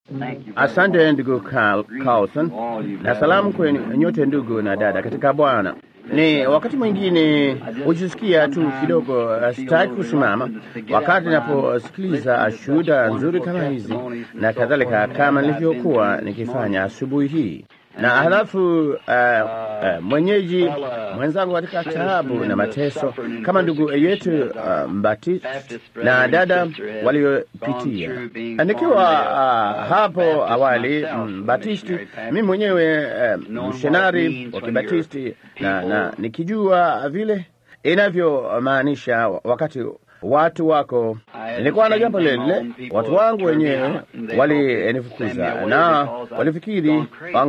Asante ndugu Carlson, na salamu kwenu nyote ndugu na dada katika Bwana. Ni wakati mwingine hujisikia tu kidogo sitaki kusimama wakati naposikiliza shuhuda nzuri kama hizi na kadhalika, kama nilivyokuwa nikifanya asubuhi hii. Na halafu mwenyeji mwenzangu katika taabu na mateso kama ndugu yetu Mbatisti na dada waliopitia. Nikiwa hapo awali Mbatisti, mimi mwenyewe mshonari wa Kibatisti, na nikijua vile inavyomaanisha wakati watu wako. Nilikuwa na jambo lile, watu wangu wenyewe walinifukuza na walifikiri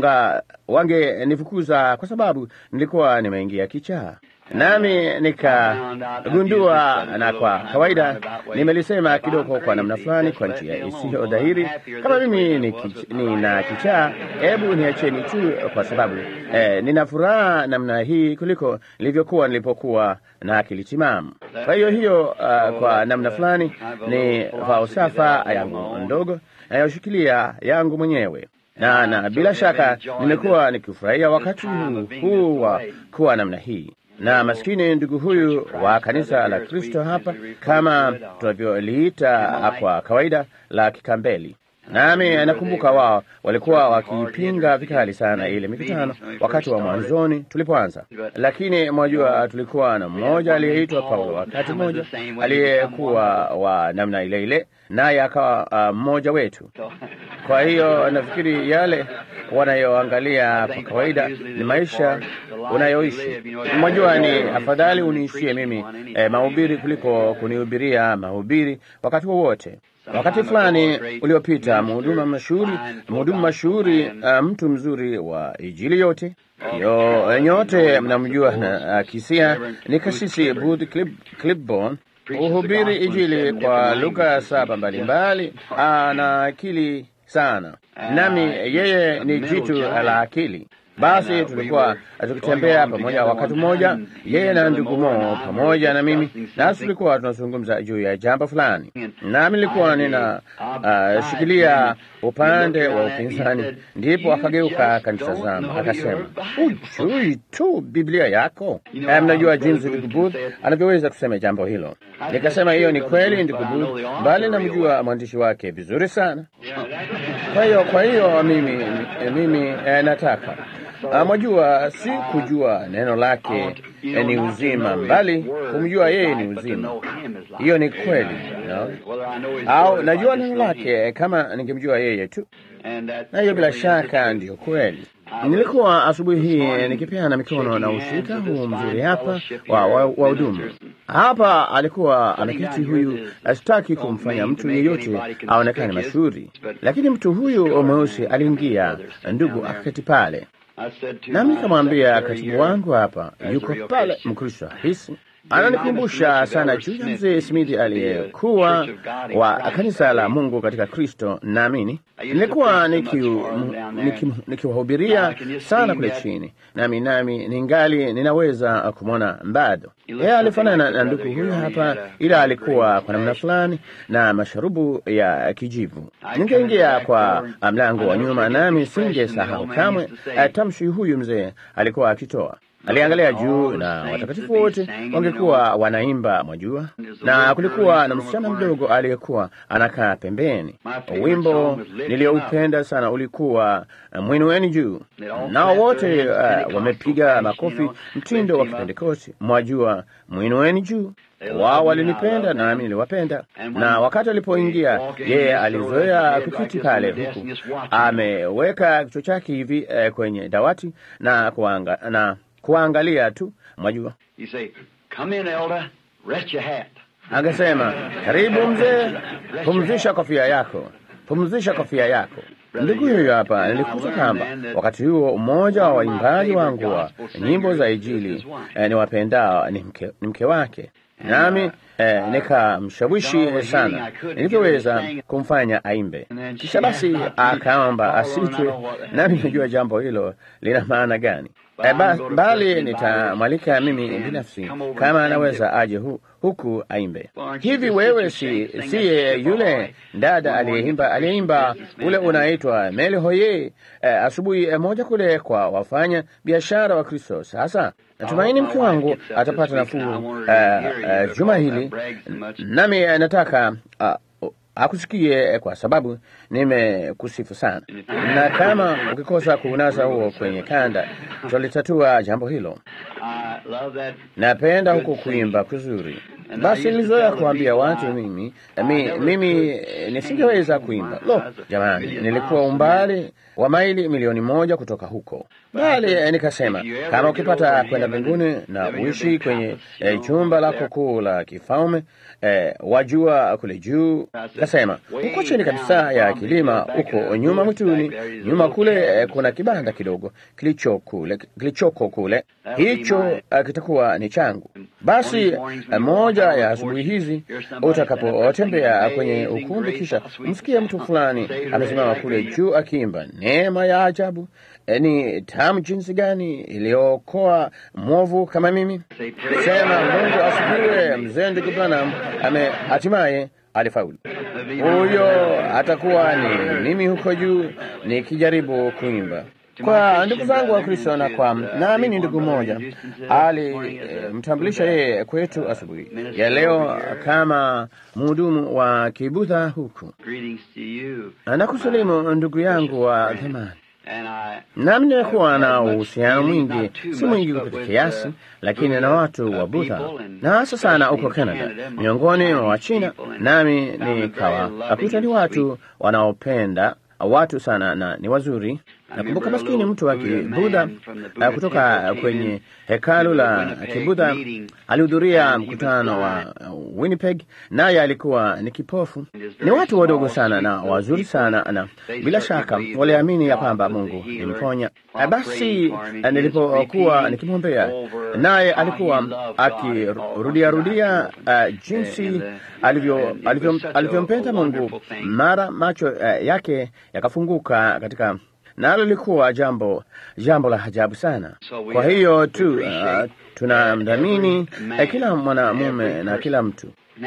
wangenifukuza kwa sababu nilikuwa nimeingia kichaa. Nami nikagundua, na kwa kawaida nimelisema kidogo kwa namna fulani, kwa njia isiyo dhahiri, kama mimi nina kichaa, hebu niacheni tu, kwa sababu nina furaha namna hii kuliko nilivyokuwa nilipokuwa na akili timamu. Kwa hiyo kwa namna fulani ni falsafa yangu ndogo nayoshikilia yangu mwenyewe, na bila shaka nimekuwa nikifurahia wakati huu wa kuwa namna hii. Na maskini ndugu huyu wa kanisa la Kristo hapa, kama tunavyoliita kwa kawaida, la Kikambeli. Nami nakumbuka wao walikuwa wakipinga vikali sana ile mikutano wakati wa mwanzoni tulipoanza, lakini mwajua, tulikuwa na mmoja aliyeitwa Paulo wakati mmoja aliyekuwa wa namna ile ile, naye akawa mmoja wetu. Kwa hiyo nafikiri yale wanayoangalia kwa kawaida ni maisha unayoishi. Mwajua, ni afadhali uniishie mimi mahubiri kuliko kunihubiria mahubiri wakati wowote. Wakati fulani uliopita, mhudumu mashuhuri, mtu mzuri wa Injili yote nyote mnamjua na kisia, ni Kasisi Booth Clipbourne. Uhubiri Injili kwa lugha 7 mbalimbali. Ana akili sana, nami yeye ni jitu la akili. Basi tulikuwa tukitembea pamoja wakati mmoja, yeye na ndugu Mo pamoja na mimi, nasi tulikuwa tunazungumza juu ya jambo fulani, nami nilikuwa shikilia upande wa upinzani. Ndipo akageuka akanitazama akasema, ujui tu Biblia yako? Mnajua jinsi ndugu Booth anavyoweza kusema jambo hilo. Nikasema, hiyo ni kweli ndugu Booth, bali namjua mwandishi wake vizuri sana. Kwa hiyo mimi nataka mwajua, si kujua neno lake ni uzima, bali kumjua yeye ni uzima. Hiyo ni kweli, no? Au najua neno lake kama ningemjua yeye tu, na hiyo bila shaka ndiyo kweli. Nilikuwa asubuhi hii nikipeana mikono na ushirika huu mzuri hapa wa hudumu. Hapa alikuwa ameketi huyu, sitaki kumfanya mtu yeyote aonekane mashuhuri, lakini mtu huyu mweusi aliingia, ndugu akaketi pale, nami nikamwambia, katibu wangu hapa yuko pale, Mkristo hisi. Ananikumbusha sana juu ya mzee Smith aliyekuwa wa kanisa la Mungu katika Kristo. Naamini nilikuwa nikiwahubiria sana kule chini, nami ningali ninaweza kumwona bado. Yeye alifanana na ndugu huyu hapa, ila alikuwa kwa namna fulani na masharubu ya kijivu. Ningeingia kwa mlango wa nyuma, nami singesahau kamwe tamshi huyu mzee alikuwa akitoa. Aliangalia juu na watakatifu wote wangekuwa wanaimba, mwajua, na kulikuwa na msichana mdogo aliyekuwa anakaa pembeni. Wimbo nilioupenda sana ulikuwa Mwinueni Juu, nao wote wamepiga makofi, mtindo wa Kipentekosti, mwajua, Mwinueni Juu. Wao walinipenda nami niliwapenda, na wakati alipoingia, yeye alizoea kuketi pale huku ameweka kichwa chake hivi kwenye dawati na kuangalia tu, mwajua. Akasema, karibu mzee, pumzisha kofia yako, pumzisha kofia yako. Ndugu huyo hapa nilikuta kwamba wakati huo mmoja wa waimbaji wangu wa nyimbo za Injili niwapendao ni mke wake, nami nikamshawishi sana nilivyoweza kumfanya aimbe. Kisha basi akaomba asitwe, nami najua jambo hilo lina maana gani. Bali nitamwalika mimi binafsi kama anaweza aje huku aimbe. Hivi wewe siye yule dada aliyeimba ule unaitwa Meli Hoye asubuhi moja kule kwa wafanya biashara wa Kristo? Sasa natumaini mke wangu atapata nafuu juma hili, nami nataka akusikie kwa sababu nimekusifu sana, na kama ukikosa kuunasa huo kwenye kanda, tulitatua jambo hilo. Napenda huko kuimba kuzuri. Basi nilizoea kuambia watu mimi nisingeweza kuimba. Lo, jamani, nilikuwa umbali wa maili 1,000,000 kutoka huko. Bali nikasema kama ukipata kwenda mbinguni na uishi kwenye chumba lako kuu la kifalme, wajua kule juu, kasema huko chini kabisa ya kilima, huko nyuma mwituni, nyuma kule kuna kibanda kidogo kilichoko kule, hicho kitakuwa ni changu. Basi moja ya asubuhi hizi utakapotembea kwenye ukumbi, kisha msikie mtu fulani amesimama kule juu akiimba, neema ya ajabu ni tamu jinsi gani iliokoa mwovu kama mimi. Sema Mungu asifiwe, mzee ndugu Branham hatimaye alifaulu. Huyo atakuwa ni mimi huko juu nikijaribu kuimba. Kwa ndugu zangu wa Kristo, na kwa naamini ndugu mmoja alimtambulisha yeye kwetu asubuhi ya leo kama mhudumu wa kibudha huku. Nakusalimu ndugu yangu wa thamani. Nami nimekuwa na uhusiano mwingi, si mwingi kupita kiasi, lakini na watu wa Budha, na hasa sana huko Canada, miongoni mwa Wachina, nami nikawakuta ni watu wanaopenda watu sana na ni wazuri. Nakumbuka maskini mtu wa Kibudha kutoka kwenye hekalu la Kibudha alihudhuria mkutano wa Winnipeg, naye alikuwa ni kipofu. Ni watu wadogo sana na wazuri sana, na bila shaka waliamini ya kwamba Mungu nimponya. Basi nilipokuwa nikimwombea, naye alikuwa akirudia jinsi alivyompenda Mungu, mara macho yake yakafunguka katika, nalo lilikuwa jambo la ajabu sana. Kwa hiyo tu tunamdhamini kila mwanamume na kila mtu.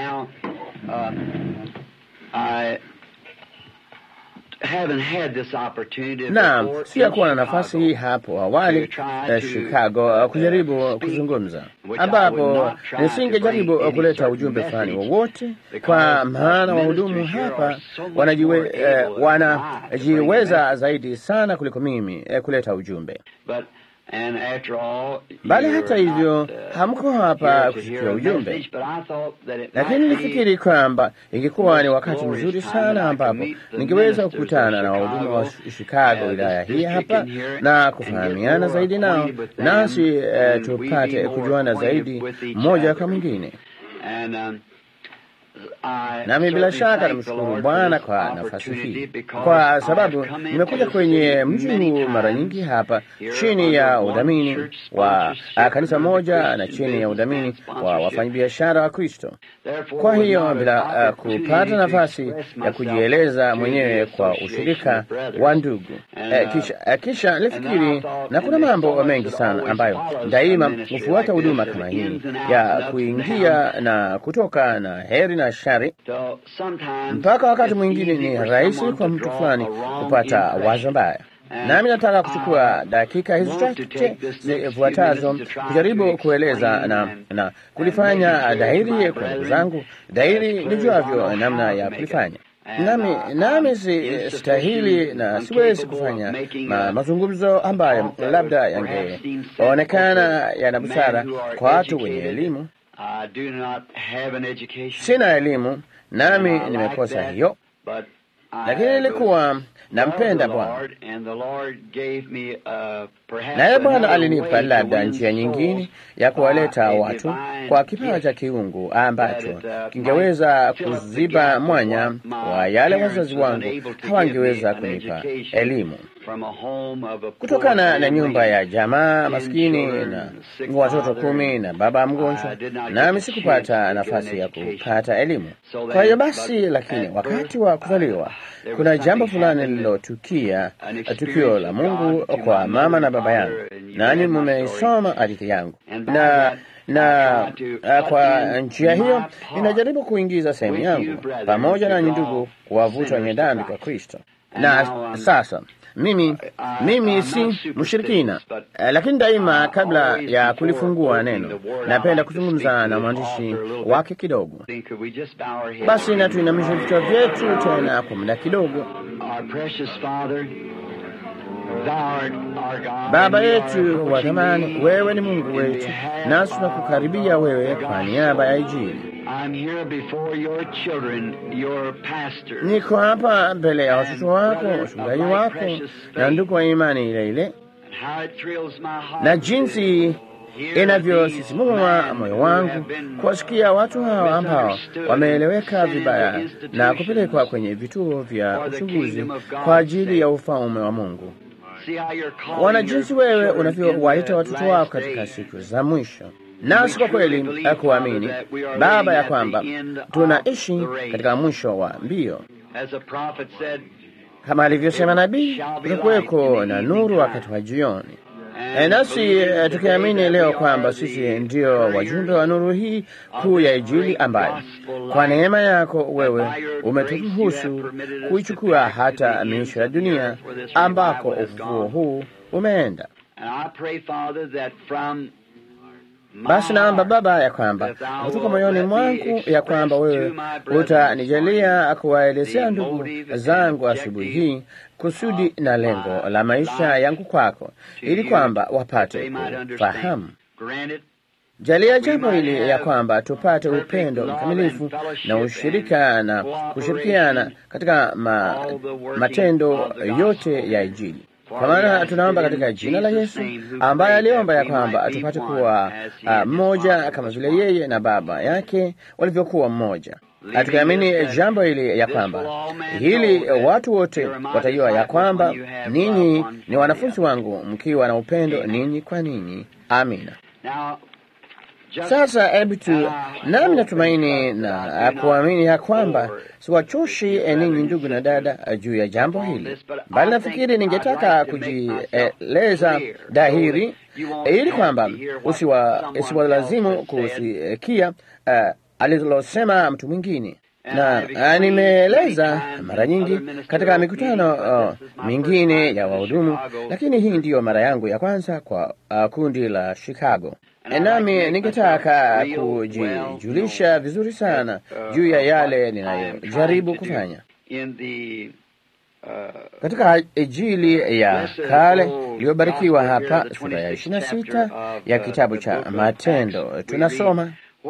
Naam, siyakuwa na nafasi hii hapo awali Chicago kujaribu kuzungumza, ambapo nisingejaribu kuleta ujumbe fulani wowote, kwa maana wahudumu hapa wanajiweza zaidi sana kuliko mimi kuleta ujumbe. Bali hata hivyo hamko hapa kusikia ujumbe. Lakini nilifikiri kwamba ingekuwa ni wakati mzuri sana ambapo ningeweza kukutana na wahudumu wa Chicago, wilaya hii hapa, na kufahamiana zaidi nao, nasi tupate kujuana zaidi mmoja kwa mwingine. Nami bila shaka namshukuru Bwana kwa nafasi hii, kwa sababu nimekuja kwenye mji huu mara nyingi hapa chini ya udhamini wa kanisa moja na chini ya udhamini wa wafanyabiashara wa Kristo. Kwa hiyo bila kupata nafasi ya kujieleza mwenyewe kwa ushirika wa ndugu, kisha nilifikiri, na kuna mambo mengi sana ambayo daima hufuata huduma kama hii ya kuingia na kutoka na heri na shari, mpaka wakati mwingine ni rahisi kwa mtu fulani kupata wazo mbaya. Nami nataka kuchukua dakika hizi chache zifuatazo kujaribu kueleza na kulifanya dhahiri kwa ndugu zangu, dhahiri nijuavyo namna ya kulifanya. Nami stahili na siwezi kufanya mazungumzo ambayo labda yangeonekana yana busara kwa watu wenye elimu. Sina elimu, nami nimekosa hiyo, lakini nilikuwa nampenda Bwana, naye Bwana alinipa labda njia nyingine ya kuwaleta watu kwa kipawa cha kiungu ambacho kingeweza kuziba mwanya wa yale wazazi wangu hawangeweza kunipa elimu. Kutokana na nyumba ya jamaa maskini na watoto 10 na baba mgonjwa, nami sikupata nafasi ya kupata elimu. Kwa hiyo basi, lakini wakati wa kuzaliwa kuna jambo fulani lililotukia, tukio la Mungu kwa mama na baba yangu, nani mumeisoma hadithi yangu, na na kwa njia hiyo ninajaribu kuingiza sehemu yangu pamoja na ndugu, kuwavuta wenye dhambi kwa Kristo. Na sasa mimi si mshirikina, lakini daima kabla ya kulifungua neno napenda kuzungumza na mwandishi wake kidogo. Basi na tuinamishe vichwa vyetu tena kwa muda kidogo. Baba yetu wa thamani, wewe ni Mungu wetu, nasi tunakukaribia wewe kwa niaba ya Injili. Niko hapa mbele ya watoto wako, wachungaji wako na ndugu wa imani ile ile, na jinsi inavyosisimua moyo wangu kuwasikia watu hawa ambao wameeleweka vibaya na kupelekwa kwenye vituo vya uchunguzi kwa ajili ya ufalme wa Mungu. Wana jinsi wewe unavyowaita watoto wako katika siku za mwisho. Nasi kwa kweli kuamini, Baba, ya kwamba tunaishi katika mwisho wa mbio. Kama alivyosema nabii, kutakuweko na nuru wakati wa jioni. Nasi tukiamini leo kwamba sisi ndio wajumbe wa nuru hii kuu ya Injili, ambayo kwa neema yako wewe umeturuhusu kuichukua hata miisho ya dunia ambako ufufuo huu umeenda. Basi naomba Baba, ya kwamba kutoka moyoni mwangu, ya kwamba wewe utanijalia kuwaelezea ndugu zangu asubuhi hii kusudi na lengo la maisha yangu kwako, ili kwamba wapate kufahamu. Jalia jambo hili, ya kwamba tupate upendo mkamilifu na ushirika na kushirikiana katika matendo yote ya Injili. Kwa maana tunaomba katika jina la Yesu, ambaye aliomba ya kwamba tupate kuwa mmoja kama vile yeye na Baba yake walivyokuwa mmoja. Tukiamini jambo hili, ya kwamba hili watu wote watajua ya kwamba ninyi ni wanafunzi wangu, mkiwa na upendo ninyi kwa ninyi. Amina. Sasa hebu tu nami natumaini na kuamini ya kwamba siwachoshi ninyi ndugu na dada juu ya jambo hili, bali nafikiri ningetaka kujieleza dhahiri, ili kwamba usiwalazimu kusikia alilosema mtu mwingine. Na nimeeleza mara nyingi katika mikutano mingine ya wahudumu, lakini hii ndiyo mara yangu ya kwanza kwa kundi la Chicago. Nami ningetaka kujijulisha vizuri sana juu ya yale ninayojaribu kufanya katika Injili ya kale iliyobarikiwa hapa, sura ya 26 ya kitabu cha Matendo. Tunasoma,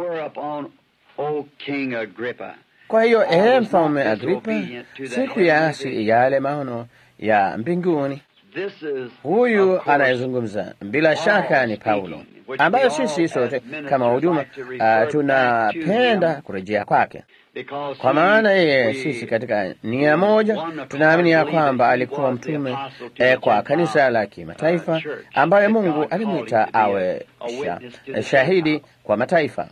kwa hiyo Mfalme Agripa, siku ya asi yale maono ya mbinguni. Huyu anayezungumza bila shaka ni Paulo, ambayo sisi sote kama huduma tunapenda kurejea kwake, kwa maana yeye sisi katika nia moja tunaamini ya kwamba alikuwa mtume kwa kanisa la kimataifa, ambaye Mungu alimwita awe shahidi kwa mataifa.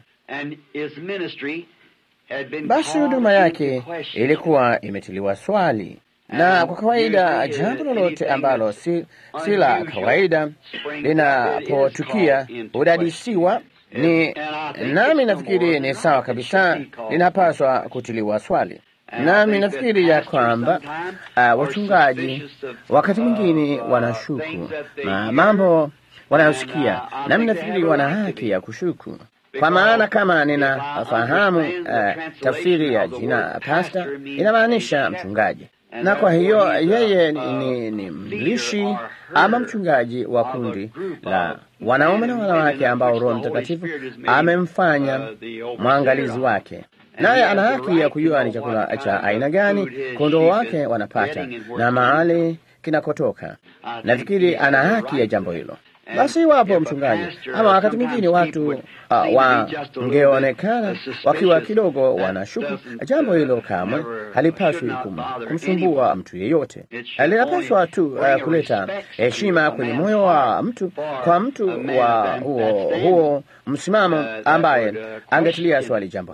Basi huduma yake ilikuwa imetiliwa swali, na kwa kawaida jambo lolote ambalo si la kawaida linapotukia hudadisiwa. Nami nafikiri ni sawa kabisa, linapaswa kutiliwa swali. Nami nafikiri ya kwamba wachungaji wakati mwingine wanashuku mambo wanayosikia, nami nafikiri wana haki ya kushuku, kwa maana kama ninafahamu tafsiri ya jina pastor inamaanisha mchungaji, na kwa hiyo yeye ni mlishi ama mchungaji wa kundi la wanaume na wanawake ambao Roho Mtakatifu amemfanya mwangalizi wake, naye ana haki ya kujua ni chakula cha aina gani kondoo wake wanapata na mahali kinakotoka. Nafikiri ana haki ya jambo hilo. Basi iwapo mchungaji ama wakati mwingine watu wangeonekana wakiwa kidogo wanashuku, jambo hilo kamwe halipaswi kumsumbua mtu yeyote. Linapaswa tu kuleta heshima kwenye moyo wa mtu kwa mtu wa huo msimamo ambaye angetilia swali jambo hilo.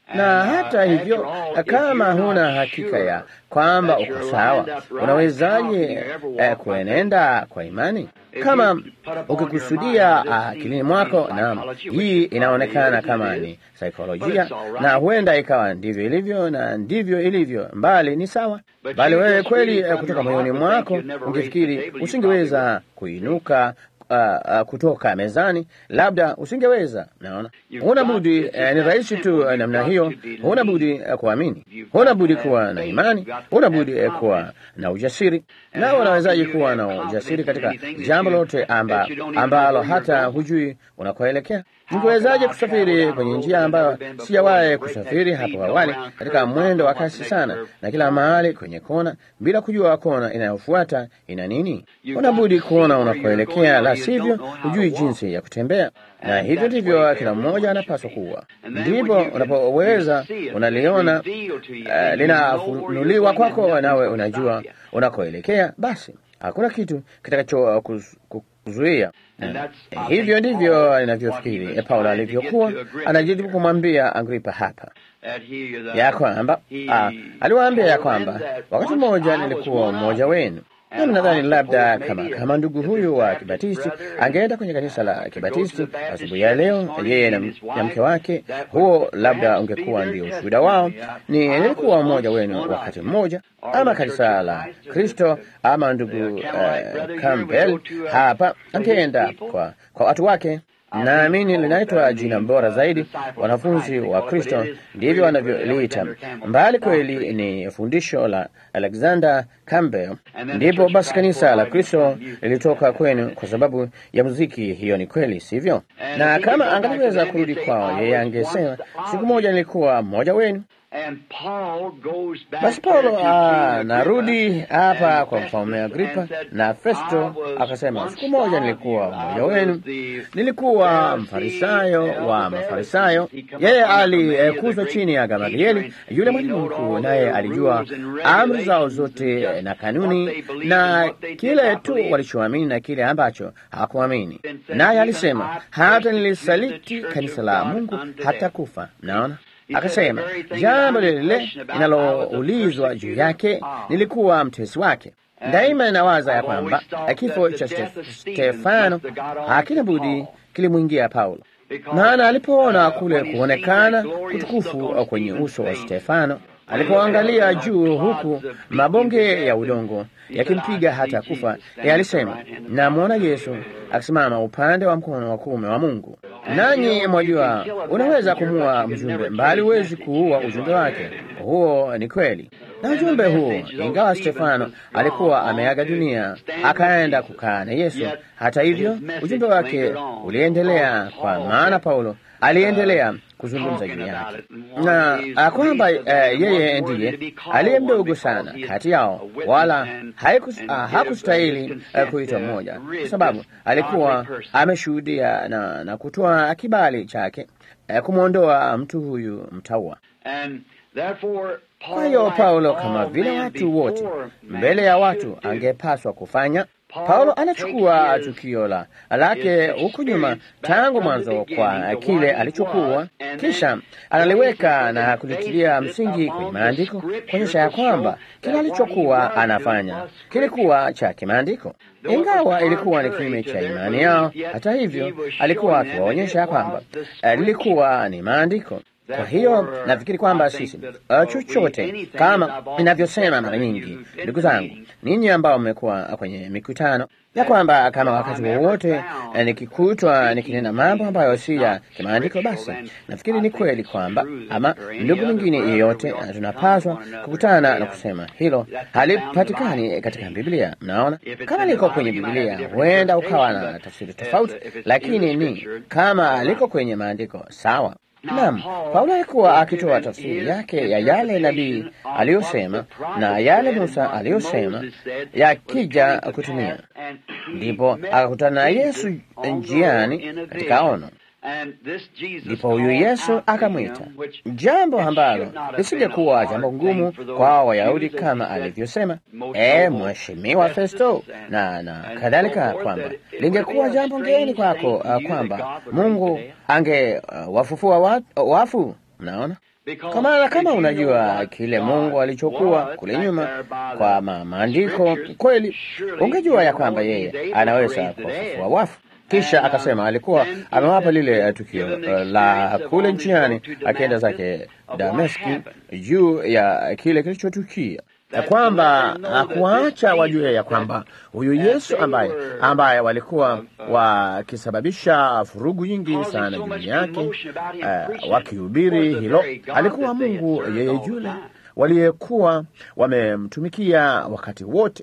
Na hata hivyo, kama huna hakika ya kwamba uko sawa, unawezaje kuenenda kwa imani? Kama ukikusudia akilini mwako, naam, hii inaonekana kama ni saikolojia, na huenda ikawa ndivyo ilivyo na ndivyo ilivyo, mbali ni sawa, bali wewe kweli kutoka moyoni mwako ungefikiri usingeweza kuinuka kutoka mezani, labda usingeweza. Naona huna budi, ni rahisi tu namna hiyo. Huna budi kuamini, huna budi kuwa na imani, huna budi kuwa na ujasiri. Na unawezaje kuwa na ujasiri katika jambo lote ambalo hata hujui unakoelekea? Ningewezaje kusafiri kwenye njia ambayo sijawahi kusafiri hapo awali, katika mwendo wa kasi sana na kila mahali kwenye kona, bila kujua kona inayofuata ina nini? Unabudi kuona unakoelekea, la sivyo hujui jinsi ya kutembea. Na hivyo ndivyo kila mmoja anapaswa kuwa. Ndipo unapoweza unaliona linafunuliwa kwako, nawe unajua unakoelekea, basi hakuna kitu kitakacho kuzuia. Hivyo ndivyo ninavyofikiri Paulo alivyokuwa anajaribu kumwambia Agripa hapa, ya kwamba aliwaambia ya kwamba wakati mmoja nilikuwa mmoja wenu. Nami nadhani labda kama ndugu huyu wa Kibatisti angeenda kwenye kanisa la Kibatisti asubuhi ya leo, yeye na mke wake, huo labda ungekuwa ndio ushuhuda wao, nilikuwa mmoja wenu wakati mmoja. Ama kanisa la Kristo, ama ndugu Campbell hapa angeenda kwa watu wake. Naamini linaitwa jina bora zaidi, wanafunzi wa Kristo, ndivyo wanavyoliita, mbali kweli ni fundisho la Alexander Campbell. Ndipo basi kanisa la Kristo lilitoka kwenu kwa sababu ya muziki. Hiyo ni kweli, sivyo? Na kama angaliweza kurudi kwao, yeye angesema siku moja nilikuwa mmoja wenu. Basi Paulo narudi hapa kwa mfalme Agripa na Festo, akasema siku moja nilikuwa mmoja wenu, nilikuwa mfarisayo wa Mafarisayo. Yeye alikuzwa chini ya Gamalieli, yule mwalimu mkuu, naye alijua amri zao zote na kanuni na kile tu walichoamini na kile ambacho hawakuamini. Naye alisema hata nilisaliti kanisa la Mungu hata kufa. Naona akasema jambo lile linaloulizwa juu yake, nilikuwa mtesi wake. Daima inawaza ya kwamba kifo cha Stefano hakina budi kilimwingia Paulo, maana alipoona kule kuonekana kutukufu kwenye uso wa Stefano, alipoangalia juu huku mabonge ya udongo yakimpiga hata kufa, yeye alisema, namwona Yesu akisimama upande wa mkono wa kuume wa Mungu. Nanyi mwajua, unaweza kumua mjumbe, mbali huwezi kuua ujumbe wake. Huo ni kweli. Na ujumbe huo, ingawa Stefano alikuwa ameaga dunia akaenda kukaa na Yesu, hata hivyo ujumbe wake uliendelea, kwa maana Paulo aliendelea kuzungumza juu yake, na kwamba yeye ndiye aliye mdogo sana kati yao, wala hakustahili kuitwa mmoja, kwa sababu alikuwa ameshuhudia na kutoa kibali chake kumwondoa mtu huyu mtaua. Kwa hiyo Paulo, kama vile watu wote mbele ya watu angepaswa kufanya, Paulo anachukua tukio lake huku nyuma tangu mwanzo kwa kile alichokuwa, kisha analiweka na kulitilia msingi kwenye maandiko, kuonyesha ya kwamba kile alichokuwa anafanya kilikuwa cha kimaandiko, ingawa ilikuwa ni kinyume cha imani yao. Hata hivyo alikuwa akiwaonyesha ya kwamba lilikuwa ni maandiko. Kwa hiyo nafikiri kwamba sisi chochote, kama inavyosema mara nyingi, ndugu zangu, ninyi ambao mmekuwa kwenye mikutano, ya kwamba kama wakati wowote nikikutwa nikinena mambo ambayo si ya kimaandiko, basi nafikiri ni kweli kwamba, ama ndugu mwingine yeyote, tunapaswa kukutana na kusema hilo halipatikani katika Biblia. Mnaona, kama liko kwenye Biblia huenda ukawa na tafsiri tofauti, lakini ni kama liko kwenye maandiko, sawa. Naam, Paulo alikuwa akitoa tafsiri yake ya yale nabii aliyosema na yale Musa aliyosema yakija kutumia. Ndipo akakutana na Yesu njiani katika ono. Ndipo huyu Yesu akamwita, jambo ambalo lisingekuwa jambo ngumu kwa Wayahudi kama alivyosema, Mheshimiwa Festo na kadhalika, kwamba lingekuwa jambo ngeni kwako kwamba Mungu angewafufua wafu. Mnaona, Kwa maana kama unajua kile Mungu alichokuwa kule nyuma kwa maandiko kweli, ungejua ya kwamba yeye anaweza kuwafufua wafu. Kisha akasema alikuwa amewapa lile tukio la kule njiani akienda zake Dameski juu ya kile kilichotukia, ya kwamba hakuwaacha wajue ya kwamba huyu Yesu ambaye walikuwa wakisababisha furugu nyingi sana juu yake, wakihubiri hilo, alikuwa Mungu yeye yule waliyekuwa wamemtumikia wakati wote,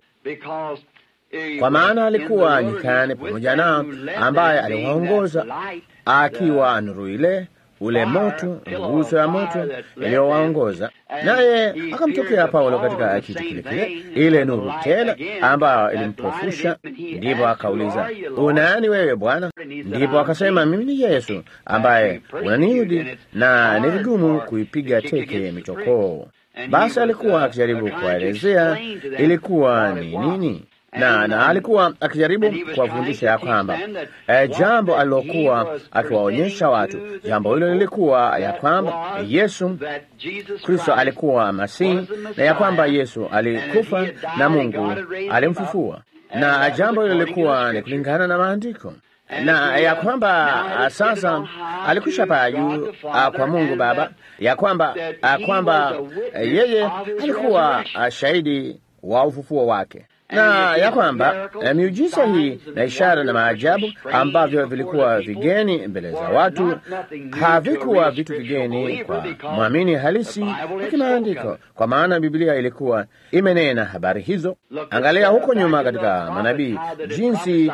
kwa maana alikuwa nyikani pamoja nao, ambaye aliwaongoza akiwa nuru ile, ule moto, nguzo ya moto iliyowaongoza. Naye akamtokea Paulo katika kitu kile kile, ile nuru tena ambayo ilimpofusha. Ndipo akauliza, unani wewe Bwana? Ndipo akasema, mimi ni Yesu ambaye unaniudhi, na ni vigumu kuipiga teke mitokoo. Basi alikuwa akijaribu kuwaelezea ilikuwa ni nini, na alikuwa akijaribu kuwafundisha ya kwamba jambo alilokuwa akiwaonyesha watu, jambo hilo lilikuwa ya kwamba Yesu Kristo alikuwa Masihi, na ya kwamba Yesu alikufa na Mungu alimfufua, na jambo hilo lilikuwa ni kulingana na maandiko, na ya kwamba sasa alikwisha paa juu kwa Mungu Baba, ya kwamba yeye alikuwa shahidi wa ufufuo wake, na ya kwamba miujiza hii na ishara na maajabu ambavyo vilikuwa vigeni mbele za watu havikuwa vitu vigeni kwa mwamini halisi wa kimaandiko, kwa maana Biblia ilikuwa imenena habari hizo. Angalia huko nyuma katika manabii jinsi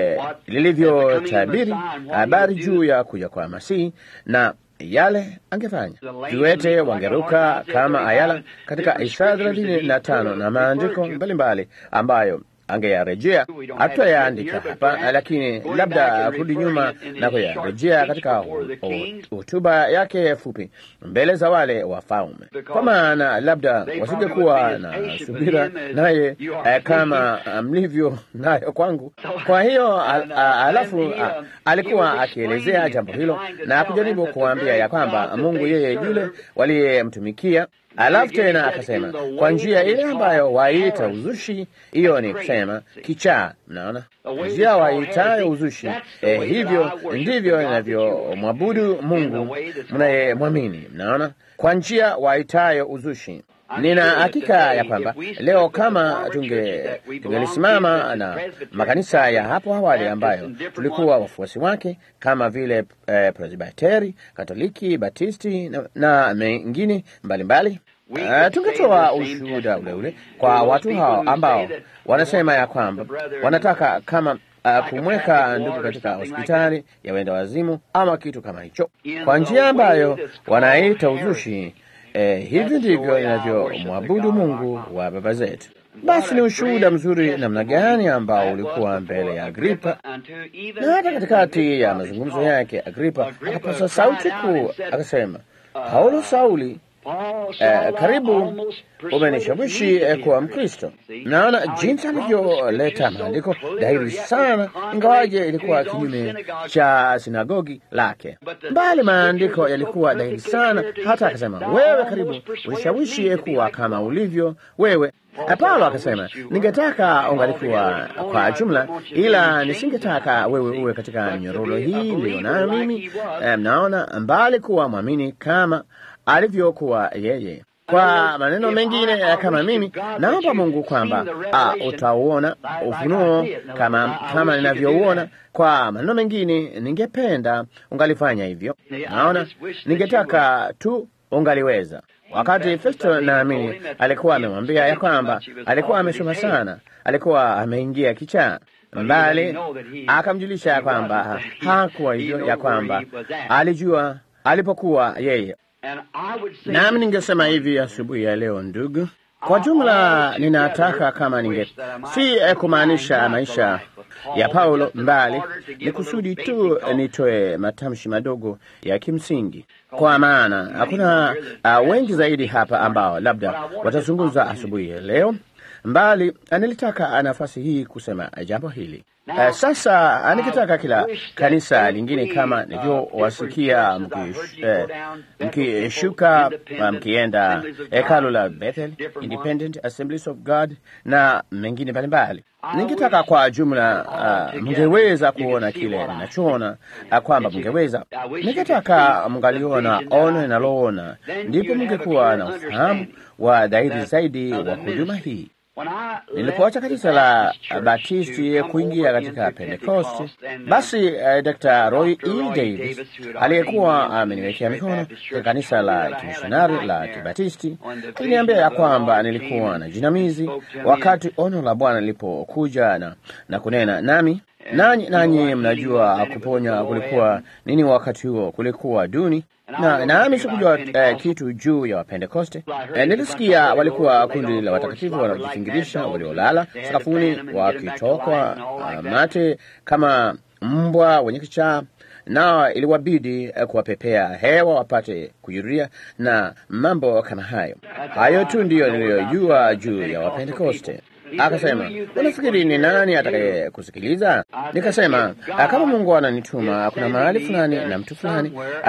lilivyotabiri habari juu ya kuja kwa Masihi na yale angefanya. Viwete wangeruka kama ayala katika Isaya 35 na maandiko mbalimbali ambayo angeyarejea. Hatutayaandika hapa, lakini labda kurudi nyuma na kuyarejea katika hotuba yake fupi mbele za wale wafalme, kwa maana labda wasingekuwa na subira naye kama mlivyo nayo kwangu. Kwa hiyo alafu alikuwa akielezea jambo hilo na kujaribu kuambia ya kwamba Mungu yeye yule waliyemtumikia. Alafu tena akasema kwa njia ile ambayo waita uzushi, hiyo ni kusema kichaa. Mnaona njia waitayo uzushi, hivyo ndivyo inavyomwabudu Mungu mnayemwamini. Mnaona, kwa njia waitayo uzushi. Nina hakika ya kwamba leo kama tungelisimama na makanisa ya hapo awali ambayo tulikuwa wafuasi wake kama vile Presbiteri, Katoliki, Batisti na mengine mbalimbali, tungetoa ushuhuda ule ule kwa watu hao ambao wanasema ya kwamba wanataka kama kumweka ndugu katika hospitali ya wenda wazimu ama kitu kama hicho, kwa njia ambayo wanaita uzushi. Hivi ndivyo inavyomwabudu Mungu wa baba zetu. Basi ni ushuhuda mzuri namna gani ambao ulikuwa mbele ya Agripa, na hata katikati ya mazungumzo yake Agripa akapasa sauti kuu akasema, Paulo Sauli, karibu umenishawishi kuwa Mkristo. Naona jinsi alivyoleta maandiko dhahiri sana, ingawaje ilikuwa kinyume cha sinagogi lake, bali maandiko yalikuwa dhahiri sana. Hata akasema, wewe karibu unishawishi kuwa kama ulivyo wewe. Paulo akasema, ningetaka ungalikuwa kwa jumla, ila nisingetaka wewe uwe katika nyororo hii ndio nayo mimi. Mnaona, mbali kuwa mwamini kama alivyokuwa yeye. Kwa maneno mengine, kama mimi naomba Mungu kwamba utauona ufunuo kama ninavyouona. Kwa maneno mengine, ningependa ungalifanya hivyo. Naona ningetaka tu ungaliweza. Wakati Festo naamini alikuwa amemwambia ya kwamba alikuwa amesoma sana, alikuwa ameingia kichaa, mbali akamjulisha ya kwamba hakuwa hivyo, ya kwamba alijua alipokuwa yeye. Nami ningesema hivi asubuhi ya leo, ndugu, kwa jumla ninataka kama si kumaanisha maisha ya Paulo, mbali ni kusudi tu nitoe matamshi madogo ya kimsingi, kwa maana hakuna wengi zaidi hapa ambao labda watazungumza asubuhi ya leo, mbali nilitaka nafasi hii kusema jambo hili. Sasa nikitaka kila kanisa lingine kama nilivyowasikia mkishuka mkienda hekalu la Bethel, Independent Assemblies of God na mengine mbalimbali, ningetaka kwa jumla mngeweza kuona kile ninachoona, kwamba mngeweza, ningetaka mngaliona ono ninaloona, ndipo mngekuwa na ufahamu wa dhahiri zaidi wa huduma hii. Nilipoacha kanisa la Batisti kuingia katika Pentekoste, basi Dr. Roy E. Davis aliyekuwa ameniwekea mikono katika kanisa la kimishonari la Kibatisti aliniambia ya kwamba nilikuwa na jinamizi wakati ono la Bwana lilipokuja na kunena nami. Nanyi mnajua kuponya kulikuwa nini wakati huo, kulikuwa duni nami sikujua kitu juu ya Wapentekoste. Nilisikia walikuwa kundi la watakatifu wanaojifingirisha, waliolala sakafuni wakitokwa mate kama mbwa wenye kichaa, nao iliwabidi kuwapepea hewa wapate kujirudia na mambo kama hayo. Hayo tu ndiyo niliyojua juu ya Wapentekoste. Akasema, unafikiri ni nani atakaye kusikiliza? Nikasema, kama Mungu ananituma kuna mahali fulani na mtu fulani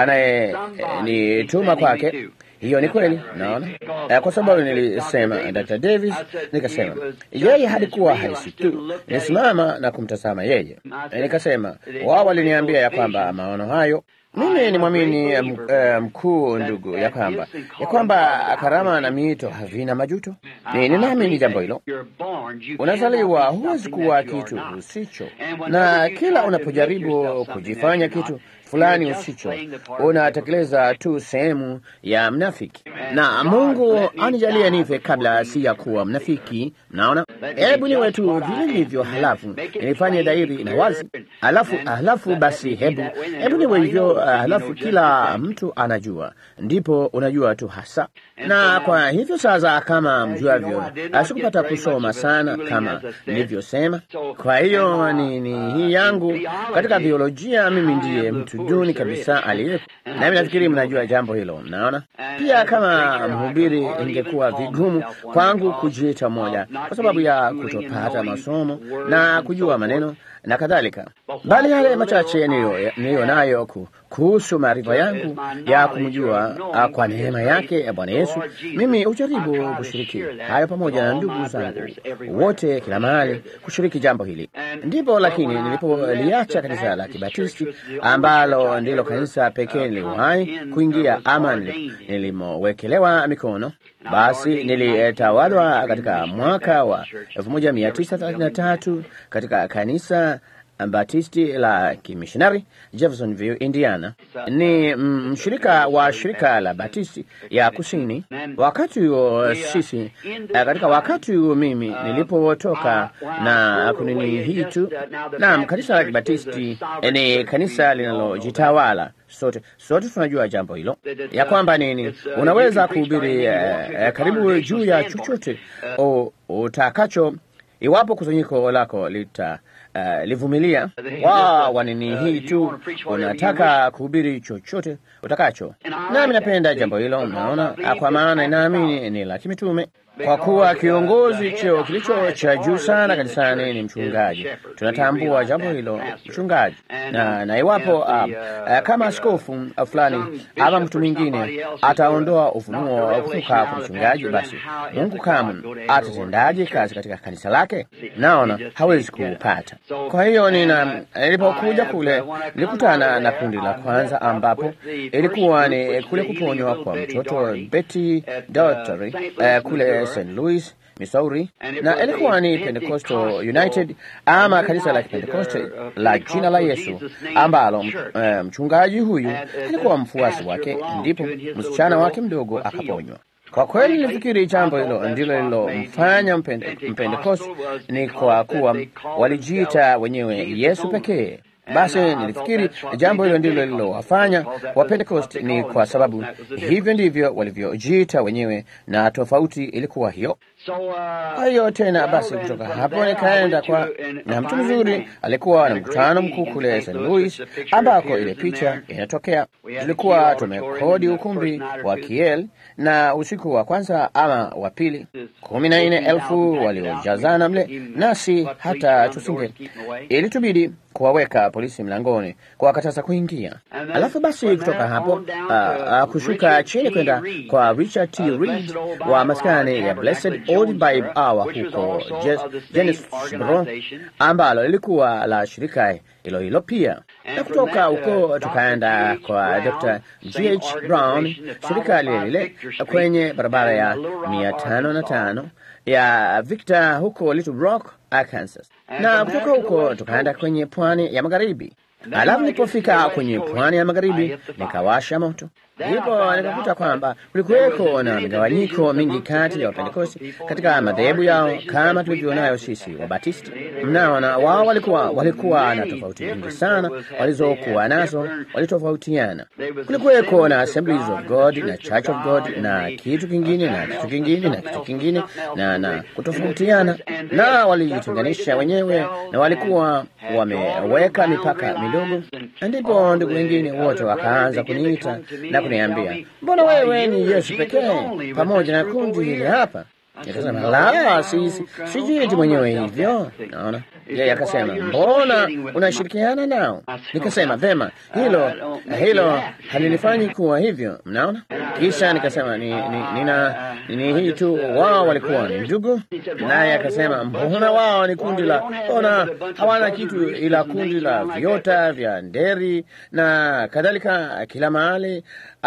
anayenituma kwake. Hiyo ni kweli, naona. Kwa sababu nilisema Dr. Davis, nikasema yeye halikuwa haisi tu, nisimama na kumtazama yeye. Nikasema wao waliniambia ya kwamba maono hayo, mimi ni mwamini mkuu ndugu, ya kwamba karama na miito havina majuto. Ninaamini jambo hilo. Unazaliwa, huwezi kuwa kitu usicho, na kila unapojaribu kujifanya kitu fulani usicho, unatekeleza tu sehemu ya mnafiki. Na Mungu anijalia nife kabla si ya kuwa mnafiki. Naona, hebu niwe tu vile hivyo, halafu nifanye dhahiri na wazi, halafu basi hebu niwe hivyo, halafu kila mtu anajua, ndipo unajua tu hasa. Na kwa hivyo sasa, kama mjuavyo, sikupata kusoma sana kama nilivyosema. Kwa hiyo ni hii yangu katika biolojia, mimi ndiye mtu duni kabisa aliyepo, nami nafikiri mnajua jambo hilo. Mnaona, pia kama mhubiri ingekuwa vigumu kwangu kujiita moja kwa sababu ya kutopata masomo na kujua maneno na kadhalika, bali yale machache niyo nayo kuhusu maarifa yangu ya kumjua kwa neema yake ya Bwana Yesu, mimi hujaribu kushiriki hayo pamoja na ndugu zangu wote kila mahali kushiriki jambo hili. Ndipo lakini nilipoliacha kanisa la Kibatisti ambalo ndilo kanisa pekee niliwahi kuingia ama nilimowekelewa mikono, basi nilitawalwa katika mwaka wa 1933 katika kanisa Batisti la Kimishonari Jeffersonville, Indiana. Ni mshirika wa shirika la Batisti ya Kusini. Wakati huo sisi, katika wakati huo mimi nilipotoka na kunini hii tu, na kanisa la Batisti ni kanisa linalojitawala. Sote tunajua jambo hilo, ya kwamba unaweza kuhubiri karibu juu ya chochote utakacho, iwapo kusanyiko lako livumilia. Wanini hii tu, unataka kuhubiri chochote utakacho. Nami napenda jambo hilo, mnaona, kwa maana inaamini ni la kimitume. Kwa kuwa kiongozi, cheo kilicho cha juu sana kanisani ni mchungaji. Tunatambua jambo hilo, mchungaji. Na iwapo kama askofu fulani ama mtu mwingine ataondoa ufunuo kutoka kwa mchungaji, basi Mungu kama atatendaje kazi katika kanisa lake? Naona hawezi kuupata. Kwa hiyo nilipokuja kule, nilikutana na kundi la kwanza, ambapo ilikuwa ni kule kuponywa kwa mtoto Betty Daughtry kule St. Louis, Missouri, na ilikuwa ni Pentecostal United ama kanisa la Pentecostal la jina la Yesu, ambalo mchungaji huyu alikuwa mfuasi wake, ndipo msichana wake mdogo akaponywa. Kwa kweli nilifikiri jambo hilo ndilo lilomfanya Mpentekoste, ni kwa kuwa walijiita wenyewe Yesu pekee. Basi nilifikiri jambo hilo ndilo lilowafanya Wapentekoste, ni kwa sababu hivyo ndivyo walivyojiita wenyewe, na tofauti ilikuwa hiyo. Kwa hiyo tena basi, kutoka hapo nikaenda na mtu mzuri alikuwa na mkutano mkuu kule St. Louis ambako ile picha inatokea. Tulikuwa tumekodi ukumbi wa Kiel, na usiku wa kwanza ama wa pili 14,000 waliojazana mle, nasi hata tusinge, ilitubidi kuwaweka polisi mlangoni kuwakataza kuingia. Alafu basi kutoka hapo kushuka chini kwenda kwa Richard T. Reed wa maskani ya Blessed Old Bible Hour huko Jonesboro, ambalo lilikuwa la shirika hilo pia. Na kutoka huko tukaenda kwa Dr. G.H. Brown, shirika lile kwenye barabara ya 505 ya Victor huko Little Rock, Arkansas. Na kutoka huko tukaenda kwenye pwani ya magharibi. Alafu nilipofika kwenye pwani ya magharibi nikawasha moto. Ndipo nikakuta kwamba kulikuweko na migawanyiko mingi kati ya Wapentekosti katika madhehebu yao kama tulivyonayo sisi Wabatisti. Mnaona, wao walikuwa na tofauti nyingi sana walizokuwa nazo, walitofautiana. Kulikuweko na Assemblies of God na Church of God na kitu kingine na kitu kingine na kitu kingine na kutofautiana, na walijitenganisha wenyewe na walikuwa wameweka mipaka midogo. Ndipo ndugu wengine wote wakaanza kuniita na kuniambia, mbona wewe ni Yesu pekee pamoja na kundi hili hapa? Nikasema, la, sijiiti mwenyewe hivyo. Naona yeye akasema, mbona unashirikiana nao? Nikasema, vema, hilo halinifanyi kuwa hivyo. Mnaona? Kisha nikasema, ni hii tu, wao walikuwa ni ndugu. Naye akasema, mbona wao ni kundi mbona hawana kitu ila kundi la viota vya nderi na kadhalika kila mahali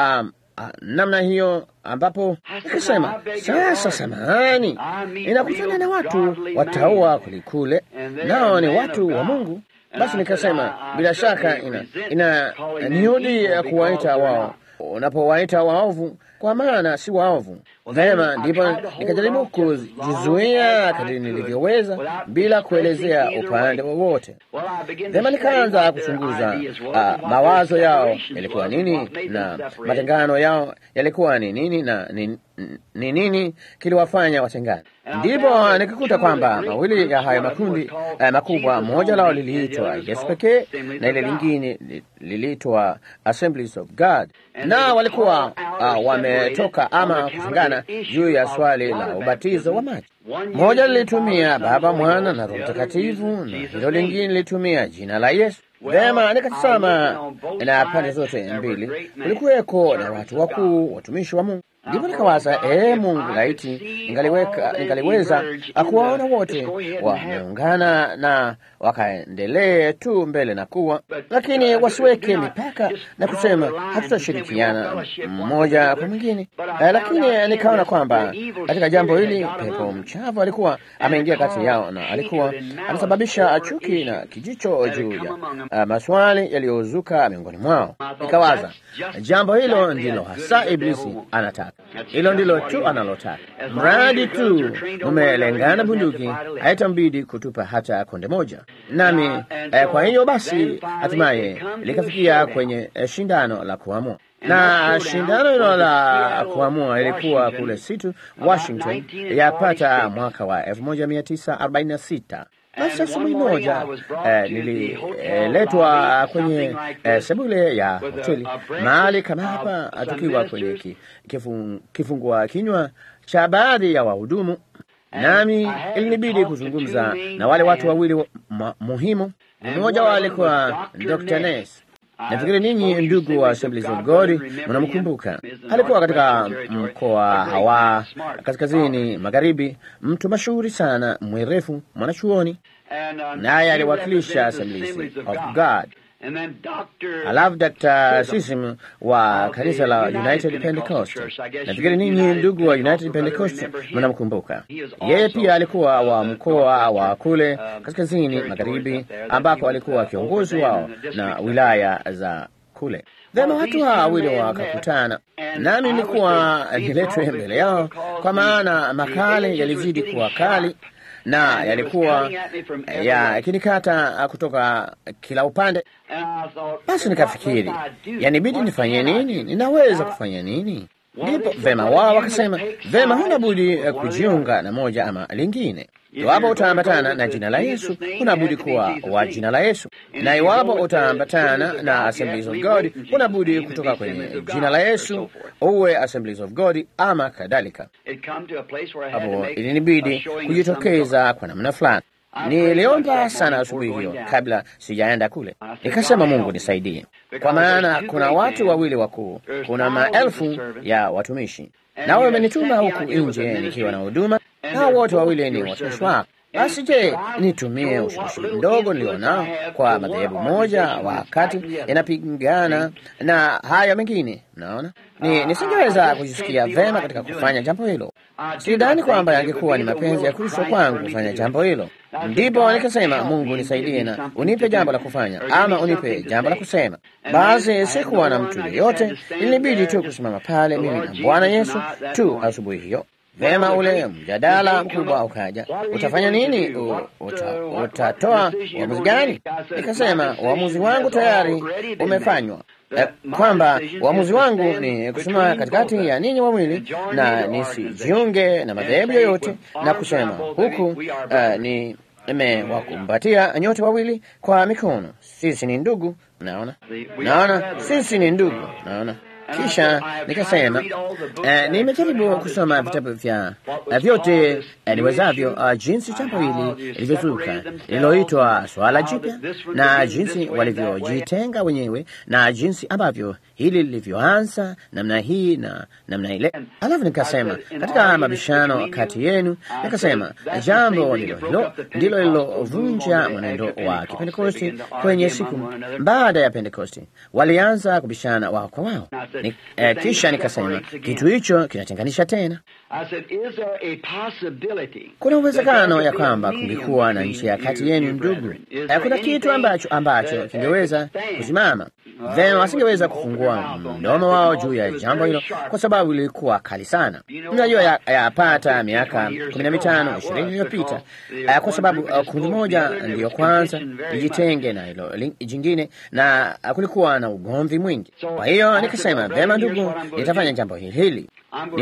namna hiyo, ambapo nikasema, sasa samahani, inakutana na watu wataua kulikule, nao ni watu wa Mungu. Basi nikasema, bila shaka inaniudi kuwaita wao unapowaita waovu, kwa maana si waovu. Vema, ndipo nikajaribu kujizuia kadiri nilivyoweza bila kuelezea upande wowote. Vema, nikaanza kuchunguza mawazo yao yalikuwa nini na matengano yao yalikuwa ni nini na ni nini kiliwafanya watengane. Ndipo nikakuta kwamba mawili ya hayo makundi makubwa, moja lao liliitwa Yesu pekee na ile lingine liliitwa Assemblies of God, na walikuwa wametoka ama kufungana juu ya swali la ubatizo wa maji. Moja lilitumia Baba, Mwana na Roho Mtakatifu, na hilo lingine lilitumia jina la Yesu. Vema, nikatazama na pande zote mbili kulikuweko na watu wakuu, watumishi wa Mungu. Ndipo nikawaza, Mungu, laiti ningaliweza kuwaona wote wameungana na wakaendelee tu mbele na kuwa, lakini wasiweke mipaka na kusema hatutashirikiana mmoja kwa mwingine. Lakini nikaona kwamba katika jambo hili pepo mchafu alikuwa ameingia kati yao, na alikuwa anasababisha chuki na kijicho juu ya maswali yaliyozuka miongoni mwao. Nikawaza, jambo hilo ndilo hasa Iblisi anataka. Hilo ndilo tu analotaka. Mradi tu umelengana bunduki, haitambidi kutupa hata konde moja. Nami kwa hiyo basi hatimaye likafikia kwenye shindano la kuamua, na shindano hilo la kuamua ilikuwa kule Seattle, Washington, yapata mwaka wa 1946. Basi asubuhi moja nililetwa kwenye sebule ya hoteli mahali kama hapa, tukiwa kwenye kifungua kinywa cha baadhi ya wahudumu, nami ilinibidi kuzungumza na wale watu wawili muhimu. Mmoja wao alikuwa Dr. Ness. Nafikiri ninyi ndugu wa Assemblies of God mnamkumbuka. Alikuwa katika mkoa wa kaskazini magharibi, mtu mashuhuri sana, mwerefu, mwanachuoni, naye aliwakilisha Assemblies of God. Alafu Dr. Sism wa kanisa la United Pentecost. Nafikiri ninyi ndugu wa United Pentecost mnamkumbuka. Yeye pia alikuwa wa mkoa wa kule kaskazini magharibi, ambako alikuwa kiongozi wao na wilaya za kule. Vema, watu hawa wawili wakakutana, nami nilikuwa niletwe mbele yao, kwa maana makali yalizidi kuwa kali na yalikuwa yakinikata kutoka kila upande. Basi nikafikiri, yanibidi nifanye nini? Ninaweza kufanya nini? Ndipo vema, wao wakasema, vema, huna budi kujiunga na moja ama lingine. Iwapo utaambatana na jina la Yesu, huna budi kuwa wa jina la Yesu, na iwapo utaambatana na Assemblies of God, huna budi kutoka kwenye jina la Yesu uwe Assemblies of God ama kadhalika. Hapo ilinibidi kujitokeza kwa namna fulani. Niliomba sana asubuhi hiyo kabla sijaenda kule, nikasema, Mungu nisaidie, kwa maana kuna watu wawili wakuu, kuna maelfu ya watumishi, nawe umenituma huku nje nikiwa na huduma, nao wote wawili ni watumishi wako. Basi je, nitumie ushawishi mdogo nilionao kwa madhehebu moja wakati inapingana na haya mengine? Mnaona, nisingeweza kujisikia vema katika kufanya jambo hilo. Sidhani kwamba yangekuwa ni mapenzi ya Kristo kwangu kufanya jambo hilo. Ndipo nikasema, Mungu nisaidie na unipe jambo la kufanya, ama unipe jambo la kusema. Basi sikuwa na mtu yeyote, ilinibidi tu kusimama pale mimi na Bwana Yesu tu asubuhi hiyo. Vema, ule mjadala mkubwa ukaja, utafanya nini? Utatoa uamuzi gani? Nikasema, uamuzi wangu tayari umefanywa, kwamba uamuzi wangu ni kusimama katikati ya ninyi wawili na nisijiunge na madhehebu yoyote, na kusema huku nimewakumbatia nyote wawili kwa mikono. Sisi ni ndugu, naona sisi ni ndugu, naona. Kisha nikasema, nimejaribu kusoma vitabu vya vyote niwezavyo, jinsi jambo hili lilivyozuka lililoitwa swala jipya, na jinsi walivyojitenga wenyewe, na jinsi ambavyo hili lilivyoanza namna hii na namna ile. Alafu nikasema, katika mabishano kati yenu, nikasema jambo hilo ndilo lilovunja mwenendo wa Kipentekosti kwenye siku baada ya Pentekosti. Walianza kubishana wao kwa wao. Kisha nikasema, kitu hicho kinatenganisha tena. Kuna uwezekano ya kwamba kungekuwa na njia kati yenu ndugu. Kuna kitu ambacho kingeweza kusimama vema. Wasingeweza kufungua mdomo wao juu ya jambo hilo kwa sababu lilikuwa kali sana. Mnajua, yapata miaka 15 20 iliyopita, kwa sababu kundi moja ndiyo kwanza lijitenge na hilo jingine, na kulikuwa na ugomvi mwingi. Kwa hiyo nikasema, vema ndugu, nitafanya jambo hili.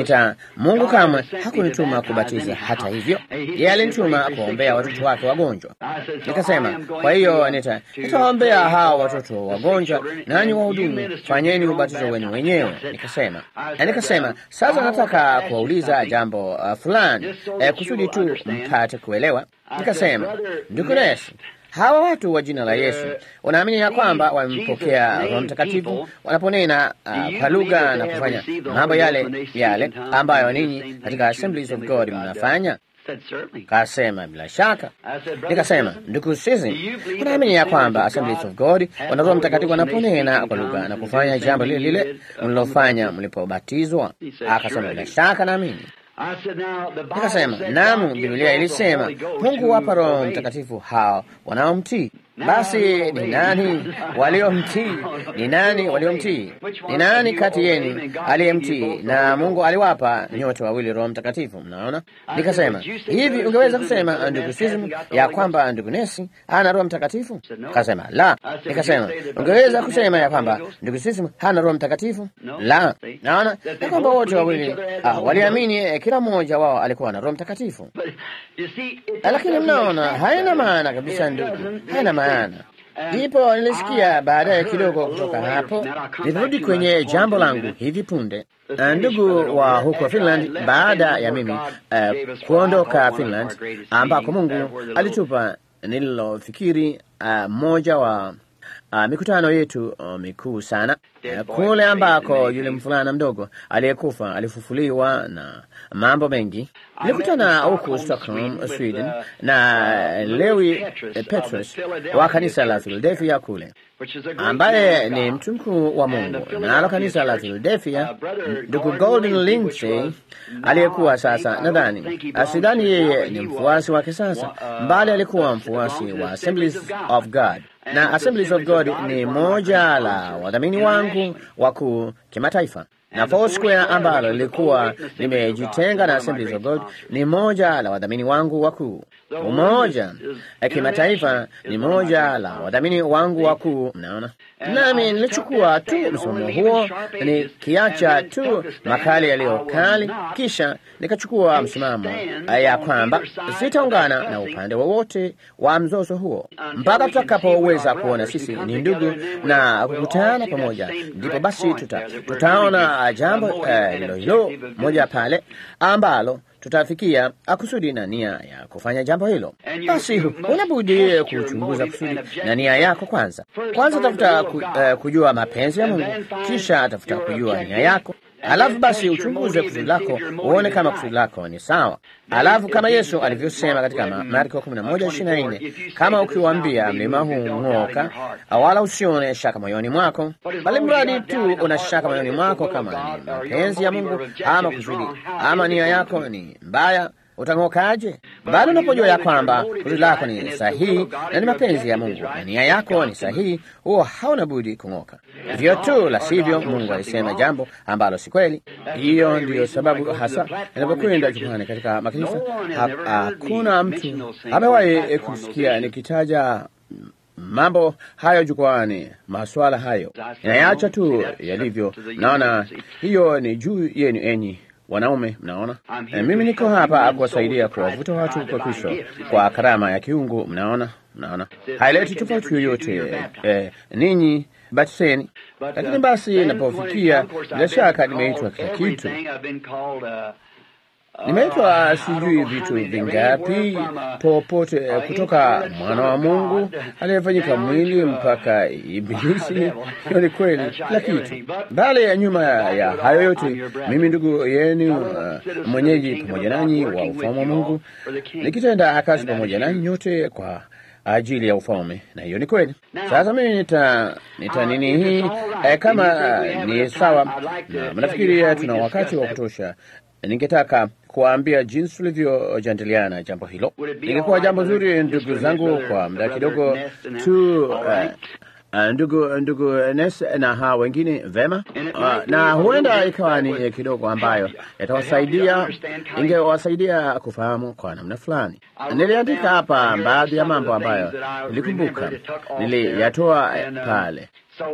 Mungu kamwe hakunituma kubatiza. Hata hivyo, yeye alinituma kuombea watoto wake wagonjwa. Nikasema, kwa hiyo nitaombea hao watoto wagonjwa, nanyi wahudumu fanyeni ubatizo wenu wenyewe. Nikasema, sasa nataka kuwauliza jambo fulani, kusudi tu mpate kuelewa. Nikasema, ndugu Nesi, hawa watu wa jina la Yesu wanaamini ya kwamba wamempokea Roho Mtakatifu wanaponena kwa lugha na kufanya mambo yale ambayo ninyi katika Assemblies of God mnafanya? Kasema, bila shaka. Nikasema, ndugu, sisi wanaamini ya kwamba Assemblies of God wana Roho Mtakatifu wanaponena kwa lugha na kufanya jambo lile mlilofanya mlipobatizwa? Akasema, bila shaka naamini. Nikasema, naam, Biblia ilisema Mungu wapa Roho Mtakatifu hao wanaomtii. Basi ni nani waliomtii? Ni nani waliomtii? Ni nani kati yenu aliyemtii? Na Mungu aliwapa nyote wawili Roho Mtakatifu. Mnaona? Nikasema, hivi ungeweza kusema ndugu Sism ya kwamba ndugu Nesi hana Roho Mtakatifu? Kasema, la. Nikasema, ungeweza kusema ya kwamba ndugu Sism hana Roho Mtakatifu? La. Naona ya kwamba wote wawili waliamini, kila mmoja wao alikuwa na Roho Mtakatifu. Lakini mnaona, haina maana kabisa ndugu, haina maana. Ndipo nilisikia baadaye kidogo kutoka hapo, nilirudi kwenye jambo langu hivi punde. Ndugu wa huko Finland, baada ya mimi kuondoka Finland, ambako Mungu alitupa nililofikiri moja wa mikutano yetu mikuu sana, kule ambako yule mvulana mdogo aliyekufa alifufuliwa na mambo mengi. Nilikutana huku Stockholm, Sweden, na Lewi Petrus wa kanisa la Philadelphia kule, ambaye ni mtu mkuu wa Mungu. Nalo kanisa la Philadelphia, ndugu Golden Lindsay aliyekuwa sasa, sidhani yeye ni mfuasi wake sasa, mbali alikuwa mfuasi wa Assemblies of God. Na Assemblies of God ni moja la wadhamini wangu wakuu kimataifa, na Foursquare ambalo lilikuwa limejitenga na Assemblies of God ni moja la wadhamini wangu wakuu. Umoja kimataifa ni moja la wadhamini wangu wakuu, mnaona. Nami nilichukua tu msimamo huo, nikiacha tu makali yaliyo kali, kisha nikachukua msimamo ya kwamba sitaungana na upande wowote wa mzozo huo mpaka tutakapoweza kuona sisi ni ndugu na kukutana pamoja. Ndipo basi tutaona jambo hilo moja pale ambalo tutafikia kusudi na nia ya kufanya jambo hilo. Basi unabudi kuchunguza kusudi na nia yako kwanza. Kwanza tafuta kujua mapenzi ya Mungu, kisha tafuta kujua nia yako. Alafu basi uchunguze kusudi lako, uone kama kusudi lako ni sawa. Alafu kama Yesu alivyosema katika Marko 11:24, kama ukiwaambia mlima huu ng'oka, wala usione shaka moyoni mwako, bali mradi tu una shaka moyoni mwako kama ni mapenzi ya Mungu ama kusudi ama nia yako ni mbaya, utang'okaje? Bali unapojua ya kwamba kusudi lako ni sahihi na ni mapenzi ya Mungu na nia yako ni sahihi, huo hauna budi kung'oka. Hivyo tu, la sivyo Mungu alisema jambo ambalo si kweli. Hiyo ndiyo sababu hasa inapokwenda jukwani katika makanisa, hakuna mtu amewahi kusikia nikitaja mambo hayo jukwani, masuala hayo inayaacha tu yalivyo. Naona hiyo ni juu yenu enyi wanaume, mnaona. Mimi niko hapa kuwasaidia kuwavuta watu kwa Kristo kwa karama ya kiungu, mnaona. Haileti tofauti yoyote, ninyi batiseni. Lakini basi napofikia, bila shaka nimeitwa kila kitu. Nimeitwa sijui vitu vingapi, popote, kutoka mwana wa Mungu aliyefanyika mwili mpaka Ibilisi. Hiyo ni kweli, kila kitu. Bali ya nyuma ya hayo yote, mimi ndugu yenu, mwenyeji pamoja nanyi wa ufalme wa Mungu, nikitenda kazi pamoja nanyi nyote kwa ajili ya ufalme. Na hiyo ni kweli. Sasa mimi nita nini hii, kama ni sawa na mnafikiri tuna wakati wa kutosha, ningetaka kuambia jinsi tulivyojadiliana jambo hilo. Ingekuwa jambo zuri, ndugu zangu, kwa muda kidogo tu, ndugu Nes na hawa wengine, vema, na huenda ikawa ni kidogo ambayo yatawasaidia, ingewasaidia kufahamu kwa namna fulani. Niliandika hapa baadhi ya mambo ambayo nilikumbuka, niliyatoa pale.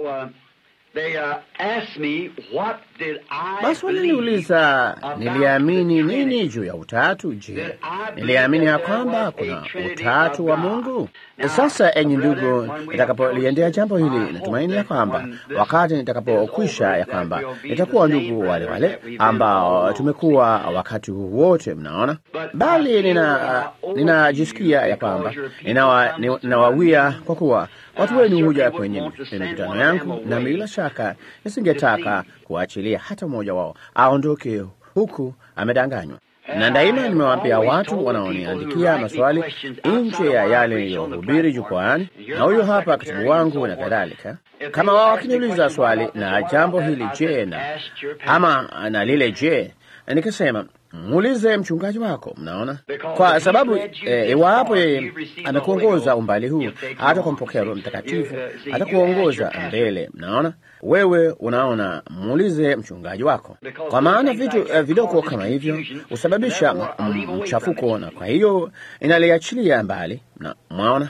Basi waliniuliza niliamini nini juu ya utatu. Je, niliamini ya kwamba kuna utatu wa Mungu? Sasa enyi ndugu, nitakapoliendea jambo hili, natumaini ya kwamba wakati nitakapokwisha, ya kwamba nitakuwa ndugu wale wale ambao tumekuwa wakati huu wote, mnaona. Bali ninajisikia ya kwamba ninawawia, kwa kuwa watu wenu huja kwenye mikutano yangu, na bila shaka nisingetaka kuachilia hata mmoja wao aondoke huku amedanganywa. Na daima nimewaambia watu wanaoniandikia maswali nje ya yale niliyohubiri jukwani, na huyo hapa katibu wangu na kadhalika, kama wao wakiniuliza swali na jambo hili je, ama na lile je, nikasema muulize mchungaji wako, mnaona, kwa sababu iwapo yeye amekuongoza umbali huu hata kumpokea Roho Mtakatifu, hata kuongoza mbele, mnaona. Wewe unaona, muulize mchungaji wako, kwa maana vitu vidogo kama hivyo husababisha mchafuko, na kwa hiyo inaliachilia mbali, na mwaona.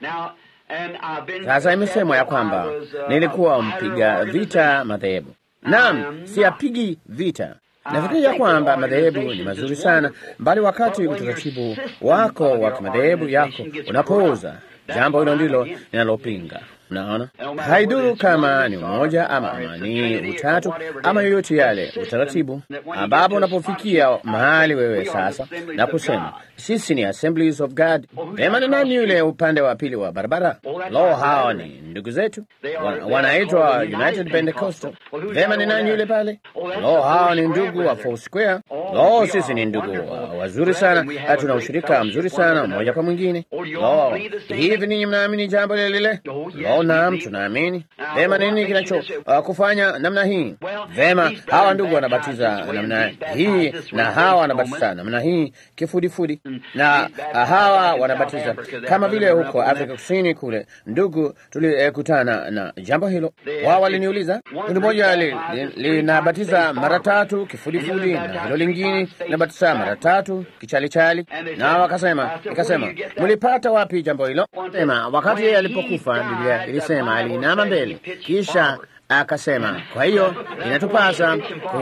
Sasa imesemwa ya kwamba nilikuwa mpiga vita madhehebu. Naam, siyapigi vita. Nafikiri ya kwamba madhehebu ni mazuri sana, bali wakati utaratibu wako wa kimadhehebu yako unapooza, jambo hilo ndilo ninalopinga. Naona haiduru kama ni umoja ama ni utatu ama yoyote yale utaratibu, ambapo unapofikia mahali wewe sasa na kusema sisi ni Assemblies of God. Vema, ni nani yule upande wa pili wa barabara? Lo, hao ni ndugu zetu, wanaitwa United Pentecostal. Vema, ni nani yule pale? Lo, hao ni ndugu wa Foursquare. Lo, sisi ni ndugu wazuri sana, tuna ushirika mzuri sana mmoja kwa mwingine. Lo, hivi ninyi mnaamini jambo lile lile? Lo, naam, tunaamini. Vema, nini kinacho kufanya namna hii? Vema, hawa ndugu wanabatiza namna hii na hawa wanabatiza namna hii kifudifudi, na hawa wanabatiza kama vile huko Afrika Kusini kule. Ndugu, tulikutana na jambo hilo. Wao waliniuliza, kundi moja linabatiza mara tatu kifudifudi na hilo lingine linabatiza mara tatu kichalichali, na wakasema, nikasema, mlipata wapi jambo hilo? Sema, wakati yeye alipokufa, Biblia ilisema aliinama mbele, kisha akasema, kwa hiyo inatupasa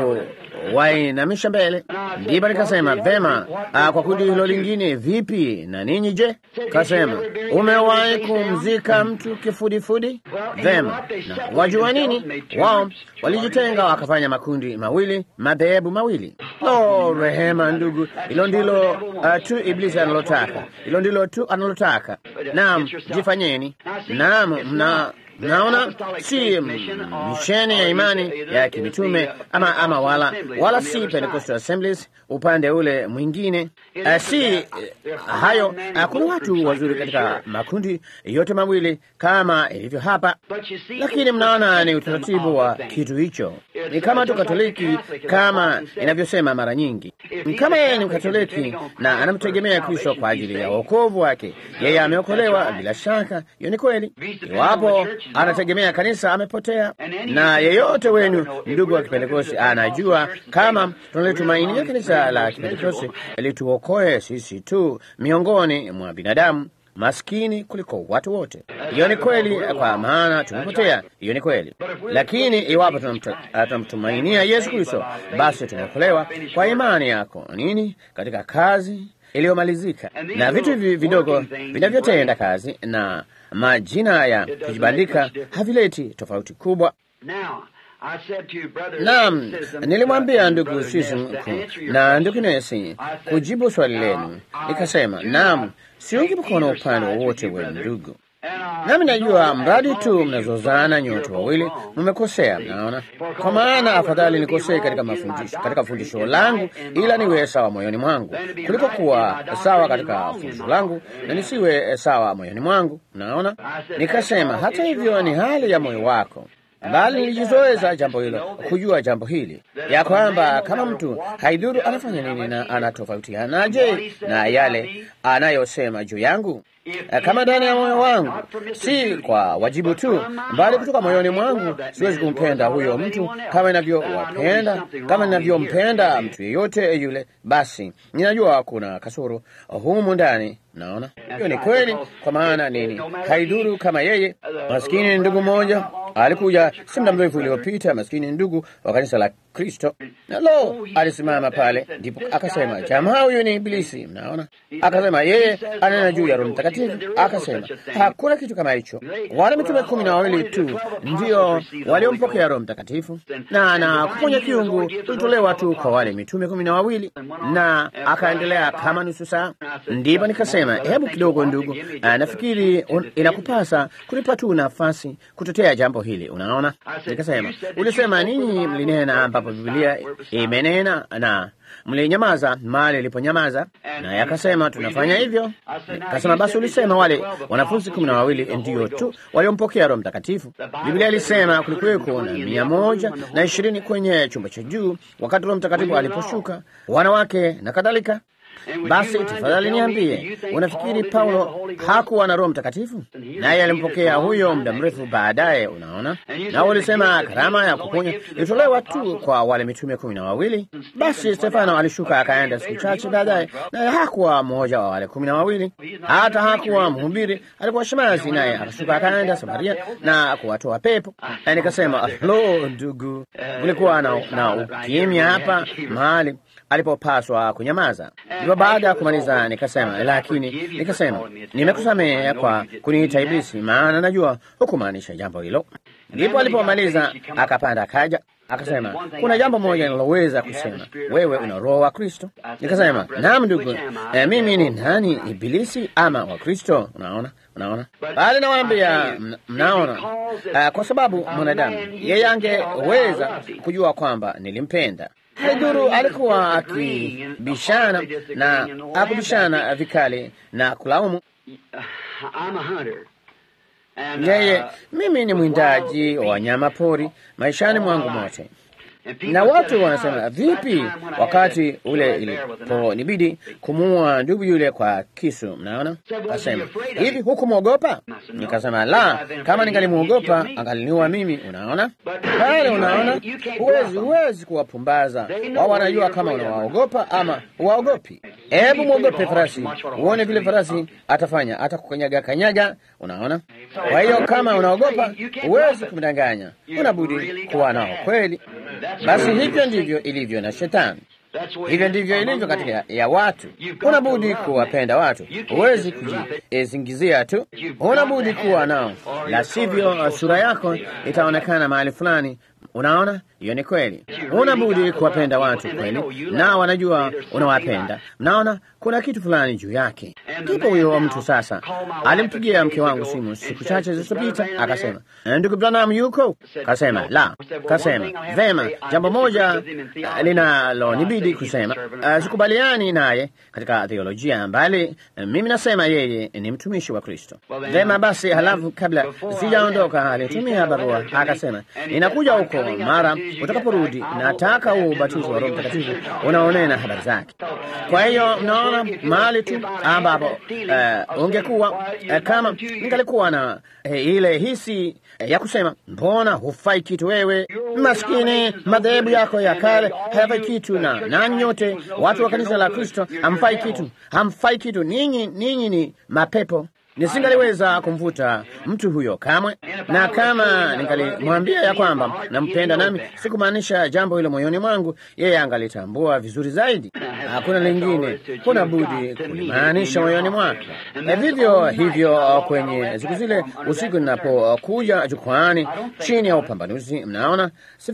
kuwainamisha mbele. Ndipo nikasema, vema, kwa kundi hilo lingine vipi? Na ninyi je? Kasema, umewahi kumzika mtu kifudifudi? Vema, na wajua nini? Wao walijitenga wakafanya makundi mawili, madhehebu mawili. Rehema ndugu, hilo ndilo tu Iblisi analotaka. Hilo ndilo tu analotaka. Naam, jifanyeni. Naam, naona si misheni ya imani ya kimitume ama wala si Pentecostal Assemblies upande ule mwingine. Si hayo. Kuna watu wazuri katika makundi yote mawili kama ilivyo hapa, lakini mnaona ni utaratibu wa kitu hicho. Ni kama tu Katoliki, kama inavyosema mara nyingi. Kama yeye ni Mkatoliki na anamtegemea Kristo kwa ajili ya wokovu wake, yeye ameokolewa bila shaka. Hiyo ni kweli. Iwapo anategemea kanisa, amepotea. Na yeyote wenu ndugu wa Kipentekosti anajua kama tunalitumainia kanisa la Kipentekosti lituokoe sisi tu miongoni mwa binadamu maskini kuliko watu wote. Hiyo ni kweli, kwa maana tumepotea. Hiyo ni kweli, lakini iwapo tunamtumainia Yesu Kristo, basi tumeokolewa kwa imani yako nini katika kazi iliyomalizika. Na vitu vidogo vinavyotenda kazi na majina ya kujibandika havileti tofauti kubwa. Naam, nilimwambia ndugu Susan na ndugu Nesi kujibu swali lenu, nikasema, naam, siungi mkono upande wowote wenu ndugu. Nami najua mradi tu mnazozana nyote wawili mmekosea. Naona, kwa maana afadhali nikosee katika fundisho langu, ila niwe sawa moyoni mwangu, kuliko kuwa sawa katika fundisho langu na nisiwe sawa moyoni mwangu. Naona, nikasema, hata hivyo ni hali ya moyo wako. Bali nilijizoeza jambo hilo, kujua jambo hili ya kwamba kama mtu haidhuru anafanya nini na anatofautianaje na yale anayosema juu yangu, kama ndani ya moyo wangu, si kwa wajibu tu, bali kutoka moyoni mwangu, siwezi kumpenda huyo mtu kama ninavyompenda mtu yeyote yule, basi ninajua kuna kasoro humu ndani. Naona hiyo ni kweli. Kwa maana nini? Haidhuru kama yeye. Maskini ndugu mmoja alikuja si muda mrefu uliopita, maskini ndugu wa kanisa la Kristo, na alisimama pale, ndipo akasema, jamaa huyu ni Ibilisi. Mnaona, akasema yeye anena juu ya Roho Mtakatifu. Akasema hakuna kitu kama hicho, wale mitume 12 tu ndio waliompokea Roho Mtakatifu, na kuponya kiungu tulitolewa tu kwa wale mitume 12. Na akaendelea kama nusu saa. Ndipo nikasema, hebu kidogo ndugu, nafikiri inakupasa kunipa tu nafasi kutetea jambo hili. Unaona, nikasema, ulisema ninyi mlinena ambapo Biblia imenena na mlinyamaza mahali iliponyamaza. Na yakasema tunafanya hivyo. Kasema, basi ulisema wale wanafunzi 12 ndio tu waliompokea Roho Mtakatifu. Biblia ilisema kulikuweko na 120 kwenye chumba cha juu wakati Roho Mtakatifu aliposhuka, wanawake na kadhalika. Basi tafadhali niambie, unafikiri Paulo hakuwa na Roho Mtakatifu? Naye alimpokea huyo muda mrefu baadaye. Unaona, na walisema karama ya kuponya ilitolewa tu kwa wale mitume 12. Basi Stefano alishuka akaenda siku chache baadaye, naye hakuwa mmoja wa wale 12, hata hakuwa mhubiri, alikuwa shemazi, naye akashuka akaenda Samaria na kuwatoa pepo. Na nikasema, ndugu, kulikuwa na ukimya hapa mahali alipopaswa kunyamaza. Ndipo baada ya kumaliza nikasema, nimekusamehe kwa kuniita Ibilisi, maana najua hukumaanisha jambo hilo. Ndipo alipomaliza akapanda akaja akasema, kuna jambo moja niloweza kusema, wewe una Roho wa Kristo. Nikasema, naam ndugu, mimi ni nani, Ibilisi ama wa Kristo? Unaona, bali nawaambia, mnaona, kwa sababu mwanadamu yeye angeweza kujua kwamba nilimpenda. Haidhuru alikuwa akibishana vikali na kulaumu. Yeye, mimi ni mwindaji wa wanyama pori maishani mwangu mote. Na watu wanasema, vipi wakati ule iliponibidi kumuua ndugu yule kwa kisu? Mnaona, kasema hivi, hukumwogopa? Nikasema, la, kama ningalimwogopa angaliniua mimi. Unaona pale, unaona, huwezi kuwapumbaza wao. Wanajua kama unawaogopa ama huwaogopi. Hebu mwogope farasi, uone vile farasi atafanya, atakukanyaga kanyaga. Unaona, kwa hiyo kama unaogopa huwezi kumdanganya, unabudi kuwa nao kweli. Basi hivyo ndivyo ilivyo na Shetani, hivyo ndivyo ilivyo katika ya watu. Unabudi kuwapenda watu, huwezi kujizingizia tu, unabudi kuwa nao, la sivyo sura yako itaonekana mahali fulani. Unaona, hiyo ni kweli. Unabudi kuwapenda watu kweli, na wanajua unawapenda. Mnaona, kuna kitu fulani juu yake. Ndipo huyo mtu sasa alimpigia mke wangu simu siku chache zilizopita, akasema, ndugu Branham yuko? Kasema, la. Kasema, vema, jambo moja linalonibidi kusema, sikubaliani naye katika theolojia, bali mimi nasema yeye ni mtumishi wa Kristo. Vema basi, halafu kabla sijaondoka alitumia barua, akasema, ninakuja huko mara utakaporudi, nataka ubatizo wa Roho Mtakatifu unaonena habari zake. Kwa hiyo mnaona mahali tu ambapo ungekuwa kama ningalikuwa na ile hisi ya kusema, mbona hufai kitu wewe, maskini, madhehebu yako ya kale hayafai kitu, na nyote watu wa kanisa la Kristo hamfai kitu, ninyi ni mapepo. Nisingaliweza kumvuta mtu huyo kamwe, na kama ningalimwambia ya kwamba nampenda, nami sikumaanisha jambo hilo moyoni mwangu, yeye angalitambua vizuri zaidi. Hakuna lingine, kuna budi kulimaanisha moyoni mwake. Na vivyo hivyo kwenye siku zile usiku ninapokuja jukwani chini ya upambanuzi, mnaona,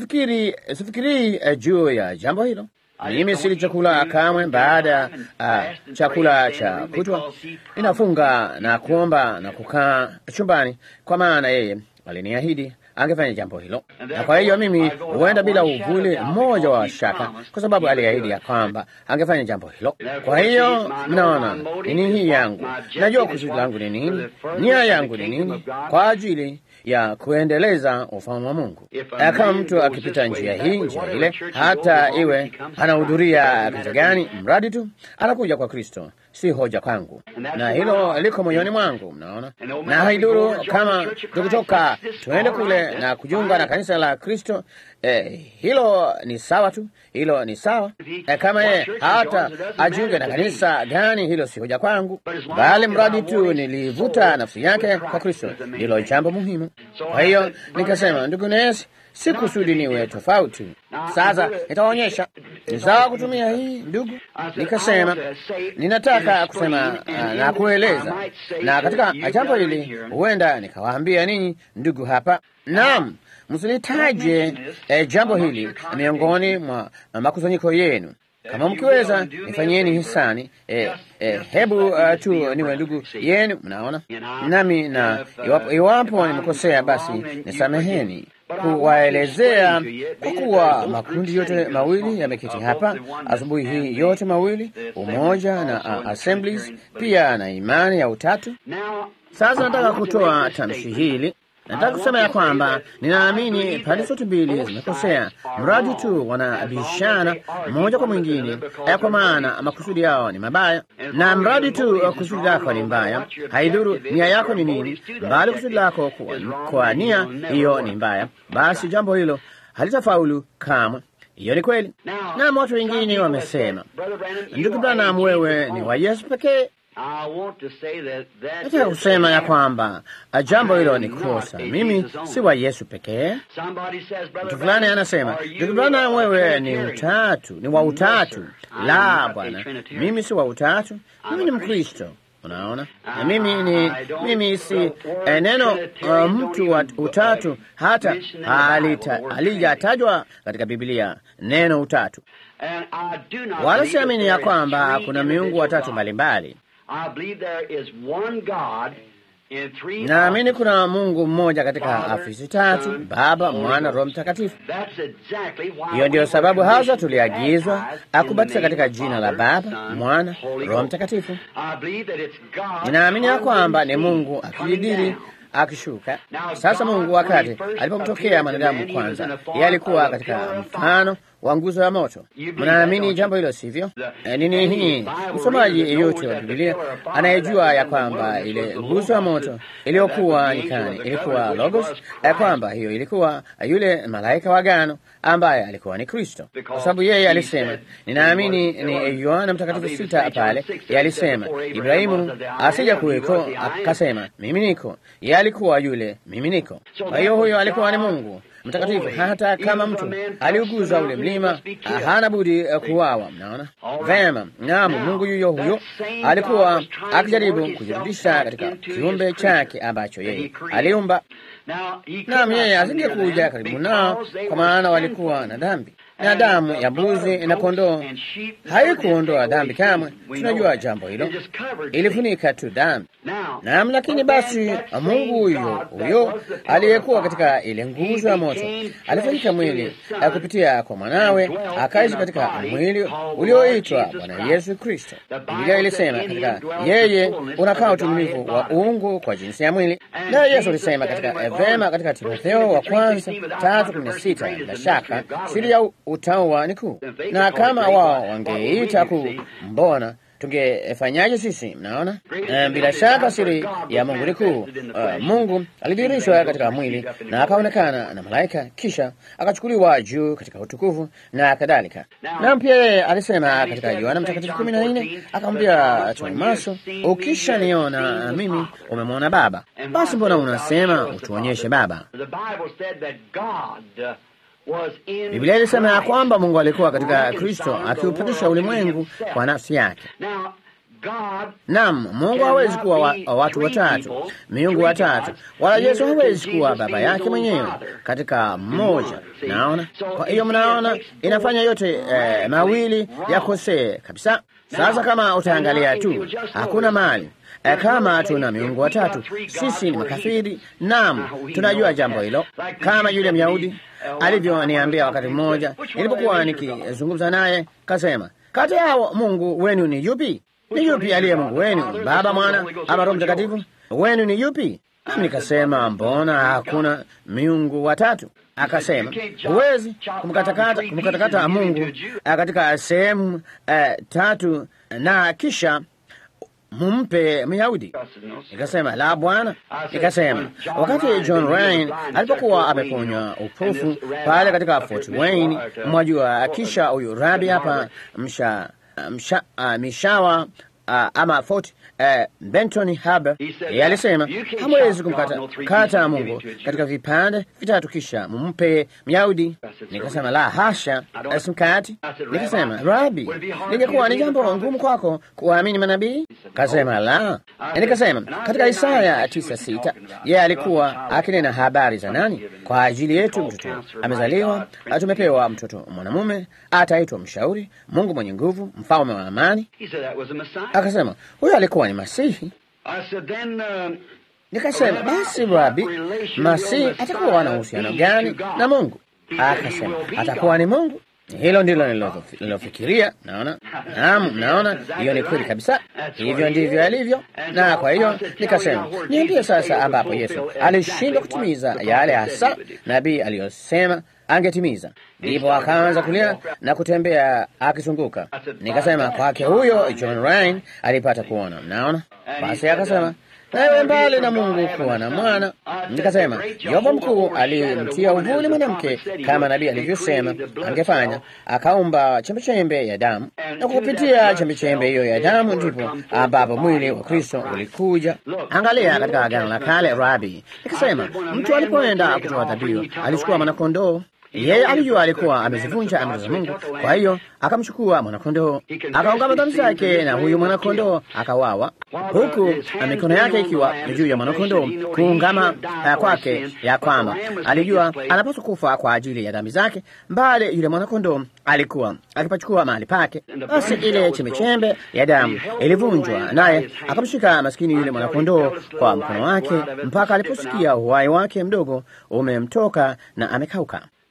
sifikiri juu ya jambo hilo. Mimi sili chakula kamwe baada chakula cha kutwa. Ninafunga na kuomba na kukaa chumbani, kwa maana yeye aliniahidi angefanya jambo hilo, na kwa hiyo mimi huenda bila uvuli mmoja wa shaka, kwa sababu aliahidi ya kwamba angefanya jambo hilo. Kwa hiyo mnaona nini hii yangu, najua kusudi langu ni nini, nia yangu ni nini, kwa ajili ya kuendeleza ufalme wa Mungu. Kama mtu akipita njia hii njia ile, hata iwe anahudhuria kanisa gani, mradi tu anakuja kwa Kristo, si hoja kwangu, na hilo liko moyoni mwangu. Mnaona, na haiduru kama tukitoka tuende kule na kujiunga na kanisa la Kristo, hilo ni sawa tu, hilo ni sawa. Kama yeye hata ajiunge na kanisa gani, hilo si hoja kwangu, bali mradi tu nilivuta nafsi yake kwa Kristo, ndilo jambo muhimu. Kwa hiyo nikasema, ndugu Nesi, si kusudi niwe tofauti. Sasa nitaonyesha ni sawa kutumia hii, ndugu. Nikasema ninataka kusema na kueleza, na katika jambo hili huenda nikawaambia ninyi ndugu hapa, naam, msilitaje jambo hili miongoni mwa makusanyiko yenu. Kama mkiweza nifanyeni hisani, hebu tu niwe ndugu yenu. Mnaona, nami na iwapo nimekosea, basi nisameheni kuwaelezea, kwa kuwa makundi yote mawili yameketi hapa asubuhi hii, yote mawili, umoja na Assemblies, pia na imani ya utatu. Sasa nataka kutoa tamshi hili. Nataka kusema ya kwamba ninaamini pande zote mbili zimekosea, mradi tu wanabishana mmoja kwa mwingine, kwa maana makusudi yao ni mabaya. Na mradi tu kusudi lako ni mbaya, haidhuru nia yako ni nini, bali kusudi lako kwa nia hiyo ni mbaya, basi jambo hilo halitafaulu kamwe. Hiyo ni kweli. Na watu wengine wamesema, ndugu Branham, wewe ni wa Yesu pekee. Nataka kusema ya kwamba jambo hilo ni kosa. Mimi si wa Yesu pekee. Mtu fulani anasema, ndugu Branham, wewe ni utatu, ni wa utatu. La, bwana, mimi si wa utatu, mimi ni Mkristo. Unaona, na mimi si neno mtu wa utatu, hata halijatajwa katika Biblia neno utatu, wala siamini ya kwamba kuna miungu watatu mbalimbali. Naamini kuna Mungu mmoja katika afisi tatu, Baba, Mwana, Roho Mtakatifu. Hiyo ndiyo sababu hasa tuliagizwa akubatiza katika jina la Baba, Mwana, Roho Mtakatifu. Ninaamini ya kwamba ni Mungu akijidiri akishuka. Sasa Mungu wakati alipomtokea mwanadamu kwanza, yeye alikuwa katika mfano wa nguzo ya moto. Mnaamini jambo hilo, sivyo? Nini hii? Msomaji yeyote wa Biblia anayejua ya kwamba ile nguzo ya moto iliyokuwa nyikani ilikuwa Logos, kwamba hiyo ilikuwa yule malaika wa agano ambaye alikuwa ni Kristo, kwa sababu yeye alisema, ninaamini ni Yohana Mtakatifu 6 pale, yeye alisema Ibrahimu asija kuweko, akasema mimi niko. Yeye alikuwa yule mimi niko. Kwa hiyo huyo alikuwa ni Mungu mtakatifu. Hata kama mtu aliuguza ule mlima, hana budi kuwawa. Mnaona vema? Naam, Mungu yuyo huyo alikuwa akijaribu kujirudisha katika kiumbe chake ambacho yeye aliumba. Naam, yeye asingekuja karibu nao, kwa maana walikuwa na dhambi, na damu ya mbuzi na kondoo haikuondoa dhambi kamwe. Tunajua jambo hilo, ilifunika tu dhambi. Naam, lakini basi Mungu huyo aliyekuwa katika ile nguzo ya moto alifanyika mwili kupitia kwa mwanawe, akaishi katika mwili ulioitwa Bwana Yesu Kristo. Biblia ilisema katika yeye unakaa utimilifu wa uungu kwa jinsi ya mwili, na Yesu alisema katika Timotheo wa kwanza 3:16, bila shaka siri ya utaua ni kuu, na kama wao wangeita kuu, mbona tungefanyaje sisi? Mnaona, bila shaka siri ya Mungu ni kuu. Mungu alidhihirishwa katika mwili na akaonekana na malaika, kisha akachukuliwa juu katika utukufu na kadhalika. Na pia yeye alisema katika Yohana Mtakatifu 14, akamwambia Tomaso, ukisha niona mimi umemwona Baba. Basi mbona unasema utuonyeshe Baba? Biblia ilisema ya kwamba Mungu alikuwa katika Kristo akiupatisha ulimwengu kwa nafsi yake. Naam, Mungu hawezi kuwa watu watatu, miungu watatu, wala Yesu hawezi kuwa baba yake mwenyewe katika mmoja. Naona, kwa hiyo mnaona inafanya yote mawili yakosee kabisa. Sasa kama utaangalia tu, hakuna mali kama tuna miungu watatu, sisi ni makafiri. Naam, tunajua jambo hilo, kama yule Myahudi alivyoniambia wakati mmoja nilipokuwa nikizungumza naye, kasema, kati yao Mungu wenu ni yupi? Ni yupi aliye Mungu wenu? Baba, Mwana ama Roho Mtakatifu? Wenu ni yupi? Nikasema, mbona hakuna miungu watatu? Akasema, huwezi kumkatakata Mungu katika sehemu tatu na kisha mumpe Myahudi. Nikasema, la Bwana. Nikasema, wakati John Ryan alipokuwa ameponywa upofu pale katika Fort Wayne, mwajua, kisha huyu rabi hapa Mishawa ama Fort Benton Harbor, alisema hamwezi kumkata Mungu katika vipande vitatu kisha mumpe Myahudi. Nikasema, la hasha, simkati. Nikasema, Rabi, lingekuwa ni jambo ngumu kwako kuamini manabii? Kasema, la. Nikasema, katika Isaya 9:6 yeye alikuwa akinena habari za nani? Kwa ajili yetu mtoto amezaliwa, tumepewa mtoto mwanamume, ataitwa Mshauri, Mungu mwenye nguvu, Mfalme wa amani. Akasema, huyo alikuwa ni Masihi. Nikasema, basi Rabi, Masihi atakuwa na uhusiano gani na Mungu? Akasema, atakuwa ni Mungu. Hilo ndilo nilofikiria. Naona, naam, naona hiyo ni kweli kabisa, hivyo ndivyo alivyo. Na kwa hiyo nikasema, niambie sasa ambapo Yesu alishindwa kutimiza yale hasa nabii aliyosema angetimiza. Ndipo akaanza kulia na kutembea akizunguka. Nikasema, kwake huyo John Ryan alipata kuona. Naona, basi akasema, nawe mbali na Mungu kuwa na mwana. Nikasema, Yehova mkuu alimtia uvuli mwanamke kama nabii alivyosema angefanya, akaumba chembechembe ya damu, na kupitia chembechembe hiyo ya damu ndipo ambapo mwili wa Kristo ulikuja. Angalia katika Agano la Kale, Rabi. Nikasema, mtu alipoenda kutoa dhabihu alichukua mwanakondoo. Yeye alijua alikuwa amezivunja amri za Mungu, kwa hiyo akamchukua mwanakondoo, akaungama dhambi zake, na huyu mwanakondoo akawawa, huku mikono yake ikiwa juu ya mwanakondoo, kuungama kwake ya kwamba alijua anapaswa kufa kwa ajili ya dhambi zake, bali yule mwanakondoo alikuwa akipachukua mahali pake. Basi ile chembechembe ya damu ilivunjwa, naye akamshika maskini yule mwanakondoo kwa mkono wake mpaka aliposikia uhai wake mdogo umemtoka na amekauka.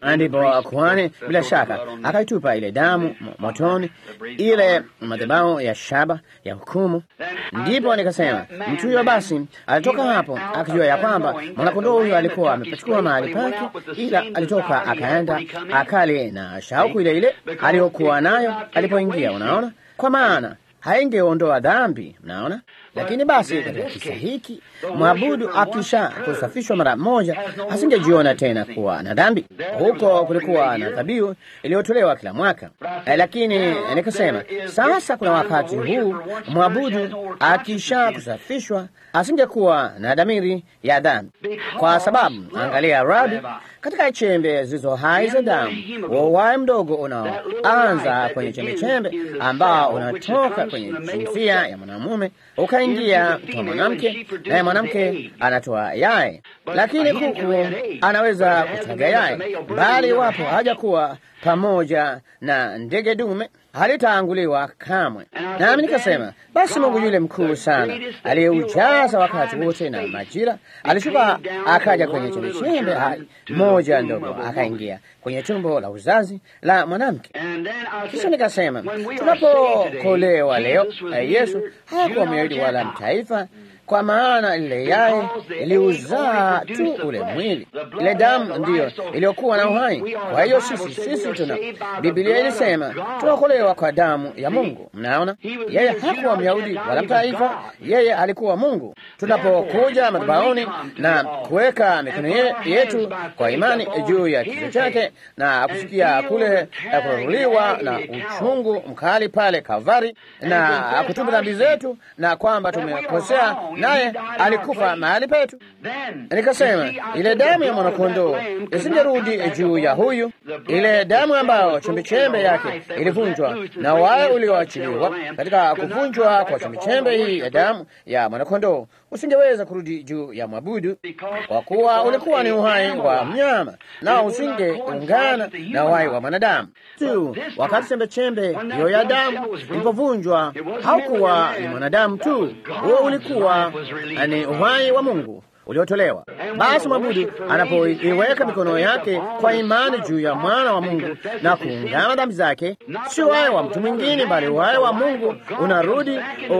Ndipo kuhani bila shaka akaitupa ile damu motoni, ile madhabahu ya shaba ya hukumu. Ndipo nikasema mtu huyo basi alitoka hapo akijua ya kwamba mwanakondoo huyo alikuwa amepachukua mahali pake, ila alitoka akaenda akali na shauku ile ile aliyokuwa nayo alipoingia. Unaona, kwa maana haingeondoa dhambi. Mnaona, lakini basi katika kisa hiki mwabudu akisha kusafishwa mara moja asingejiona tena kuwa na dhambi. Huko kulikuwa na dhabihu iliyotolewa kila mwaka, lakini nikasema sasa kuna wakati huu mwabudu akisha kusafishwa asingekuwa na dhamiri ya dhambi, kwa sababu angalia, Rabi, katika chembe zilizo hai za damu, uhai mdogo unaoanza kwenye chembe ambao unatoka kwenye jinsia ya mwanamume ukaingia kwa mwanamke, naye mwanamke anatoa yai. Lakini kuku anaweza kutaga yai, bali wapo hajakuwa pamoja na ndege dume halitaanguliwa kamwe. Nami nikasema basi Mungu yule mkuu sana aliyeujaza wakati wote na majira alishuka akaja kwenye chembe hai moja ndogo akaingia kwenye tumbo la uzazi la mwanamke. Kisha nikasema tunapokolewa leo, Yesu hakuwa Myahudi wala mtaifa, kwa maana ile yai iliuzaa tu ule mwili, ile damu ndiyo iliyokuwa na uhai. Kwa hiyo sisi tuna, Biblia ilisema tunaokolewa kwa damu ya Mungu. Mnaona, yeye hakuwa Myahudi wala mtaifa, yeye alikuwa Mungu. Tunapokuja madhabahuni na kuweka mikono yetu kwa imani juu ya kichwa chake na kusikia kule kuruliwa na uchungu mkali pale Kalvari na kutubu dhambi zetu na kwamba tumekosea naye alikufa mahali petu, nikasema ile damu ya mwanakondoo isingerudi juu ya huyu, ile damu ambayo chembechembe yake ilivunjwa na wao ulioachiliwa katika kuvunjwa kwa chembechembe hii ya damu ya mwanakondoo usingeweza kurudi juu ya mwabudu, kwa kuwa ulikuwa ni uhai wa mnyama na usingeungana na uhai wa mwanadamu tu. Wakati chembechembe hiyo ya damu ilipovunjwa, haukuwa ni mwanadamu tu, huo ulikuwa ni uhai wa Mungu uliotolewa. Basi mwabudu anapoiweka mikono yake kwa imani juu ya mwana wa Mungu na kuungama dhambi zake, si uhai wa mtu mwingine, bali uhai wa Mungu unarudi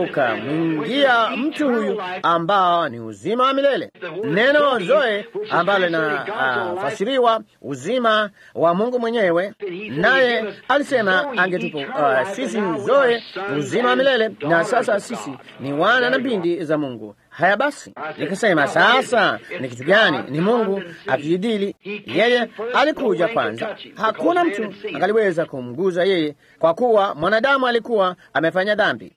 ukamwingia mtu huyu, ambao ni uzima wa milele. Neno zoe ambalo linafasiriwa uzima wa Mungu mwenyewe, naye alisema angetupa sisi zoe uzima wa milele, na sasa sisi ni wana na binti za Mungu. Haya basi, nikasema sasa ni kitu gani? Ni Mungu akijidili. Yeye alikuja kwanza, hakuna mtu angaliweza kumguza yeye, kwa kuwa mwanadamu alikuwa amefanya dhambi.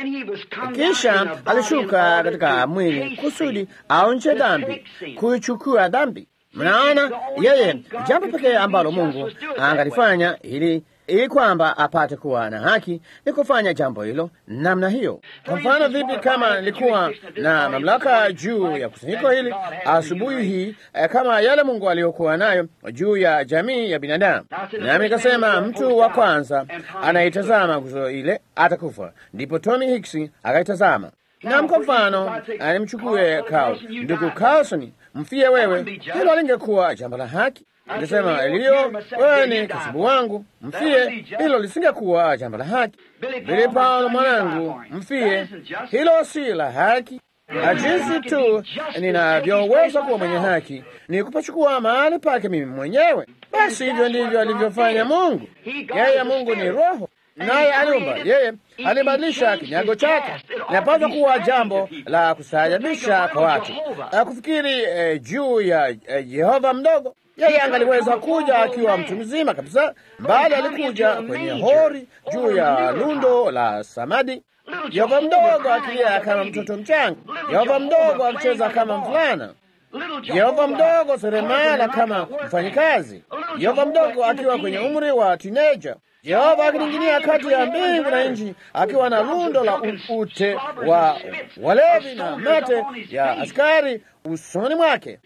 Kisha alishuka katika mwili kusudi aonje dhambi, kuichukua dhambi. Mnaona, yeye jambo pekee ambalo Mungu angalifanya ili kwamba apate kuwa na haki ni kufanya jambo hilo namna hiyo. Kwa mfano, vipi kama nilikuwa na mamlaka juu ya kusanyiko hili asubuhi hii kama yale Mungu aliyokuwa nayo juu ya jamii ya binadamu? Nami nikasema mtu wa kwanza anaitazama nguzo ile atakufa. Ndipo Tony Hicks akaitazama. Na kwa mfano alimchukue ndugu Carlson, mfie wewe, hilo lingekuwa jambo la haki. Nikasema Elio, wewe ni kasibu wangu, mfie, hilo lisingekuwa jambo la haki. Billy Paul mwanangu, mfie, hilo si la haki. Na jinsi tu ninavyoweza kuwa mwenye haki ni kupachukua mahali pake mimi mwenyewe. Basi hivyo ndivyo alivyofanya Mungu. Yeye Mungu ni Roho, naye aliumba, yeye alibadilisha kinyago chake. Inapaswa kuwa jambo la kustaajabisha kwa watu kufikiri juu ya Yehova mdogo. Yeye angaliweza kuja akiwa mtu mzima kabisa, bali alikuja kwenye hori juu ya lundo la samadi. Yehova mdogo akilia kama mtoto mchanga, Yehova mdogo akicheza kama mvulana, Yehova mdogo seremala kama mfanyikazi, Yehova mdogo akiwa kwenye umri wa teenager, Yehova akining'inia kati ya mbingu na nchi akiwa na lundo la ute wa walevi na mate ya askari usoni mwake,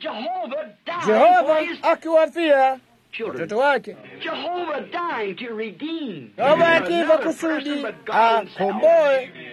Jehova akiwafia watoto wake, Jehova akifa kusudi akomboe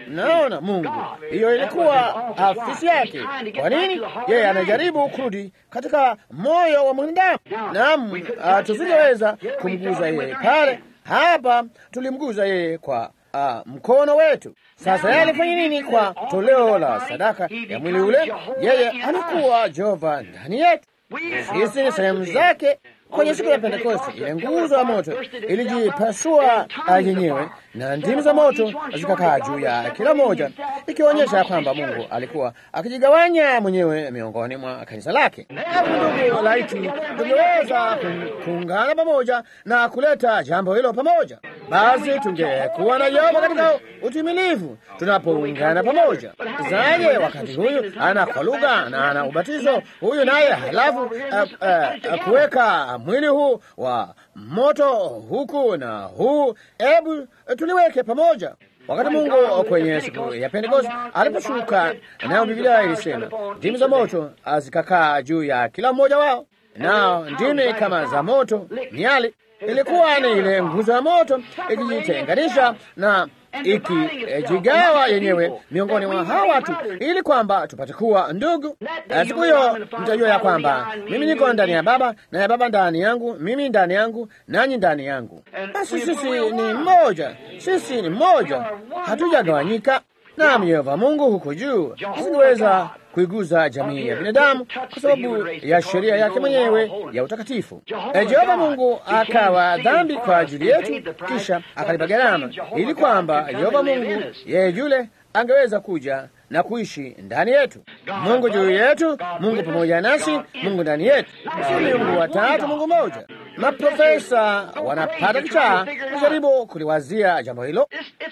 Naona Mungu, hiyo ilikuwa afisi yake. Kwa nini? Yeye anajaribu kurudi katika moyo wa mwanadamu. Naam, tusingeweza kumguza yeye pale. Hapa tulimguza yeye kwa mkono wetu. Sasa yeye alifanya nini kwa toleo la sadaka ya mwili ule? Yeye anakuwa Jehova ndani yetu. Sisi ni sehemu zake. Kwenye siku ya Pentekoste, ile nguzo ya moto ilijipasua yenyewe na ndimi za moto zikakaa juu ya kila moja, ikionyesha kwamba Mungu alikuwa akijigawanya mwenyewe miongoni mwa kanisa lake. Ndugu, laiti tungeweza kuungana pamoja na kuleta jambo hilo pamoja, basi tungekuwa na Yehova katika utimilifu tunapoungana pamoja. Zaje wakati huyu ana kwa lugha na ana ubatizo huyu naye, halafu kuweka mwili huu wa moto huku na huu, hebu tuliweke pamoja. Wakati Mungu kwenye siku ya Pentekoste aliposhuka, nayo Biblia ilisema ndimi za moto zikakaa juu ya kila mmoja wao, nao ndimi kama za moto miali. Ilikuwa ni ile nguzo ya moto ikijitenganisha na ikijigawa yenyewe miongoni mwa hawa watu, ili kwamba tupate kuwa ndugu. Siku hiyo mtajua ya kwamba mimi niko ndani ya Baba na ya Baba ndani yangu, mimi ndani yangu nanyi ndani yangu. Basi sisi ni mmoja, sisi ni mmoja, hatujagawanyika. Na Yehova Mungu huko juu asingeweza kuiguza jamii ya binadamu kwa sababu ya sheria yake mwenyewe ya utakatifu. Jehova Mungu akawa dhambi kwa ajili yetu, kisha akalipa gharama ili kwamba Yehova Mungu yeye yule angeweza kuja na kuishi ndani yetu. Mungu juu yetu, Mungu pamoja nasi, Mungu ndani yetu. Si Mungu watatu, Mungu mmoja. Maprofesa wanapata kichaa kujaribu kuliwazia jambo hilo.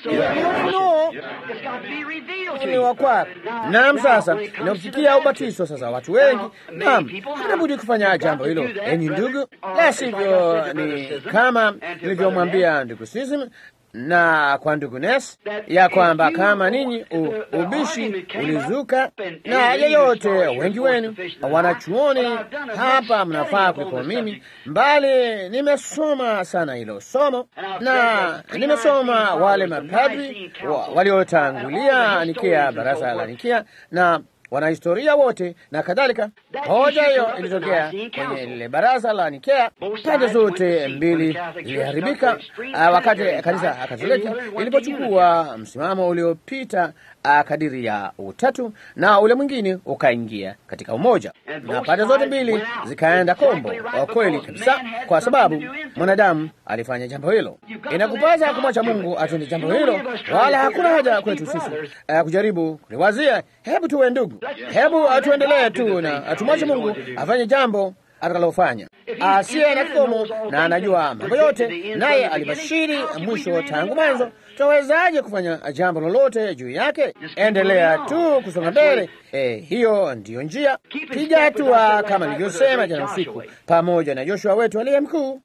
Naam, sasa inafikia ubatizo. Sasa watu wengi, naam, inabudi kufanya jambo hilo, enyi ndugu, la sivyo ni kama nilivyomwambia ndugu Sism na kwa ndugu Ness ya kwamba kama ninyi ubishi ulizuka na yeyote, wengi wenu wanachuoni hapa mnafaa kuliko mimi, mbali nimesoma sana hilo somo, na nimesoma wale mapadri waliotangulia Nikea, baraza la Nikea na wanahistoria wote na kadhalika. Hoja hiyo ilitokea kwenye lile baraza la Nikea. Pande zote mbili ziliharibika wakati kanisa Katoliki ilipochukua msimamo uliopita kadiri ya utatu na ule mwingine ukaingia katika umoja, na pande zote mbili zikaenda kombo. Kweli kabisa, kwa sababu mwanadamu alifanya jambo hilo. Inakupasa kumwacha Mungu atende jambo hilo, wala hakuna haja kwetu sisi kujaribu kuliwazia. Hebu tuwe ndugu, hebu tuendelee tu na atumwache Mungu afanye jambo atakalofanya. Asiye na kikomo na anajua mambo yote, naye alibashiri mwisho tangu mwanzo. Tunawezaje kufanya jambo lolote juu yake? Endelea tu kusonga mbele. Hiyo ndiyo njia. Piga hatua kama nilivyosema jana usiku, pamoja na Joshua wetu aliye mkuu.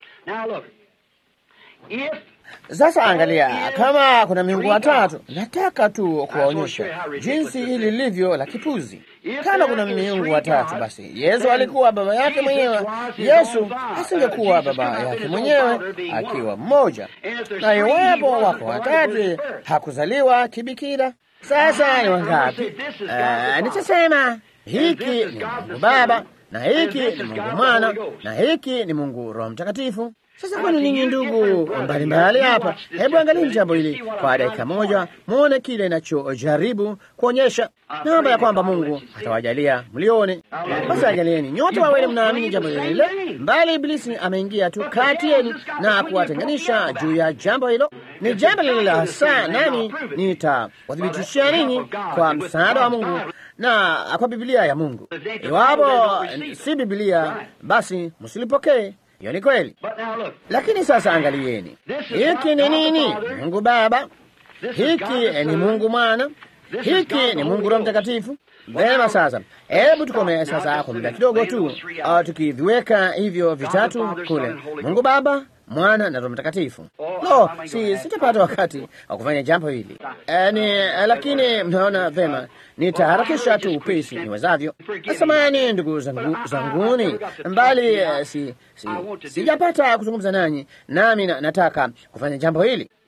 Sasa angalia, kama kuna miungu watatu, nataka tu kuwaonyesha jinsi hili lilivyo la kipuzi. Kama kuna miungu watatu, basi Yesu alikuwa baba yake mwenyewe. Yesu asingekuwa baba yake mwenyewe akiwa mmoja, na iwapo wako watatu, hakuzaliwa kibikira. Sasa ni wangapi? Nitasema hiki ni Mungu Baba, na hiki ni Mungu Mwana, na hiki ni Mungu Roho Mtakatifu. Sasa kwani ninyi ndugu mbalimbali hapa, hebu angalieni jambo hili kwa dakika moja, muone kile ninachojaribu kuonyesha. Naomba ya kwamba Mungu atawajalia mlione. Basi angalieni nyote wawili, mnaamini jambo lile, mbali Ibilisi ameingia tu kati yenu na kuwatenganisha juu ya jambo hilo. Ni jambo lile hasa, nani nitawathibitishia ninyi kwa msaada wa Mungu na kwa Biblia ya Mungu. Iwapo si Biblia, basi msilipokee. Hiyo ni kweli. Lakini sasa angalieni, hiki ni nini? Mungu Baba, hiki ni Mungu Mwana, hiki ni Mungu Roho Mtakatifu. Vema, sasa hebu tukome sasa kwa muda kidogo tu, tukiviweka hivyo vitatu kule, Mungu Baba, Mwana na Roho Mtakatifu. No, sitapata wakati wa kufanya jambo hili. Lakini mnaona vema, nitaharakisha tu upesi niwezavyo. Samahani ndugu zanguni, mbali sijapata kuzungumza nanyi, nami nataka kufanya jambo hili.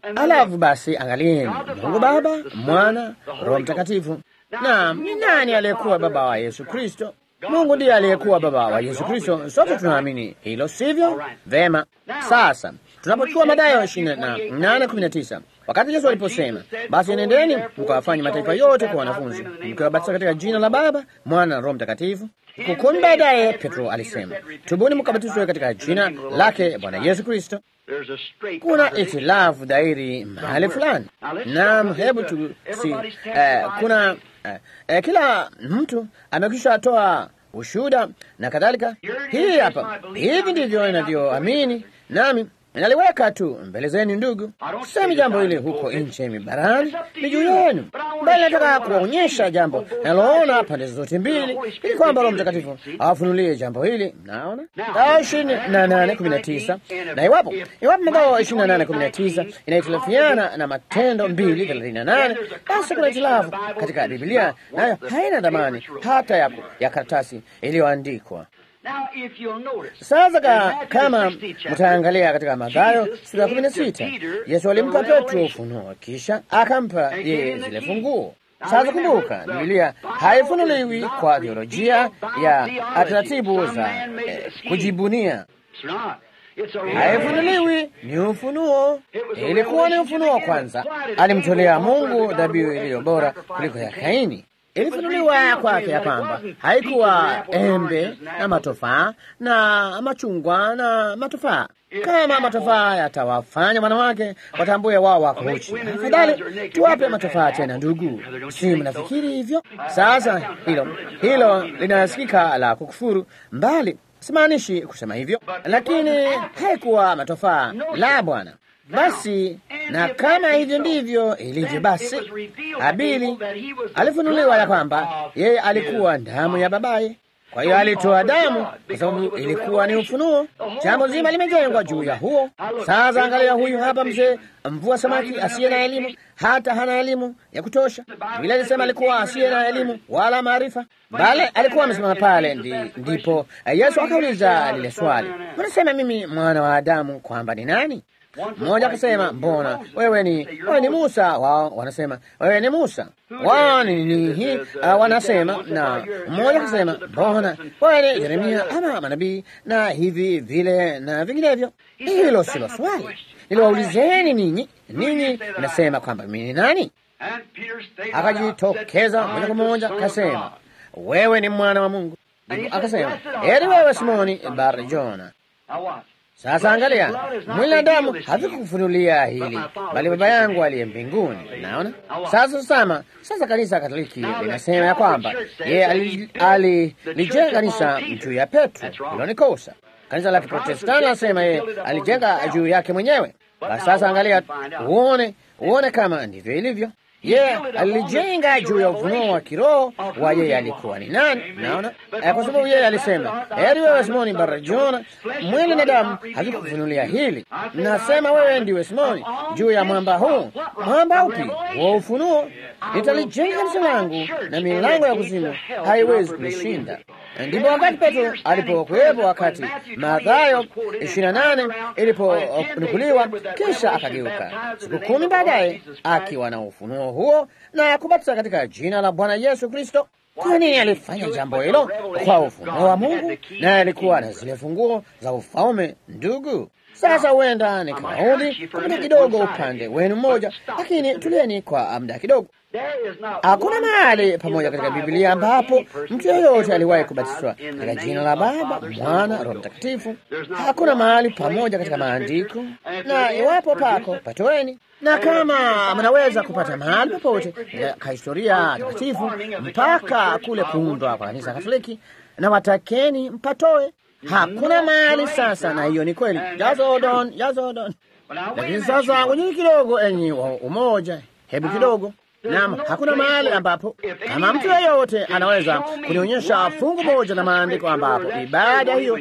Alafu basi angalieni, Mungu Baba, Mwana, Roho Mtakatifu. Na ni nani aliyekuwa baba wa Yesu Kristo? Mungu ndiye aliyekuwa baba wa Yesu Kristo. Sote tunaamini hilo, sivyo? Vema. Sasa tunapochukua Mathayo 28:19, wakati Yesu aliposema, basi nendeni mkawafanye mataifa yote kwa wanafunzi, mkiwabatiza katika jina la Baba, Mwana na Roho Mtakatifu. Kukuni baadaye Petro alisema, tubuni mkabatizwe katika jina lake Bwana Yesu Kristo. Kuna itilafu dhahiri mahali fulani. Naam, hebu kuna kila mtu amekwisha toa ushuhuda na kadhalika. Hii hapa, hivi ndivyo inavyoamini, nami naliweka tu mbele zenu ndugu. Sisemi jambo hili huko nje mibarani, ni juu yenu, bali nataka kuwaonyesha jambo naloona pande zote mbili, ili kwamba Roho Mtakatifu awafunulie jambo hili. Naona Mathayo 28:19, na iwapo Mathayo 28:19 inaitilafiana na Matendo 2:38, basi kuna itilafu katika Biblia, nayo haina dhamani hata ya karatasi iliyoandikwa. Sasa kama mtaangalia katika Mathayo sura 16, Yesu alimpa Petro ufunuo, kisha akampa yeye zile funguo. Sasa kumbuka, Biblia haifunuliwi kwa theolojia ya taratibu za kujibunia. Haifunuliwi, ni ufunuo. Ilikuwa ni ufunuo kwanza. Alimtolea Mungu dhabihu iliyo bora kuliko ya Kaini. Ilifunuliwa kwake ya kwamba haikuwa embe na matofaa na machungwa na matofaa. Kama matofaa yatawafanya wanawake watambue wao wako uchi, afadhali tuwape matofaa tena, ndugu. Si mnafikiri hivyo? Sasa hilo linasikika la kukufuru, mbali simaanishi kusema hivyo, lakini haikuwa matofaa la Bwana. Basi na kama hivyo ndivyo ilivyo, basi Habili alifunuliwa ya kwamba yeye alikuwa damu ya babaye. Kwa hiyo alitoa damu kwa sababu ilikuwa ni ufunuo. Jambo zima limejengwa juu ya huo. Sasa angalia huyu hapa mzee mvua samaki asiye na elimu, hata hana elimu ya kutosha. Biblia inasema alikuwa asiye na elimu wala maarifa, bali alikuwa amesimama pale. Ndipo Yesu akauliza lile swali, unasema mimi mwana wa Adamu kwamba ni nani? Mmoja akasema, mbona wewe ni Musa. Wao wanasema wewe ni Musa. Wao ni wanasema, na mmoja akasema, mbona wewe ni Yeremia ama manabii na hivi vile na vinginevyo. Hilo silo swali. Niliwaulizeni ninyi mnasema kwamba mimi ni nani? Akajitokeza moja kwa moja akasema, wewe ni mwana wa Mungu. Akasema, heri wewe Simoni Bar-Jona. Sasa angalia, mwili na damu havikufunulia hili, bali Baba yangu aliye mbinguni. Naona sasa kanisa Katoliki linasema ya kwamba yeye alijenga kanisa juu ya Petro. Hilo ni kosa. Kanisa la Kiprotestanti nasema yeye alijenga juu yake mwenyewe. Basi sasa angalia, uone kama ndivyo ilivyo. Yeye alijenga juu ya ufunuo wa kiroho wa yeye alikuwa ni nani. Naona kwa sababu yeye alisema, heri wewe Simoni Bar-Jona, mwili na damu havikufunulia hili. Nasema wewe ndiwe Simoni, juu ya mwamba huu. Mwamba upi? Wa ufunuo. Nitalijenga kanisa langu, na milango ya kuzimu haiwezi kulishinda. Ndipo wakati Petro alipokuwepo, wakati Mathayo 28 iliponukuliwa, kisha akageuka siku 10 baadaye akiwa na ufunuo huo na kubatiza katika jina la Bwana Yesu Kristo. Kwa nini alifanya jambo hilo? Kwa ufunuo wa Mungu, na alikuwa na zile funguo za ufalme. Ndugu, sasa huenda nikaudi kupita kidogo upande wenu mmoja, lakini tulieni kwa muda kidogo. Hakuna mahali pamoja katika Biblia ambapo mtu yeyote aliwahi kubatizwa katika jina la Baba, Mwana, Roho Mtakatifu. Hakuna mahali pamoja katika maandiko, na iwapo pako patoeni. Na kama mnaweza kupata mahali popote katika historia takatifu mpaka kule kuundwa kwa kanisa Katoliki, na watakeni mpatoe. Hakuna mahali sasa, na hiyo ni kweli. Jazodon. Lakini sasa ngojeni kidogo, enyi wa umoja, hebu kidogo. Naam, hakuna mahali ambapo kama mtu yeyote anaweza kunionyesha fungu moja la maandiko ambapo ibada hiyo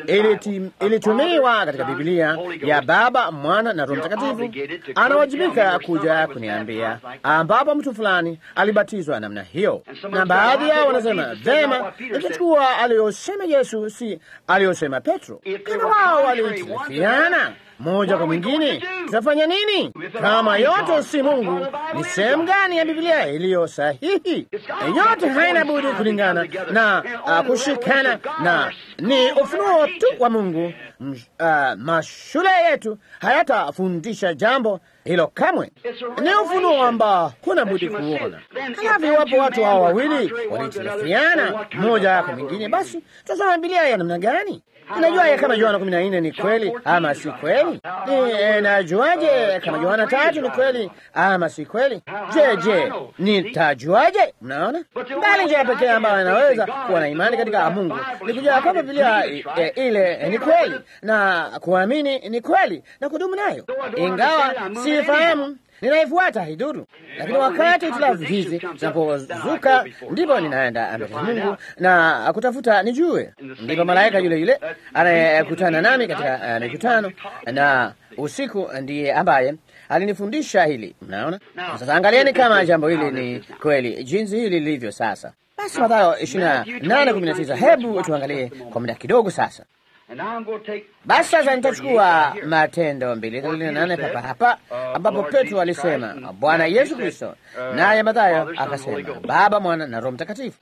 ilitumiwa katika Biblia ya Baba, Mwana na Roho Mtakatifu. Anawajibika kuja kuniambia ambapo mtu fulani alibatizwa namna hiyo. Na baadhi yao wanasema, vema, ikichukua aliyosema Yesu si aliyosema Petro. Kama wao walitilafiana, moja kwa mwingine, tutafanya nini? Kama yote si Mungu, ni sehemu gani ya Biblia iliyo sahihi? Yote haina budi kulingana na kushikana na ni ufunuo tu wa Mungu. Mashule yetu hayatafundisha jambo hilo kamwe. Ni ufunuo ambao huna budi kuona. Halafu iwapo watu hao wawili walitilifiana mmoja kwa mwingine, basi tutasoma Biblia ya namna gani? Najuaje kama Yohana 14 ni kweli ama si kweli? Najuaje kama Yohana 3 ni kweli ama si kweli? Je, nitajuaje? Mnaona, bali njia pekee ambayo anaweza kuwa na imani katika Mungu ni kujua kwamba Biblia ile ni kweli na kuamini ni kweli na kudumu nayo, ingawa sifahamu ninaifuata haidhuru. Lakini wakati hitilafu hizi zinapozuka, ndipo ninaenda mbele za Mungu na kutafuta nijue. Ndipo malaika yule yule anayekutana nami katika mikutano na usiku ndiye ambaye alinifundisha hili. Mnaona? Sasa angalieni kama jambo hili ni kweli jinsi hili lilivyo sasa. Basi Mathayo 28:19, hebu tuangalie kwa muda kidogo sasa. Basi sasa nitachukua Matendo 2:8 papa hapa ambapo Petro alisema Bwana Yesu Kristo, naye Mathayo akasema Baba, Mwana na Roho Mtakatifu.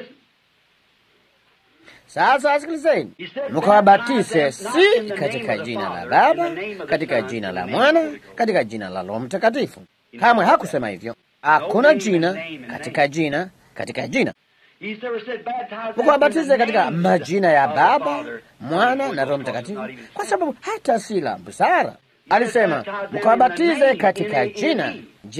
Sasa sikilizeni, mkawabatize si katika jina la Baba, katika jina la Mwana, katika jina la Roho Mtakatifu. Kamwe hakusema hivyo. Hakuna jina katika jina katika jina. Mkawabatize katika majina ya Baba, Mwana na Roho Mtakatifu, kwa sababu hata si la busara. Alisema mkawabatize katika jina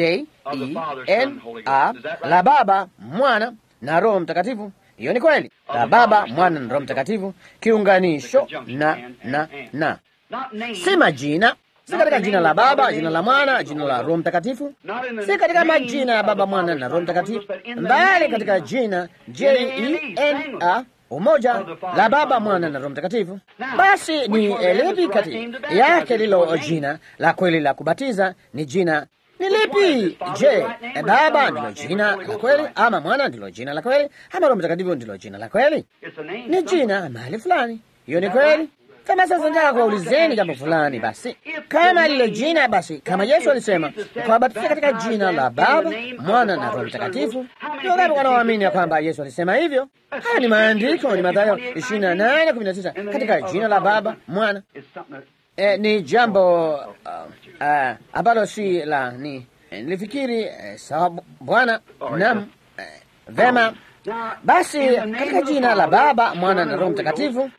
J-E-N-A la Baba, Mwana na Roho Mtakatifu. Hiyo ni kweli, la Baba, Mwana na Roho Mtakatifu, kiunganisho na si majina. Si katika jina la Baba, jina la Mwana, jina la Roho Mtakatifu. Si katika majina ya Baba, Mwana na Roho Mtakatifu, bali katika jina J-E-N-A, umoja, la Baba, Mwana na Roho Mtakatifu. Basi ni lipi kati yake lilo jina la kweli la kubatiza? Ni jina ni lipi? Je, Baba ndilo jina la kweli, ama Mwana ndilo jina la kweli, ama Roho Mtakatifu ndilo jina la kweli? Ni jina mahali fulani. Hiyo ni kweli. Kama sasa nataka kuwaulizeni jambo fulani, basi kama lile jina, basi kama Yesu alisema mkawabatize katika jina la Baba, Mwana na Roho Mtakatifu, ndio ngapi wanaoamini ya kwamba Yesu alisema hivyo? Haya ni maandiko, ni Mathayo 28:19, katika jina la Baba, Mwana. Ni jambo ambalo si la nilifikiri sawa Bwana. Naam, vema. Basi katika jina la Baba, Mwana na Roho Mtakatifu.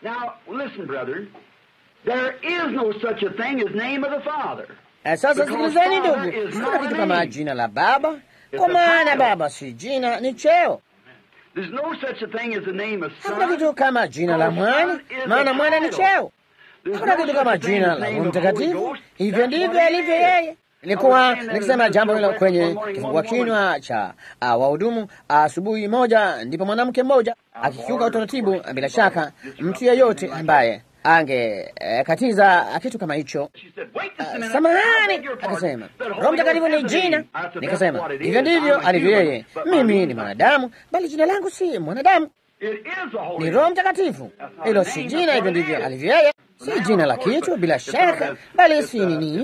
Sasa sikilizeni ndugu, hakuna kitu kama jina la Baba, kwa maana Baba si jina, ni cheo. Hakuna kitu kama jina la Mwana, maana Mwana ni cheo. Hakuna kitu kama jina la Roho Mtakatifu, hivyo ndivyo alivyo yeye. Nilikuwa nikisema jambo hilo kwenye kifungua kinywa cha wahudumu asubuhi moja, ndipo mwanamke mmoja akikiuka utaratibu, bila shaka mtu yeyote ambaye angekatiza kitu kama hicho, samahani, akasema Roho Mtakatifu ni jina. Nikasema hivyo ndivyo alivyo yeye. Mimi ni mwanadamu, bali jina langu si mwanadamu, ni Roho Mtakatifu. Hilo si jina, hivyo ndivyo alivyo yeye. Si jina la kitu bila shaka, bali si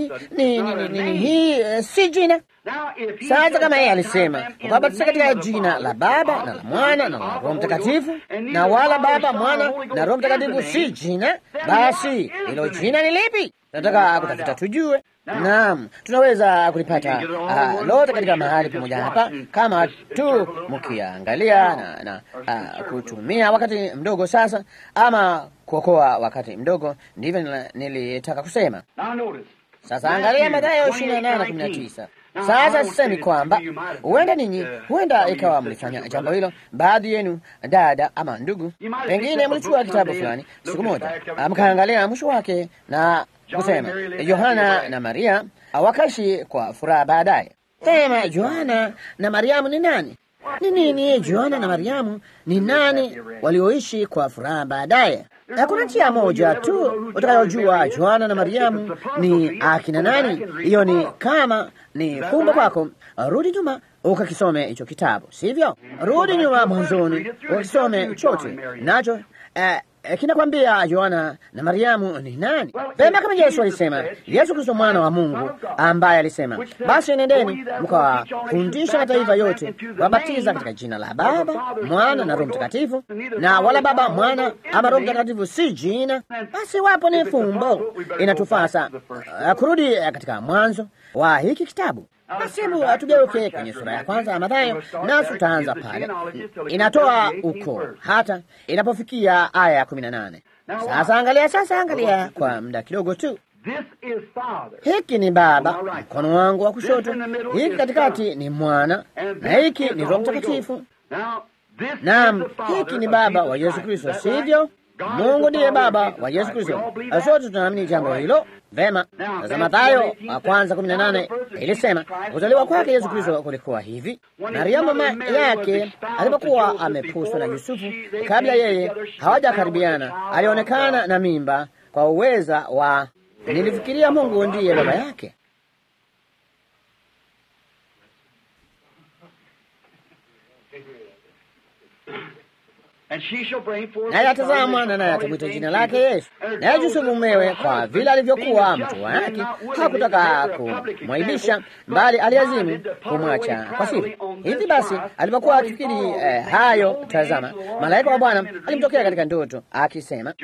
si jina. Sasa kama yeye alisema mkawabatize katika jina la Baba na la Mwana na la Roho Mtakatifu, na wala Baba, Mwana na Roho Mtakatifu si jina, basi hilo jina ni lipi? Nataka kutafuta tujue. Naam, tunaweza kulipata lote katika mahali pamoja hapa, kama tu mkiangalia na kutumia wakati mdogo sasa, ama kuokoa wakati mdogo. Ndivyo nilitaka kusema. Sasa angalia Mathayo 28:19. Sasa sisemi kwamba huenda ikawa mlifanya jambo hilo, baadhi yenu dada ama ndugu, pengine mlichukua kitabu fulani siku moja mkaangalia mwisho wake na kusema Yohana na Maria wakaishi kwa furaha baadaye. Sema Yohana na Mariamu ni nani? Ni nini Yohana na Mariamu ni nani walioishi kwa furaha baadaye? Hakuna njia moja tu utakayojua Yohana na Mariamu ni akina nani. Hiyo ni kama ni fumbo kwako. Rudi nyuma ukakisome hicho kitabu, sivyo? Rudi nyuma mwanzoni ukakisome chote nacho. kinakwambia Yohana na Mariamu ni nani? Vema, kama Yesu alisema, Yesu Kristo mwana wa Mungu, ambaye alisema, basi nendeni mkawafundisha mataifa yote, wabatiza katika jina la Baba, Mwana na Roho Mtakatifu, na wala Baba, Mwana ama Roho Mtakatifu si jina. Basi wapo ni fumbo. Inatufasa kurudi katika mwanzo wa hiki kitabu. Basi hebu tugeuke kwenye sura ya kwanza ya Mathayo, nasi tutaanza pale. Inatoa uko hata inapofikia aya ya 18. Sasa angalia kwa muda kidogo tu. Hiki ni Baba, mkono wangu wa kushoto, hiki katikati ni Mwana, na hiki ni Roho Mtakatifu. Naam, hiki ni Baba wa Yesu Kristo, sivyo? Mungu ndiye Baba wa Yesu Kristo. Sote tunaamini jambo hilo. Vema. Sasa Mathayo wa kwanza 18 ilisema kuzaliwa kwake Yesu Kristo kulikuwa hivi: Mariamu mama yake alipokuwa amepuswa na Yusufu, kabla yeye hawajakaribiana, alionekana na mimba kwa uweza wa, nilifikiria Mungu ndiye baba yake. Naye atazaa mwana, naye atamwita jina lake Yesu. Naye Yusufu mumewe, kwa vile alivyokuwa mtu wake, hakutaka kumwaibisha, bali aliazimu kumwacha kwa siri. Hivi basi, alipokuwa akifikiri hayo, tazama, malaika wa Bwana alimtokea katika ndoto akisema,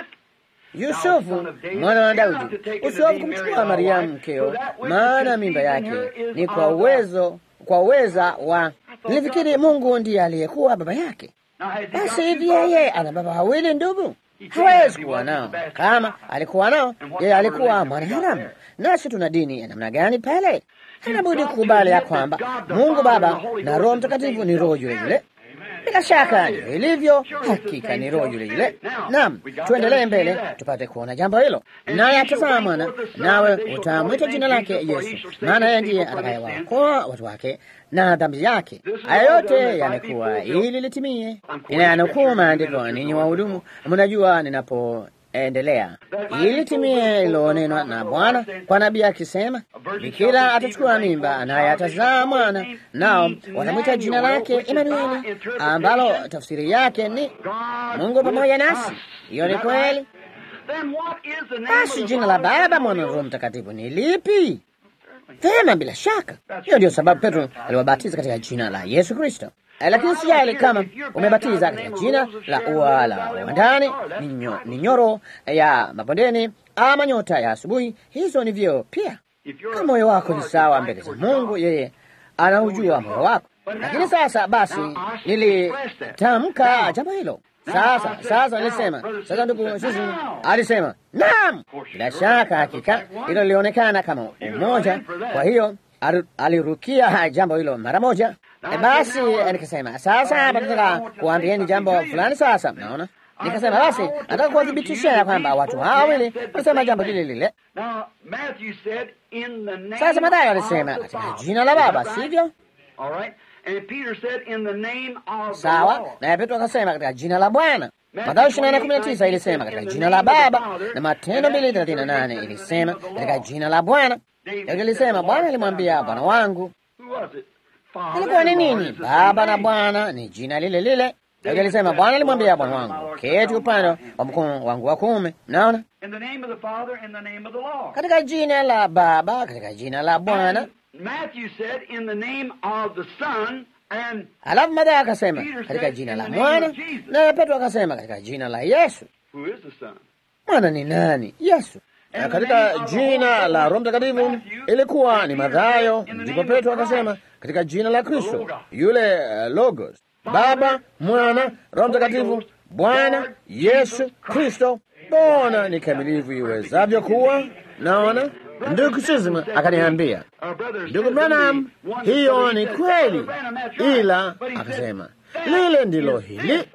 Yusufu mwana wa Daudi, usihofu kumchukua Mariamu mkeo, maana mimba yake ni kwa uweza wa, nilifikiri Mungu ndiye aliyekuwa baba yake. Basi hivi yeye ana baba wawili ndugu? Hawezi kuwa nao. Kama alikuwa nao, yeye alikuwa mwanaharamu. Nasi tuna dini ya namna gani pale? Hanabudi kukubali ya kwamba Mungu Baba na Roho Mtakatifu ni roho yule yule. Bila shaka ndio ilivyo, hakika ni roho yule yule. Naam, tuendelee mbele tupate kuona jambo hilo. Naye atazaa mwana, nawe utamwita jina lake Yesu, maana yeye ndiye atakayewaokoa watu wake na dhambi yake. Haya yote yamekuwa ili litimie. Ninanukuu maandiko, ninyi wahudumu mnajua ninapoendelea, ili litimie ilonenwa na Bwana kwa nabii akisema, bikira atachukua mimba, naye atazaa mwana, nao watamwita jina lake Emanueli, ambalo tafsiri yake ni Mungu pamoja nasi. Hiyo ni kweli. Basi jina la Baba, Mwana na Roho Mtakatifu ni lipi? Vema, bila shaka hiyo ndio sababu Petro aliwabatiza katika jina la Yesu Kristo. Lakini sijali kama umebatiza katika jina la ua la wandani, ni nyoro ya mabondeni, ama nyota ya asubuhi. Hizo ni vyeo pia. Kama moyo wako ni sawa mbele za Mungu, yeye anaujua moyo wako. Lakini sasa basi, nilitamka jambo hilo. Sasa nilisema, sasa ndugu sisi alisema, naam, bila shaka hakika hilo lilionekana kama umoja. Kwa hiyo alirukia jambo hilo mara moja. Basi nikasema, sasa nataka kuambieni jambo fulani. Sasa mnaona, nikasema basi nataka kuwathibitishia kwamba watu hawa wawili wanasema jambo lile lile. Sasa Mathayo alisema katika jina la Baba, sivyo? Sawa, naye Petro akasema katika jina la Bwana. Mathayo 28:19 ilisema katika jina la Baba, na Matendo 2:38 ilisema katika jina la Bwana. Daudi alisema, Bwana alimwambia Bwana wangu. Ilikuwa ni nini? Baba na Bwana ni jina lile lile. Daudi alisema, Bwana alimwambia Bwana wangu, keti upande wa mkono wangu wa kuume. Naona, katika jina la Baba, katika jina la Bwana. Alafu Mathayo akasema katika jina la Mwana, na Petro akasema katika jina la Yesu. Mwana ni nani? Yesu. Na katika jina la Roho Mtakatifu ilikuwa ni Mathayo. Ndipo Petro akasema katika jina la Kristo, yule Logos. Baba, Mwana, Roho Mtakatifu, Bwana Yesu Kristo. Mbona ni kamilifu iwezavyo kuwa. Naona ndugu Sisma akaniambia, ndugu Branham, hiyo ni kweli, ila akasema lile ndilo hili.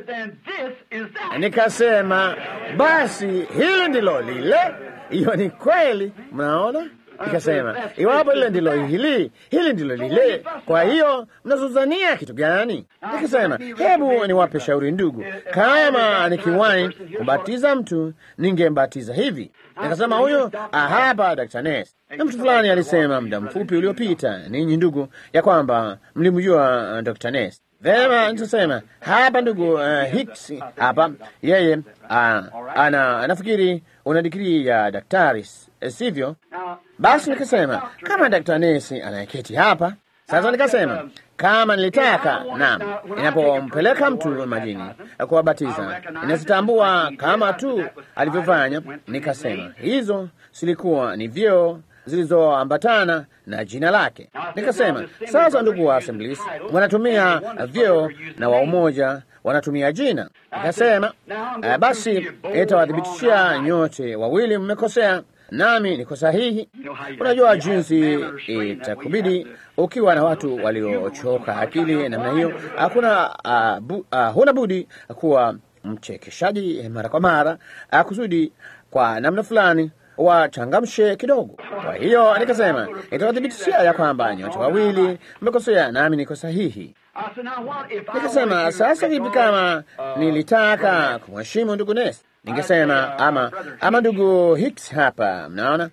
Nikasema basi hili ndilo lile. Hiyo ni kweli, mnaona. Nikasema iwapo lile ndilo hili, hili ndilo lile, kwa hiyo mnazozania kitu gani? Nikasema hebu niwape shauri ndugu, kama nikiwahi kubatiza mtu ningembatiza hivi. Nikasema huyo hapa Dr. Ness. Na mtu fulani alisema muda mfupi uliopita, ninyi ndugu, ya kwamba mlimjua Dr. Ness. Vema, nitasema hapa ndugu Hicks hapa, yeye anafikiri una digrii ya daktari, sivyo? Basi nikasema kama Dr. Nesi anayeketi hapa sasa, nikasema kama nilitaka, naam, inapompeleka mtu majini kuwabatiza, inazitambua kama tu alivyofanya. Nikasema hizo zilikuwa ni vyeo zilizoambatana na jina lake. Nikasema sasa, ndugu wa Assemblies wanatumia vyeo na wa umoja wanatumia jina. Nikasema basi itawadhibitishia nyote wawili mmekosea, nami niko sahihi. Unajua jinsi itakubidi ukiwa na watu waliochoka akili namna hiyo, huna budi kuwa mchekeshaji mara kwa mara, kusudi kwa namna fulani wachangamshe kidogo. Kwa hiyo nikasema itawadhibitishia ya kwamba nyote wawili mmekosea, nami niko sahihi. Nikasema sasa, vipi kama nilitaka kumheshimu ndugu Nesi? Ningesema ama ndugu Hicks hapa, mnaona,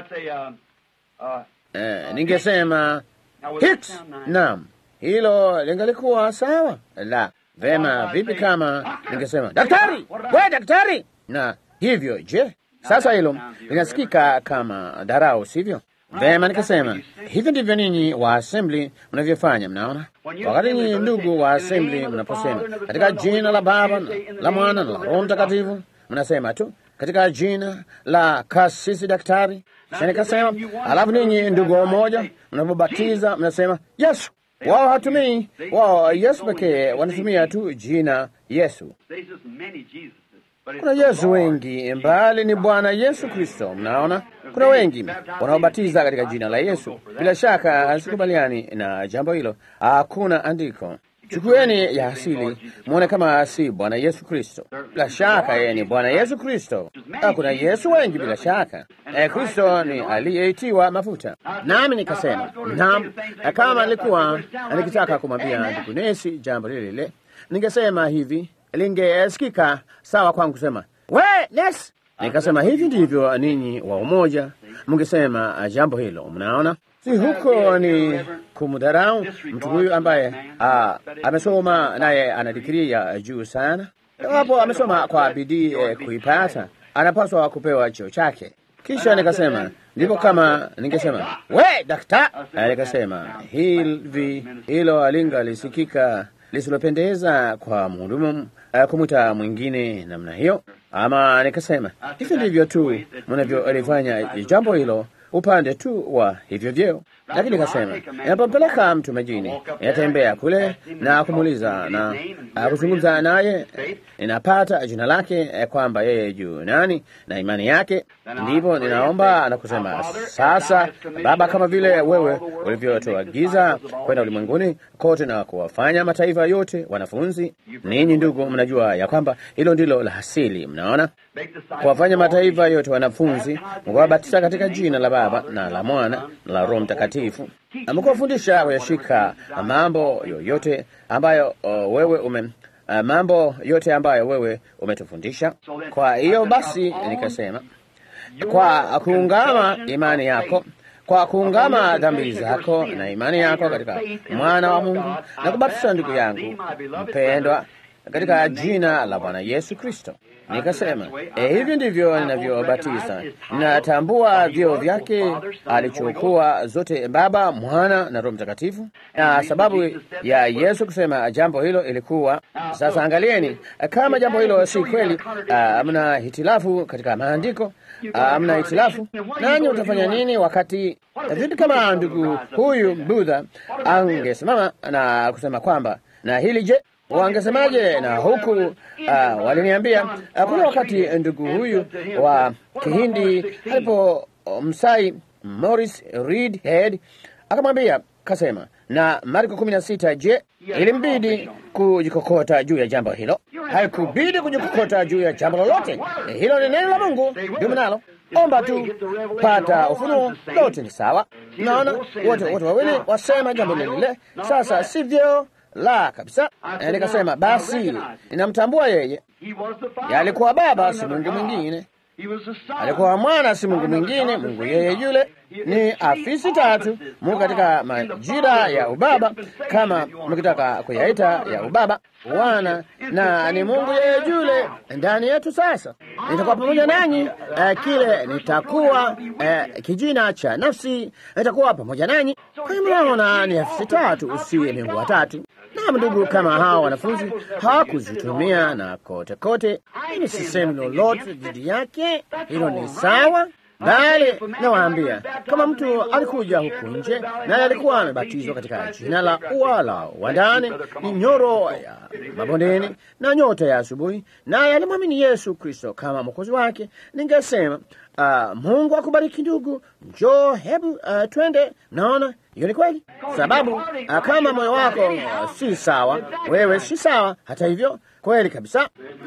ningesema Hicks, naam, hilo lingalikuwa sawa. La, vema, vipi kama ningesema daktari, we daktari, na hivyo je? Sasa hilo linasikika kama dharau, sivyo? Vema, nikasema hivyo ndivyo ninyi wa Assembly mnavyofanya, mnaona. Wakati ninyi ndugu wa Assembly mnaposema katika jina la Baba la Mwana na la Roho Mtakatifu, mnasema tu katika jina la kasisi daktari. Kisha nikasema, alafu ninyi ndugu wa umoja mnapobatiza mnasema Yesu. Wao hatumii wao Yesu pekee, wanatumia tu jina Yesu. Kuna Yesu wengi, mbali ni Bwana Yesu Kristo. Mnaona, kuna wengi wanaobatiza katika jina la Yesu. Bila shaka sikubaliani na jambo hilo. Hakuna andiko. Chukueni ya asili, muone kama si Bwana Yesu Kristo. Bila shaka yeye ni Bwana Yesu Kristo. Kuna Yesu wengi bila shaka. Kristo ni aliyeitiwa mafuta. Nami nikasema, naam, kama nilikuwa nikitaka kumwambia ndugu Nesi jambo lile, ningesema hivi, lingesikika sawa kwangu kusema, we Nesi. Nikasema hivi ndivyo ninyi wa umoja mungesema jambo hilo. Mnaona, si huko ni kumdharau mtu huyu ambaye amesoma naye ana digrii ya juu sana. Hapo amesoma kwa bidii kuipata, anapaswa kupewa cheo chake. Kisha nikasema ndipo kama ningesema we daktari, nikasema hilo alingalisikika lisilopendeza kwa mhudumu kumwita mwingine namna hiyo. Ama nikasema hivi ndivyo tu mnavyolifanya jambo hilo upande tu wa hivyo vyeo. Lakini nikasema inapompeleka mtu majini, inatembea kule na kumuuliza na kuzungumza naye, ninapata jina lake, kwamba yeye juu nani na imani yake, ndipo ninaomba na kusema, sasa Baba, kama vile wewe ulivyotuagiza kwenda ulimwenguni kote na kuwafanya mataifa yote wanafunzi. Ninyi ndugu mnajua ya kwamba hilo ndilo la asili. Mnaona, kuwafanya mataifa yote wanafunzi, mkawabatiza katika jina la Baba na la Mwana na la Roho Mtakatifu, na mkawafundisha kuyashika mambo yote ambayo wewe umetufundisha. Kwa hiyo basi nikasema, kwa kuungama imani yako, kwa kuungama dhambi zako na imani yako katika Mwana wa Mungu, na kubatiza ndugu yangu mpendwa katika jina la Bwana Yesu Kristo. Nikasema hivi ndivyo ninavyobatiza. Ninatambua vyeo vyake alichokuwa zote Baba, Mwana na Roho Mtakatifu, na sababu ya Yesu kusema jambo hilo ilikuwa, sasa angalieni, kama jambo hilo si kweli, mna hitilafu katika maandiko, mna hitilafu, nanyi utafanya nini wakati vipi kama ndugu huyu Budha angesimama na kusema kwamba na hili je? Wangesemaje? Na huku waliniambia kuna wakati ndugu huyu wa Kihindi alipo msai Morris Reed Head akamwambia, kasema na Marko 16, je, ilimbidi kujikokota juu ya jambo hilo? Haikubidi kujikokota juu ya jambo lolote. Hilo ni neno la Mungu, dumu nalo, omba tu pata ufunuo, lote ni sawa. Naona wote wawili wasema jambo lile. Sasa sivyo? La kabisa. Nikasema basi ninamtambua yeye, alikuwa Baba, si Mungu mwingine. Alikuwa mwana, si Mungu mwingine, Mungu yeye yule. Ni afisi tatu, Mungu katika majira ya ubaba, kama mkitaka kuyaita ya ubaba, wana, na ni Mungu yeye yule ndani yetu. Sasa nitakuwa pamoja nanyi, kile nitakuwa kijina cha nafsi, nitakuwa pamoja nanyi. Kwa hiyo mnaona ni afisi tatu, usiwe Mungu watatu. Na ndugu, kama hawa wanafunzi hawakuzitumia na kote kote, mimi sisemi lolote dhidi yake, hilo ni sawa, bali nawaambia, kama mtu alikuja huku nje na alikuwa amebatizwa katika jina la uwala wa ndani, ni nyoro ya mabondeni na nyota ya asubuhi, na alimwamini Yesu Kristo kama mwokozi wake, ningesema Mungu akubariki ndugu, njoo, hebu twende. Naona hiyo ni kweli, sababu kama moyo wako si sawa, wewe si sawa, hata hivyo kweli kabisa,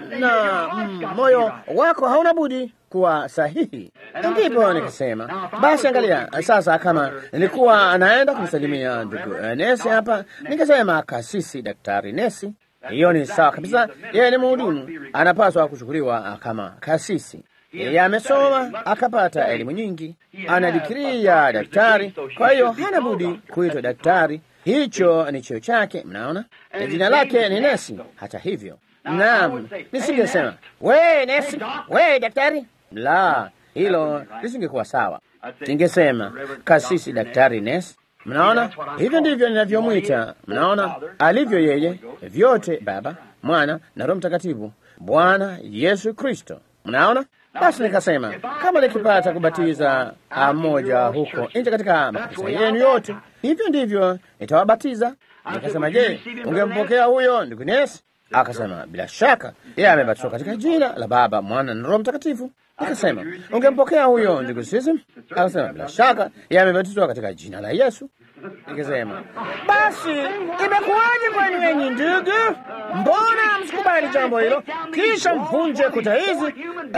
na moyo wako hauna budi kuwa sahihi. Ndipo nikasema basi, angalia sasa, kama nilikuwa anaenda kumsalimia ndugu Nesi hapa, nikasema kasisi daktari Nesi, hiyo ni sawa kabisa, yeye ni mhudumu, anapaswa kuchukuliwa kama kasisi. Yeye amesoma akapata elimu nyingi, ana digrii ya daktari, kwa hiyo hana budi kuitwa daktari. Hicho ni cheo chake, mnaona, jina lake ni Nesi. Hata hivyo, naam, nisingesema we Nesi, we daktari, la, hilo lisingekuwa sawa. Ningesema kasisi daktari Nesi. Mnaona, hivyo ndivyo ninavyomwita. Mnaona alivyo yeye, vyote Baba, Mwana na Roho Mtakatifu, Bwana Yesu Kristo. Mnaona. Basi nikasema kama nikipata kubatiza mmoja huko nje katika makanisa yenu yote, hivyo ndivyo nitawabatiza. Nikasema, je, ungempokea huyo ndugu Nesi? Akasema, bila shaka, yeye amebatizwa katika jina la Baba, Mwana na Roho Mtakatifu. Nikasema, ungempokea huyo ndugu Sisi? Akasema, bila shaka, yeye amebatizwa katika jina la Yesu. Nikasema, basi imekuwaje kwenu enyi ndugu? Mbona msikubali jambo hilo, kisha mvunje kuta hizi?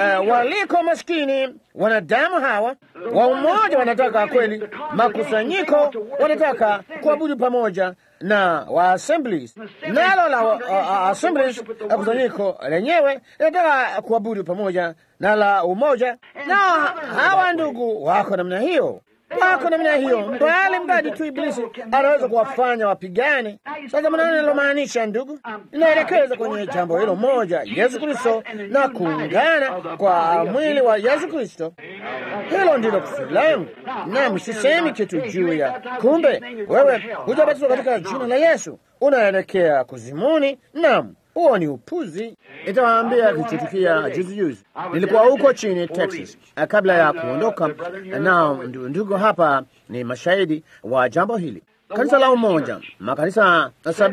Waliko maskini wanadamu hawa wa umoja wanataka kweli makusanyiko, wanataka kuabudu pamoja na wa assemblies, nalo la assemblies kusanyiko lenyewe linataka kuabudu pamoja na la umoja. Na hawa ndugu wako namna hiyo, wako namna hiyo, mbali mbali tu Ibilisi anaweza kuwafanya wapigane. Sasa mnaona nalomaanisha ndugu? Inaelekeza kwenye jambo hilo moja, Yesu Kristo na kuungana kwa mwili wa Yesu Kristo. Hilo ndilo kusudi langu. Na msisemi kitu juu ya kumbe wewe hujabatizwa katika jina la Yesu unaelekea kuzimuni. Naam, huo ni upuzi. Nitawaambia kichutukia juzi. Nilikuwa huko chini Texas kabla ya kuondoka, na ndugu hapa ni mashahidi wa jambo hili. Kanisa la Umoja, makanisa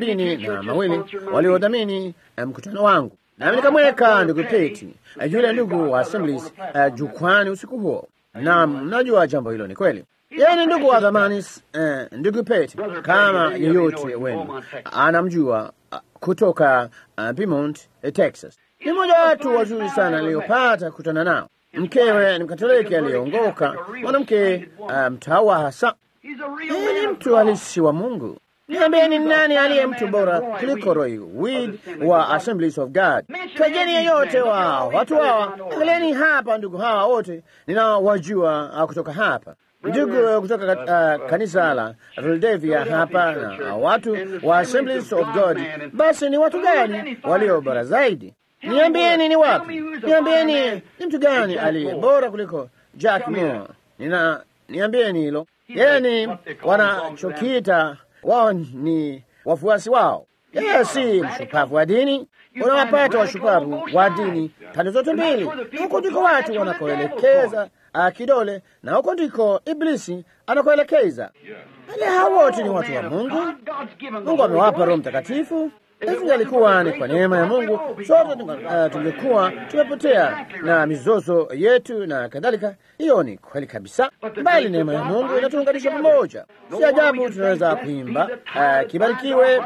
72 waliodhamini mkutano wangu, nami nikamweka ndugu Peti, yule ndugu wa Assemblies, jukwani usiku huo. Na mnajua jambo hilo ni kweli. Yeye ni ndugu wa zamani, ndugu Peti, kama yeyote wenu anamjua, kutoka Beaumont, Texas. Ni mmoja wa watu wazuri sana aliyopata kukutana nao. Mkewe ni Mkatoliki aliyeongoka, mwanamke mtawa hasa. Yeye ni mtu halisi wa Mungu. Niambie, ni nani aliye mtu bora kuliko Roy Weed wa Assemblies of God? Tajeni yeyote wa watu hawa. Angalieni hapa, ndugu hawa wote ninawajua kutoka hapa, ndugu kutoka kanisa la Philadelphia hapa, na watu wa Assemblies of God. Basi ni watu gani walio bora zaidi? Niambieni ni wapi? Niambieni ni mtu gani aliye bora kuliko Jack Moore? Niambieni hilo. Yeye ni wanachokiita wao ni wafuasi wao. Yeye si mshupavu wa dini. Unawapata washupavu wa dini pande zote mbili. Huko ndiko watu wanakoelekeza kidole, na huko ndiko Iblisi anakoelekeza. Wale hao wote ni watu wa Mungu. Mungu amewapa Roho Mtakatifu. Ingalikuwa ni kwa neema ya Mungu, sote tungekuwa tumepotea na mizozo yetu na kadhalika. Hiyo ni kweli kabisa, bali neema ya Mungu inatuunganisha pamoja. Si ajabu tunaweza kuimba kibarikiwe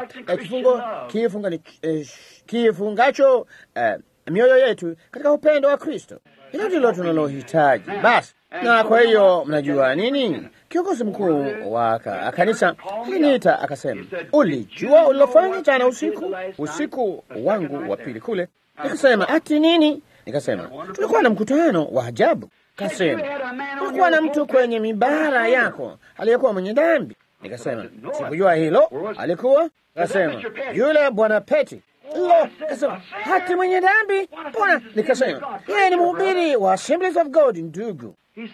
kifungacho mioyo yetu katika upendo wa Kristo. Hilo ndilo tunalohitaji. Basi, na kwa hiyo mnajua nini? Kiongozi mkuu wa kanisa aliniita akasema, ulijua ulilofanya jana usiku wangu wa pili kule? Nikasema, ati nini? Nikasema, tulikuwa na mkutano wa ajabu. Kasema, kulikuwa na mtu kwenye mibara yako aliyekuwa mwenye dhambi. Nikasema, sikujua hilo. Alikuwa? Kasema, yule bwana Peti. Lo, kasema, hati mwenye dhambi? Bwana, nikasema, yeye ni mhubiri wa Assemblies of God, ndugu.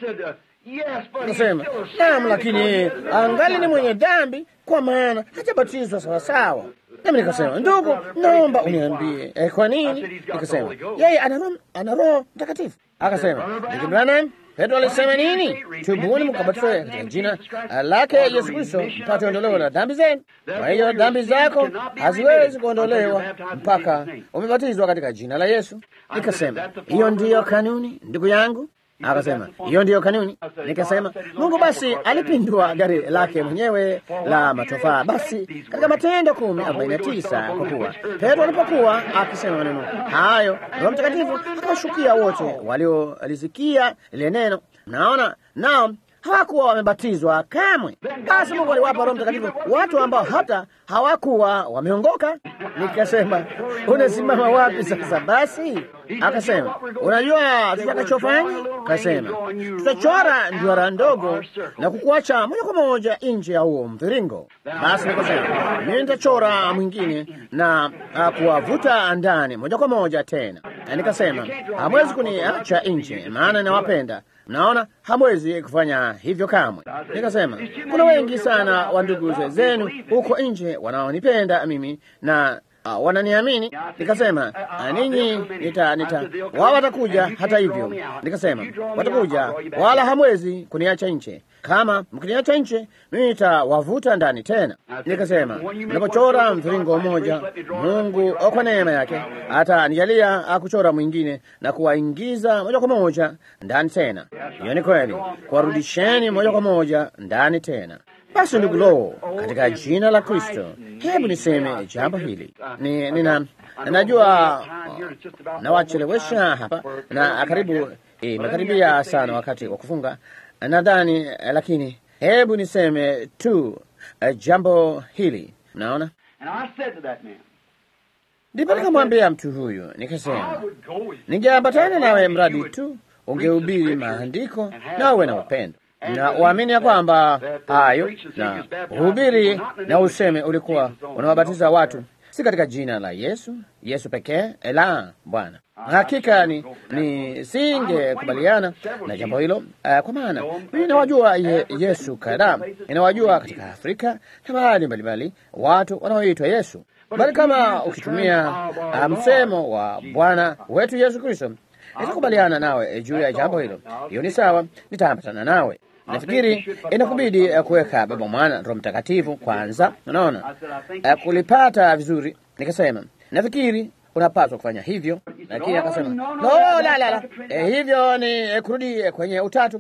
Kasema, naam, lakini angali ni mwenye dhambi, kwa maana hajabatizwa sawasawa. Nami nikasema, ndugu, naomba uniambie kwa nini? Nikasema, yeye ana Roho Mtakatifu. Akasema, ndugu Branham, Petro alisema nini? Tubuni mkabatizwe katika jina lake Yesu Kristo mpate ondoleo la dhambi zenu. Kwa hiyo dhambi zako haziwezi kuondolewa mpaka umebatizwa katika jina la Yesu. Nikasema, hiyo ndiyo kanuni, ndugu yangu. Akasema, hiyo ndiyo kanuni. Nikasema, Mungu basi alipindua gari lake mwenyewe la matofaa basi katika Matendo 10:49, kwa kuwa Petro alipokuwa akisema maneno hayo, Roho Mtakatifu akawashukia wote waliolisikia ile neno. Naona nao hawakuwa wamebatizwa kamwe. Basi Mungu aliwapa Roho Mtakatifu watu ambao hata hawakuwa wameongoka. Nikasema, unasimama wapi sasa basi? Akasema, unajua tutakachofanya? Kasema, tutachora duara ndogo na kukuacha moja kwa moja nje ya huo mviringo. Basi nikasema, mimi nitachora mwingine na kuwavuta ndani moja kwa moja tena. Na nikasema, hamwezi kuniacha nje, maana nawapenda. Mnaona, hamwezi kufanya hivyo kamwe. Nikasema, kuna wengi sana wa ndugu zenu huko nje wanaonipenda mimi na wananiamini. Nikasema, ninyi wao watakuja hata hivyo. Nikasema, watakuja, wala hamwezi kuniacha nje. Kama mkiniacha nje, mimi nitawavuta ndani tena. Nikasema, ninapochora mviringo mmoja, Mungu kwa neema yake atanijalia kuchora mwingine na kuwaingiza moja kwa moja ndani tena. Hiyo ni kweli, kuwarudisheni moja kwa moja ndani tena. Basi ndugu, lo, katika jina la Kristo, hebu niseme jambo hili. Najua nawachelewesha hapa na karibu imekaribia sana wakati wa kufunga nadhani, lakini hebu niseme tu jambo hili. Naona ndipo nikamwambia mtu huyu, nikasema, ningeambatana nawe mradi tu ungehubiri maandiko na uwe na upendo na uamini ya kwamba hayo na uhubiri na useme ulikuwa unawabatiza watu si katika jina la Yesu pekee, la Bwana. Hakika ni singekubaliana na jambo hilo, kwa maana mimi nawajua Yesu kadhaa, ninawajua katika Afrika na mahali mbalimbali watu wanaoitwa Yesu, bali kama ukitumia msemo wa Bwana wetu Yesu Kristo, nitakubaliana nawe juu ya jambo hilo. Hiyo ni sawa, nitaambatana nawe. Nafikiri inakubidi kuweka Baba, Mwana, Roho Mtakatifu kwanza. Unaona, kulipata vizuri. Nikasema, nafikiri unapaswa kufanya hivyo. Lakini akasema, no, la, hivyo ni kurudi kwenye utatu.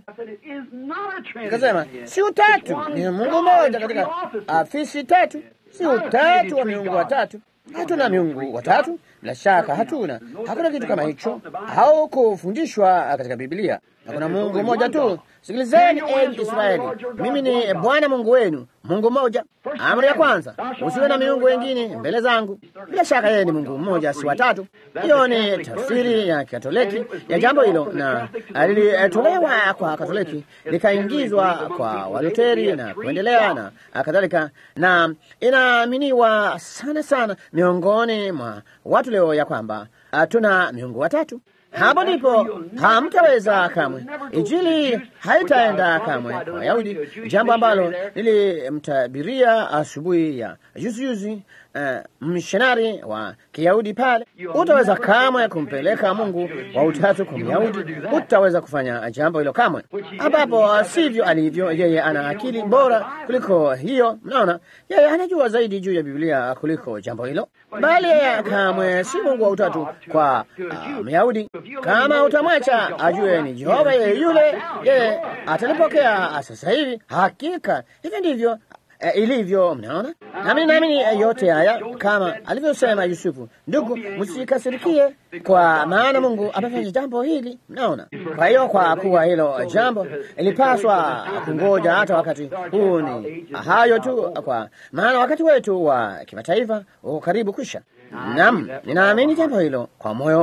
Nikasema, si utatu, ni Mungu mmoja katika afisi tatu, si utatu wa miungu watatu. Hatuna miungu watatu, bila shaka hatuna. Hakuna kitu kama hicho, haukufundishwa katika Biblia. Hakuna Mungu mmoja tu. Sikilizeni enyi Israeli, mimi ni Bwana Mungu wenu, Mungu mmoja. Amri ya kwanza, usiwe na miungu wengine mbele zangu. Bila shaka yeye ni Mungu mmoja, si watatu. Hiyo ni tafsiri ya Katoliki ya jambo hilo, na lilitolewa kwa Katoliki likaingizwa kwa Waluteri na kuendelea na kadhalika, na inaaminiwa sana miongoni mwa watu leo ya kwamba tuna miungu watatu. Hapo ndipo hamtaweza kamwe, Injili haitaenda kamwe kwa Wayahudi, jambo ambalo nilimtabiria asubuhi ya juzi mmissionari wa Kiyahudi pale. Utaweza kamwe kumpeleka Mungu wa utatu kwa Myahudi, utaweza kufanya jambo hilo kamwe, ambapo sivyo alivyo yeye. Ana akili bora kuliko hiyo. Mnaona, yeye anajua zaidi juu ya Biblia kuliko jambo hilo, bali yeye kamwe si Mungu wa utatu kwa Myahudi. Kama utamwacha ajue ni Jehova yeye yule, yeye atalipokea sasa hivi. Hakika hivi ndivyo ilivyo. Mnaona, nami naamini yote haya kama alivyosema Yusufu, ndugu, msikasirikie, kwa maana Mungu amefanya jambo hili. Mnaona, kwa hiyo kwa kuwa hilo jambo ilipaswa kungoja hata wakati huu, ni hayo tu, kwa maana wakati wetu wa kimataifa uko karibu kwisha. Naam, ninaamini jambo hilo kwa moyo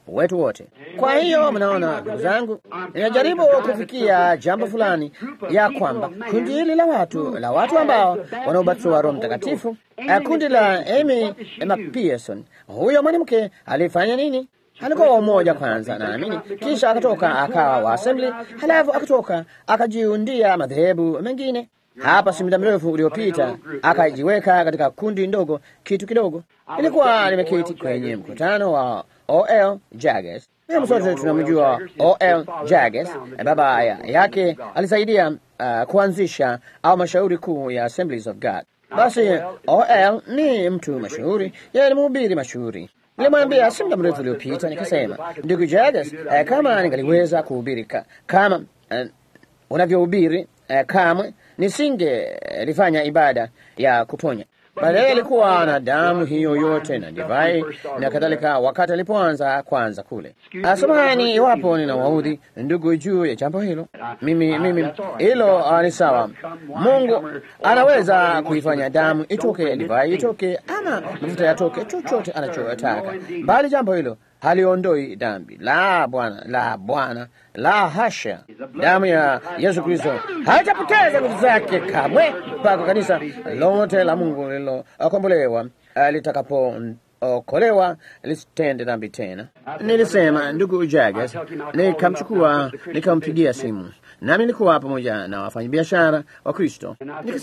wetu wote. Kwa hiyo mnaona, ndugu zangu, ninajaribu kufikia jambo fulani ya kwamba kundi hili la watu ambao wanaobatizwa Roho Mtakatifu, kundi la Amy McPherson, huyo mwanamke alifanya nini? Alikuwa umoja kwanza, naamini, kisha akatoka akawa wa Assembly, halafu akatoka akajiundia madhehebu mengine. Hapa si muda mrefu uliopita akajiweka katika kundi ndogo, kitu kidogo. Ilikuwa nimeketi kwenye mkutano wa O.L. Jaggers. Mimi sote tunamjua O.L. Jaggers. Baba yake alisaidia kuanzisha au mashauri kuu ya Assemblies of God. Basi O.L. ni mtu mashuhuri, yeye ni mhubiri mashuhuri. Nilimwambia si muda mrefu uliopita, nikasema, ndugu Jaggers, kama ningaliweza kuhubiri kama unavyohubiri, kamwe nisingelifanya ibada ya kuponya. Baadaye alikuwa na damu hiyo yote na divai na kadhalika, wakati alipoanza kwanza kule. Samahani iwapo ninawaudhi ndugu juu ya jambo hilo. Mimi hilo ni sawa. Mungu anaweza kuifanya damu itoke, divai itoke, ama mafuta yatoke, chochote anachotaka, bali jambo hilo haliondoi dhambi. La Bwana, la hasha. Damu ya Yesu Kristo haitapoteza nguvu zake kamwe, mpaka kanisa lote la Mungu lililokombolewa litakapookolewa lisitende dhambi tena. Nilisema, ndugu Jaggers, nikamchukua nikampigia simu, nami nilikuwa pamoja na wafanyabiashara wa Kristo.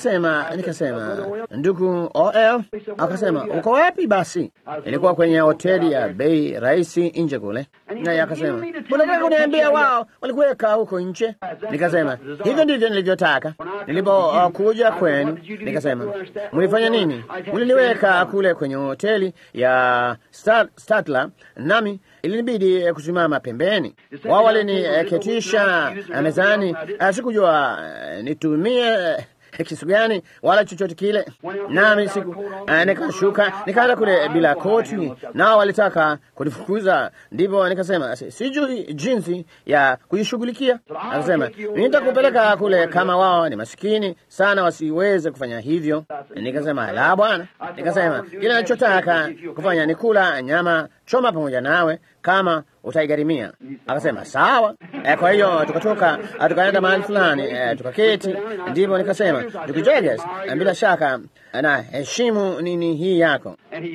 Nikasema, ndugu O.L. Akasema, uko wapi? Basi ilikuwa kwenye hoteli ya bei rahisi nje kule, naye akasema, unataka kuniambia wao walikuweka huko nje? Nikasema, hivyo ndivyo nilivyotaka. Nilipokuja kwenu, nikasema, mlifanya nini? Mliniweka kule kwenye hoteli ya Statler, nami ilinibidi kusimama pembeni. Wao waliniketisha mezani, sikujua nitumie kisu gani wala chochote kile, nami nikashuka nikaenda kule bila koti, nao walitaka kunifukuza. Ndipo nikasema sijui jinsi ya kujishughulikia. Akasema, nitakupeleka kule kama wao ni masikini sana wasiweze kufanya hivyo. Nikasema, la Bwana. Nikasema, kile ninachotaka kufanya ni kula nyama choma pamoja nawe kama utaigharimia. Akasema sawa. Kwa hiyo tukatoka tukaenda mahali fulani, tukaketi. Ndipo nikasema, ndugu Jaggers, bila shaka na heshimu nini hii yako,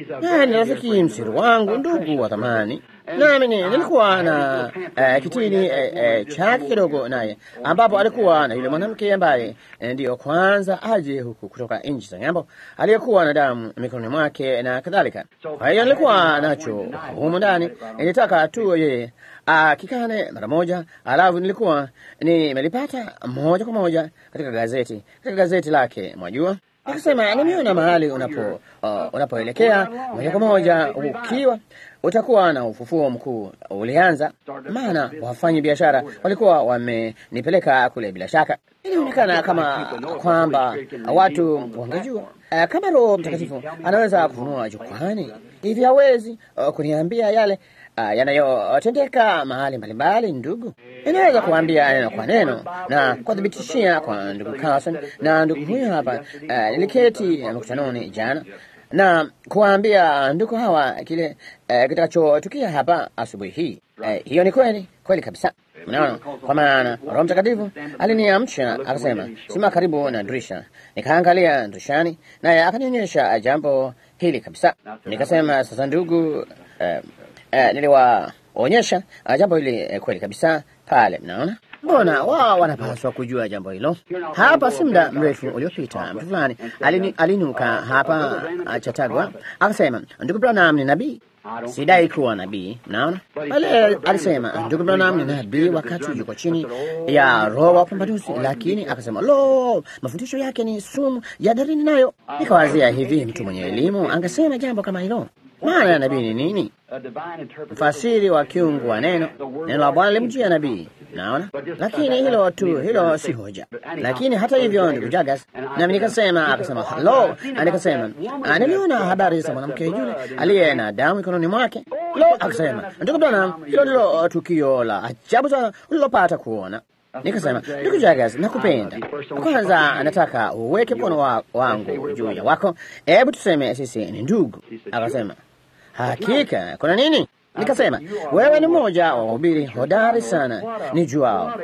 ni rafiki msiri wangu, ndugu wa thamani. Nami nilikuwa na kitini chake kidogo naye, ambapo alikuwa na yule mwanamke ambaye ndiyo kwanza aje huku kutoka nchi za ng'ambo, aliyekuwa na damu mikononi mwake na kadhalika. Kwa hiyo nilikuwa nacho humu ndani, nilitaka tu yeye kikane mara moja, alafu nilikuwa nimelipata moja kwa moja katika gazeti lake, mwajua. Nikasema, nimeona mahali unapoelekea moja kwa moja ukiwa utakuwa na ufufuo mkuu ulianza, maana wafanyi biashara walikuwa wamenipeleka kule. Bila shaka ilionekana kama kwamba watu wangejua kama Roho Mtakatifu anaweza kufunua jukwani hivi, hawezi kuniambia yale yanayotendeka mahali mbalimbali. Ndugu, inaweza kuambia neno kwa neno na kuthibitishia kwa ndugu Carson na ndugu huyo hapa. Niliketi mkutanoni jana na kuambia ndugu hawa kile kitakachotukia hapa asubuhi hii. Hiyo ni kweli kabisa. Mnaona, kwa maana Roho Mtakatifu aliniamsha akasema, sima karibu na dirisha. Nikaangalia dirishani, naye akanionyesha jambo hili kabisa. Nikasema, sasa ndugu, niliwaonyesha jambo hili kweli kabisa pale. Mnaona, mbona wao wanapaswa kujua jambo hilo. Hapa si muda mrefu uliopita, mtu fulani alinuka hapa Chatagua akasema, ndugu Branham ni nabii. Sidai kuwa nabii, mnaona. Pale alisema ndugu Branham ni nabii wakati yuko chini ya roho wa upambanuzi, lakini akasema, lo, mafundisho yake ni sumu ya darini nayo. Nikawazia hivi, mtu mwenye elimu angesema jambo kama hilo. Maana ya nabii ni nini? Mfasiri wa kiungu wa neno la Bwana limjia nabii. Naona, lakini hilo si hoja. Lakini hata hivyo, ndugu Jaggers, nami akasema hello, nikasema niliona habari za mwanamke yule aliye na damu mikononi mwake. Lo, akasema, ndugu Branham, hilo ndilo tukio la ajabu sana ulilopata kuona. Nikasema, ndugu Jaggers, nakupenda. Kwanza nataka uweke mkono wangu juu ya wako. Hebu tuseme sisi ni ndugu. Akasema, hakika, kuna nini? Nikasema, wewe ni mmoja wa wahubiri hodari sana nijuao,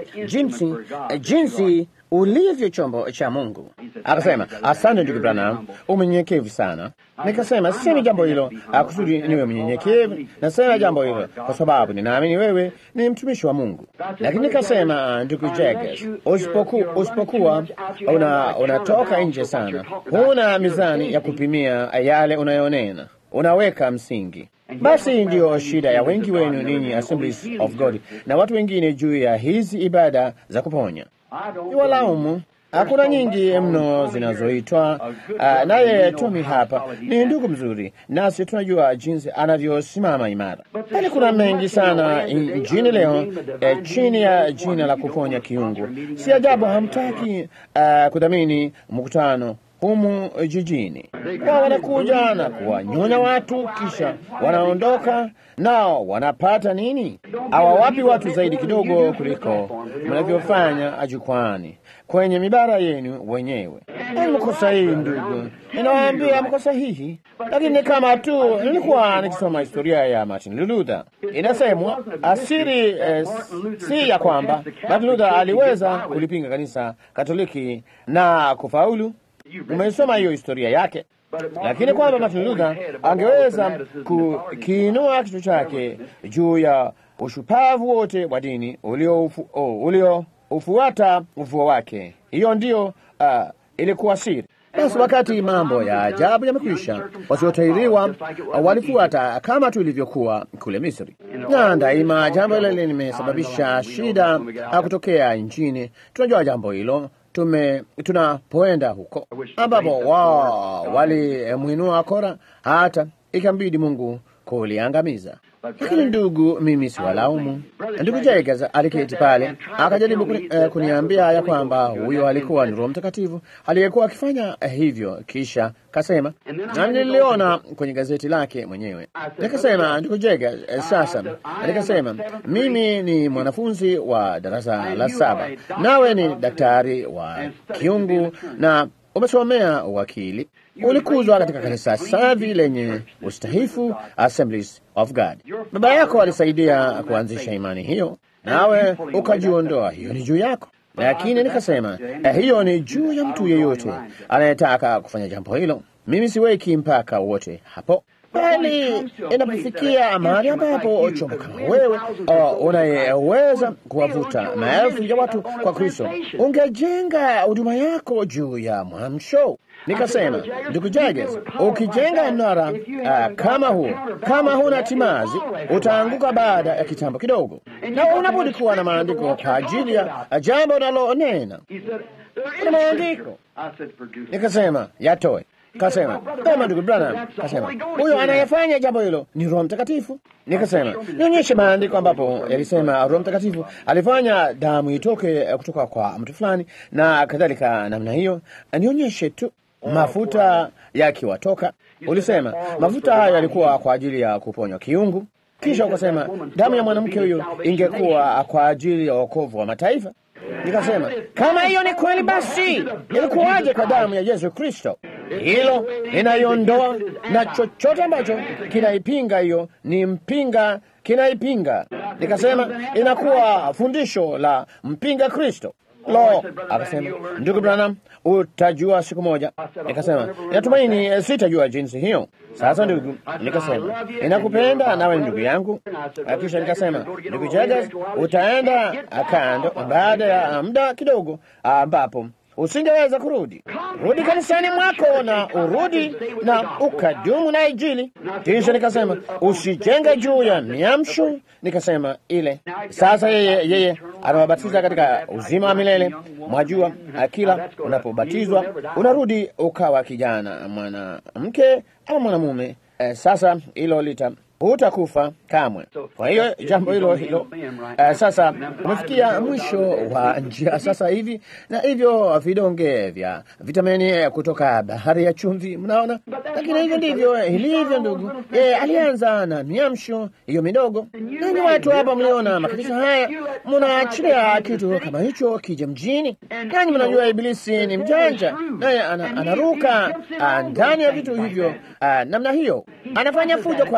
jinsi ulivyo chombo cha Mungu. Akasema, asante ndugu Branham, umenyenyekevu sana. Nikasema, sisemi jambo hilo kusudi niwe mnyenyekevu, nasema jambo hilo kwa sababu ninaamini wewe ni mtumishi wa Mungu. Lakini nikasema, ndugu Jaggers, usipokuwa unatoka nje sana, huna mizani ya kupimia yale unayonena, unaweka msingi. Basi ndiyo shida ya wengi wenu ninyi Assemblies of God na watu wengine juu ya hizi ibada za kuponya. Niwalaumu, hakuna nyingi mno zinazoitwa. Naye Tommy hapa ni ndugu mzuri, nasi tunajua jinsi anavyosimama imara, bali kuna mengi sana nchini leo chini ya jina la kuponya kiungu. Si ajabu hamtaki kudhamini mkutano humu jijini. Wao wanakuja na kuwanyonya watu, kisha wanaondoka, nao wanapata nini? Hawawapi watu zaidi kidogo kuliko mnavyofanya jukwani kwenye mibara yenu wenyewe. Mko sahihi ndugu, ninawaambia mko sahihi. Lakini kama tu nilikuwa nikisoma historia ya Martin Luther, inasemwa asiri si ya kwamba Martin Luther aliweza kulipinga kanisa Katoliki na kufaulu. Umesoma hiyo historia yake, lakini kwamba Martin Luther angeweza kukiinua kichwa chake juu ya ushupavu wote wa dini ulioufuata ufuo wake. Hiyo ndiyo ilikuwa siri. Basi wakati mambo ya ajabu yamekwisha, wasiotahiriwa walifuata kama tu ilivyokuwa kule Misri, na daima jambo hilo limesababisha shida kutokea nchini. Tunajua jambo hilo tunapoenda huko ambapo wao walimwinua Kora hata ikambidi Mungu kuliangamiza. Lakini ndugu, mimi si walaumu. Ndugu Jaggers aliketi pale akajaribu kuniambia ya kwamba huyo alikuwa ni Roho Mtakatifu aliyekuwa akifanya hivyo, kisha kasema, na niliona kwenye gazeti lake mwenyewe. Nikasema, ndugu Jaggers, sasa nikasema, mimi ni mwanafunzi wa darasa la 7, nawe ni daktari wa kiungu na umesomea uwakili. Ulikuzwa katika kanisa safi lenye ustahifu, Assemblies of God. Baba yako alisaidia kuanzisha imani hiyo, nawe ukajiondoa. Hiyo ni juu yako. Lakini nikasema, hiyo ni juu ya mtu yeyote anayetaka kufanya jambo hilo. Mimi siweki mpaka wote hapo, bali inapofikia mahali ambapo chombo kama wewe unayeweza kuwavuta maelfu ya watu kwa Kristo, ungejenga huduma yako juu ya mwamsho. Nikasema, ndugu Jaggers, ukijenga mnara kama huna timazi, utaanguka baada ya kitambo kidogo, na unabudi kuwa na maandiko kwa ajili ya jambo unalonena. Kuna maandiko. Nikasema, yatoe. Kasema, kama ndugu Branham, kasema, huyo anayefanya jambo hilo ni Roho Mtakatifu. Nikasema, nionyeshe maandiko ambapo yalisema Roho Mtakatifu alifanya damu itoke kutoka kwa mtu fulani na kadhalika namna hiyo. Nionyeshe tu mafuta yakiwatoka. Ulisema mafuta hayo yalikuwa kwa ajili ya kuponywa kiungu, kisha ukasema damu ya mwanamke huyo ingekuwa kwa ajili ya wokovu wa mataifa. Nikasema, kama hiyo ni kweli, basi ilikuwaje kwa damu ya Yesu Kristo? Hilo linaiondoa, na chochote ambacho kinaipinga hiyo ni mpinga kinaipinga. Nikasema inakuwa fundisho la mpinga Kristo. Lo, akasema, ndugu Branham, utajua siku moja. Nikasema, natumaini sitajua jinsi hiyo. Sasa ndugu, nikasema, ninakupenda nawe ni ndugu yangu. Kisha nikasema, ndugu Jaggers, utaenda kando baada ya muda kidogo ambapo usingeweza kurudi. Rudi kanisani mwako na urudi na ukadumu na Injili. Kisha nikasema, usijenge juu ya miamsho. Nikasema ile sasa yeye anawabatiza katika uzima wa milele. Mwajua, kila unapobatizwa unarudi ukawa kijana, mwanamke au mwanamume. Sasa hilo hutakufa kamwe. Kwa hiyo jambo hilo sasa umefikia mwisho wa njia sasa hivi, na hivyo vidonge vya vitamini kutoka bahari ya chumvi, mnaona. Lakini hivyo ndivyo ilivyo ndugu. Alianza na miamsho hiyo midogo, na ni watu hapa mliona makanisa haya, mnaachilia kitu kama hicho kija mjini, nanyi mnajua Ibilisi ni mjanja, naye anaruka ndani ya vitu hivyo namna hiyo, anafanya fujo kwake.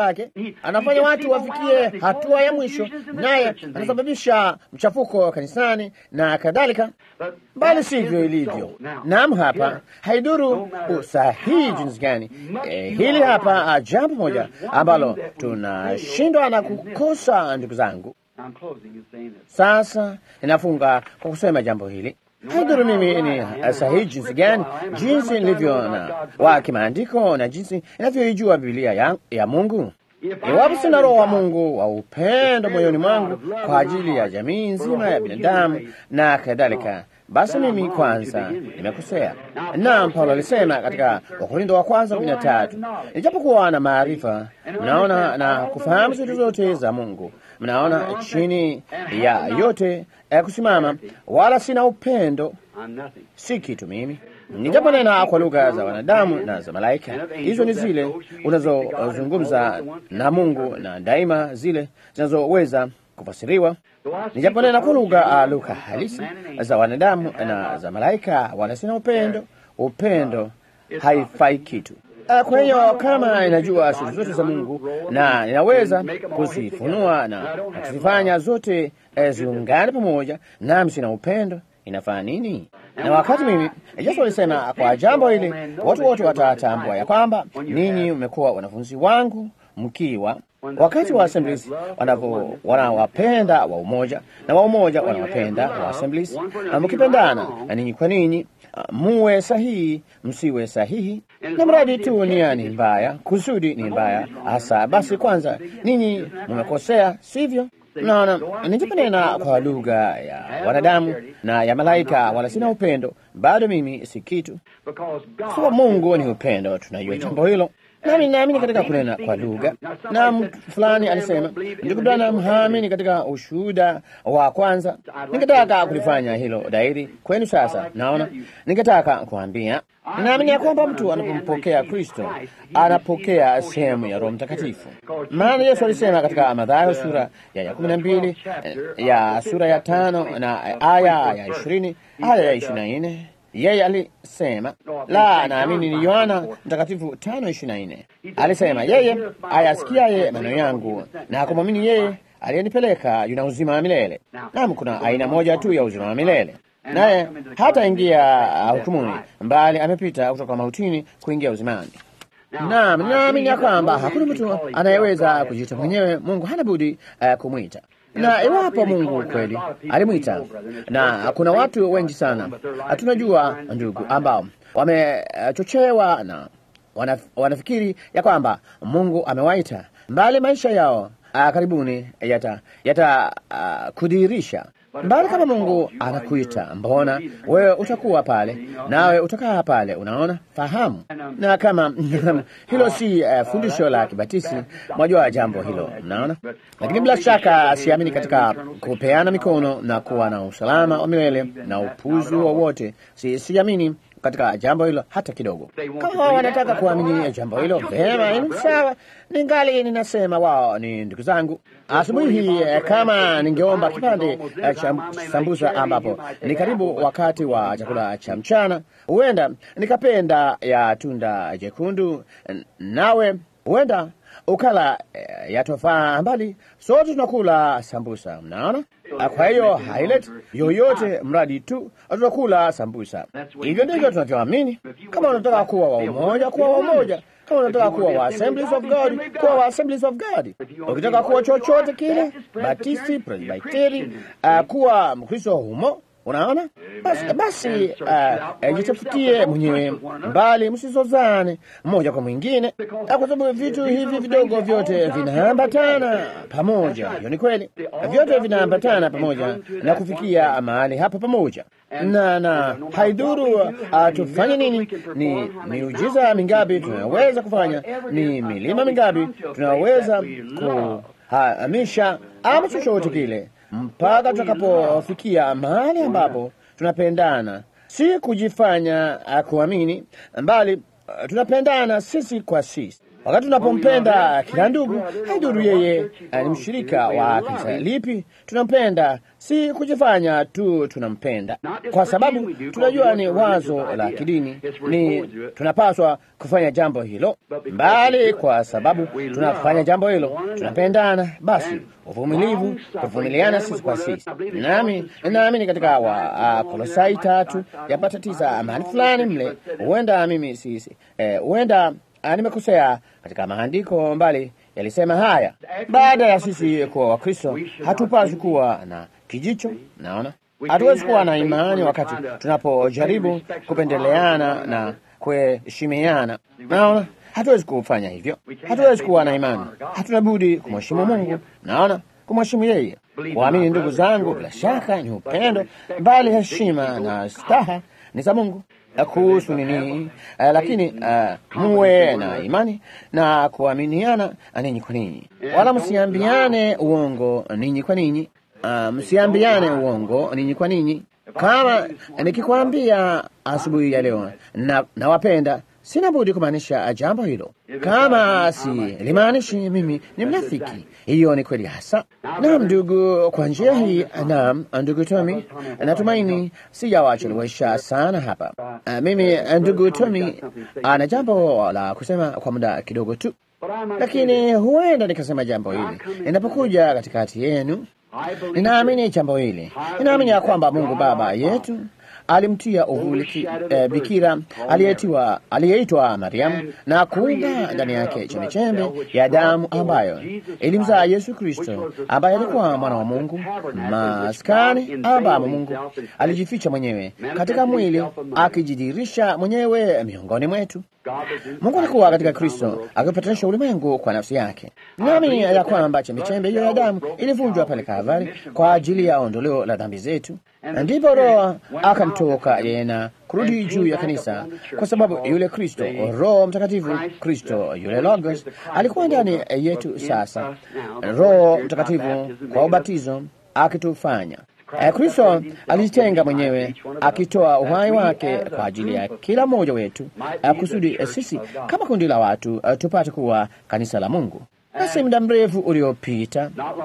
anafanya watu wafikie hatua ya mwisho, naye anasababisha mchafuko kanisani na kadhalika, bali sivyo ilivyo. Naam, hapa haiduru usahihi jinsi gani. Hili hapa jambo moja ambalo tunashindwa na kukosa, ndugu zangu. Sasa ninafunga kwa kusema jambo hili. Haidhuru mimi ni sahihi jinsi gani, jinsi nilivyo na wa kimaandiko na jinsi ninavyoijua Biblia ya Mungu. Iwapo sina Roho wa Mungu wa upendo moyoni mwangu kwa ajili ya jamii nzima ya binadamu na kadhalika, basi mimi kwanza nimekosea. Naam, Paulo alisema katika Wakorintho wa kwanza 13, nijapokuwa na maarifa, mnaona, na kufahamu vitu zote za Mungu, mnaona, chini ya yote kusimama, wala sina upendo, si kitu mimi. Nijaponena kwa lugha za wanadamu na za malaika, hizo ni zile unazozungumza na Mungu na daima zile zinazoweza kufasiriwa. Nijaponena kwa lugha halisi za wanadamu na za malaika, wala sina upendo, upendo haifai kitu. Kwa hiyo kama inajua siri zote za Mungu na inaweza kuzifunua na kuzifanya zote ziungane pamoja, nami sina upendo, inafaa nini? Na wakati mimi, Yesu alisema kwa jambo hili watu wote watatambua ya kwamba ninyi mmekuwa wanafunzi wangu mkiwa, wakati wa Assemblies wanawapenda wa umoja na wa umoja wanawapenda wa Assemblies, mkipendana na ninyi kwa ninyi, muwe sahihi msiwe sahihi, na mradi tu nia ni mbaya, kusudi ni mbaya hasa, basi kwanza ninyi mmekosea, sivyo? Naona nijaponena kwa lugha ya wanadamu na ya malaika, wala sina upendo, bado mimi si kitu. So Mungu ni upendo, tunajua jambo hilo. Nami naamini katika kunena kwa lugha. Na mtu fulani alisema, ndugu Branham haamini katika ushuhuda wa kwanza. Ningetaka kulifanya hilo dairi kwenu sasa. Naona ningetaka kuambia, naamini ya kwamba mtu anapompokea Kristo anapokea sehemu ya Roho Mtakatifu. Maana Yesu alisema katika Mathayo sura ya 12 ya sura ya 5 na aya ya 20, aya ya 24, yeye alisema, la, naamini ni Yohana Mtakatifu 5:24. Alisema, yeye ayasikiaye maneno yangu na kumwamini yeye aliyenipeleka yuna uzima wa milele. Naam, kuna aina moja tu ya uzima wa milele, naye hata ingia hukumuni, mbali amepita kutoka mautini kuingia uzimani. Naam, naamini ya kwamba hakuna mtu anayeweza kujiita mwenyewe Mungu, hana budi kumwita. Na iwapo Mungu kweli alimwita, na kuna watu wengi sana tunajua, ndugu, ambao wamechochewa na wanafikiri ya kwamba Mungu amewaita, mbali maisha yao karibuni yata kudhihirisha. Mbali kama Mungu anakuita, mbona wewe utakuwa pale, nawe utakaa pale, unaona, fahamu. Na kama hilo si fundisho la kibatisi, mwajua jambo hilo, mnaona. Lakini bila shaka siamini katika kupeana mikono na kuwa na usalama wa milele na upuzi wowote. Siamini katika jambo hilo hata kidogo. Kama wanataka kuamini jambo hilo, vema, ni sawa. Ningali ninasema wao ni ndugu zangu. Asubuhi hii kama ningeomba kipande cha sambusa, ambapo ni karibu wakati wa chakula cha mchana, huenda nikapenda ya tunda jekundu, nawe huenda ukala ya tofaa, mbali sote tunakula sambusa, mnaona. Kwa hiyo hailet yoyote, mradi tu tunakula sambusa. Hivyo ndivyo tunavyoamini. Kama unataka kuwa wa umoja, kuwa wa umoja. Kama unataka kuwa wa Assemblies of God, kuwa wa Assemblies of God. Ukitaka kuwa chochote kile, Baptisti, Presbyteri, kuwa Mkristo humo, unaona, basi jitafutie mwenyewe, mbali msizozane mmoja kwa mwingine, kwa sababu vitu hivi vidogo vyote vinaambatana pamoja. Hiyo ni kweli, vyote vinaambatana pamoja na kufikia mahali hapa pamoja. Na haidhuru tufanye nini, ni miujiza mingapi tunaweza kufanya, ni milima mingapi tunaweza kuhamisha, ama chochote kile, mpaka tutakapofikia mahali ambapo tunapendana, si kujifanya kuamini, mbali tunapendana sisi kwa sisi. Wakati tunapompenda kila ndugu, haidhuru yeye ni mshirika wa kanisa lipi, tunampenda si kujifanya tu tunampenda, kwa sababu tunajua ni wazo la kidini, ni tunapaswa kufanya jambo hilo, bali kwa sababu tunafanya jambo hilo tunapendana. Basi uvumilivu, kuvumiliana sisi kwa sisi. Naamini katika Kolosai 3 yapata 9 mahali fulani mle, huenda mimi sisi huenda nimekosea katika maandiko mbali, yalisema haya: baada ya sisi kuwa Wakristo hatupaswi kuwa na kijicho. Naona hatuwezi kuwa na imani wakati tunapojaribu kupendeleana na kuheshimiana. Naona hatuwezi kufanya hivyo, hatuwezi kuwa na imani. Hatuna budi kumheshimu Mungu. Naona kumheshimu yeye. Kuamini, ndugu zangu, bila shaka ni upendo, bali heshima na staha ni za Mungu. Kuhusu nini? Lakini muwe na imani na kuaminiana ninyi kwa ninyi, wala msiambiane uongo ninyi kwa ninyi. Msiambiane uongo ninyi kwa ninyi. Kama nikikwambia asubuhi ya leo nawapenda, sina budi kumaanisha jambo hilo. Kama si limaanishi mimi ni mnafiki, hiyo ni kweli hasa. Naam ndugu, kwa njia hii, naam ndugu Tommy, natumaini sijawachelewesha sana hapa. Mimi ndugu Tommy ana jambo la kusema kwa muda kidogo tu, lakini huenda nikasema jambo hili ninapokuja katikati yenu. Ninaamini jambo hili, ninaamini ya kwamba Mungu Baba yetu alimtia uvuli bikira aliyeitwa Mariamu na kuumba ndani yake chemechembe ya damu ambayo ilimzaa Yesu Kristo, ambaye alikuwa mwana wa Mungu, maskani ambamo Mungu alijificha mwenyewe katika mwili, akijidirisha mwenyewe miongoni mwetu. Mungu alikuwa katika Kristo akipatanisha ulimwengu kwa nafsi yake. Naamini ya kwamba chemechembe hiyo ya damu ilivunjwa pale Kalvari kwa ajili ya ondoleo la dhambi zetu. Ndipo Roho akamtoka yeye na kurudi juu ya kanisa, kwa sababu yule Kristo, Roho Mtakatifu, Kristo yule Logos, alikuwa ndani yetu. Sasa Roho Mtakatifu kwa ubatizo akitufanya Kristo alijitenga mwenyewe, akitoa uhai wake kwa ajili ya kila mmoja wetu, kusudi sisi kama kundi la watu tupate kuwa kanisa la Mungu. Basi muda mrefu uliopita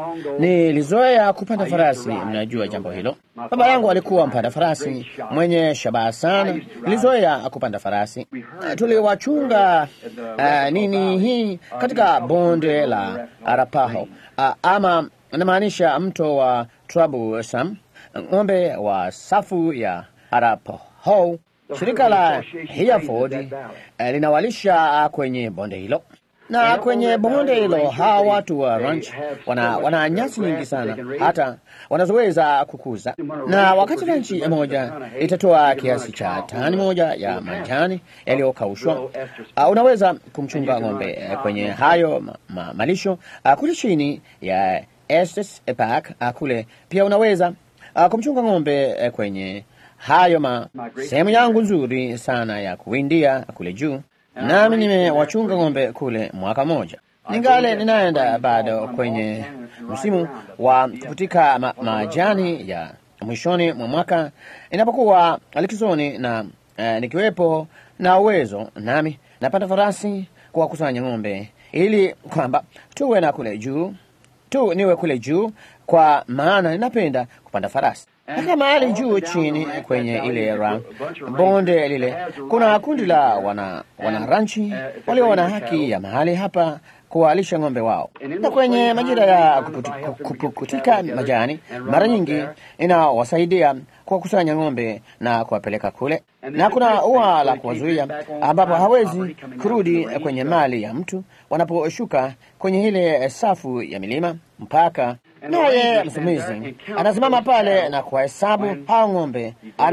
nilizoea kupanda farasi. Mnajua jambo hilo. Baba yangu alikuwa mpanda farasi mwenye shabaha sana. Nilizoea kupanda farasi. Tuliwachunga nini hii katika bonde la Arapaho, ama namaanisha mto wa Troublesome, ng'ombe wa safu ya Arapaho. Shirika la Hereford linawalisha kwenye bonde hilo, na kwenye bonde hilo hawa watu wa ranch wana nyasi nyingi sana, hata wanazoweza kukuza. Na wakati ranchi moja itatoa kiasi cha tani moja ya majani yaliyokaushwa, unaweza kumchunga ng'ombe kwenye hayo malisho kule chini ya Estes Park. Kule pia unaweza kumchunga ng'ombe kwenye hayo sehemu yangu nzuri sana ya kuwindia kule juu. Nami nimewachunga ng'ombe kule mwaka mmoja. Ningale ninaenda bado kwenye msimu wa kuputika majani ya mwishoni mwa mwaka, inapokuwa likizoni na nikiwepo na uwezo, nami napanda farasi kuwakusanya ng'ombe, ili kwamba tuwe na kule juu niwe kule juu, kwa maana ninapenda kupanda farasi. Katika mahali juu chini kwenye ile bonde lile kuna kundi la wana ranchi walio wana haki ya mahali hapa kuwalisha ng'ombe wao, na kwenye majira ya kupukutika majani mara nyingi inawasaidia kuwakusanya ng'ombe na kuwapeleka kule, na kuna ua la kuwazuia ambapo hawezi kurudi kwenye mali ya mtu wanaposhuka kwenye ile safu ya milima mpaka, naye msimamizi anasimama pale na kuwahesabu hao ng'ombe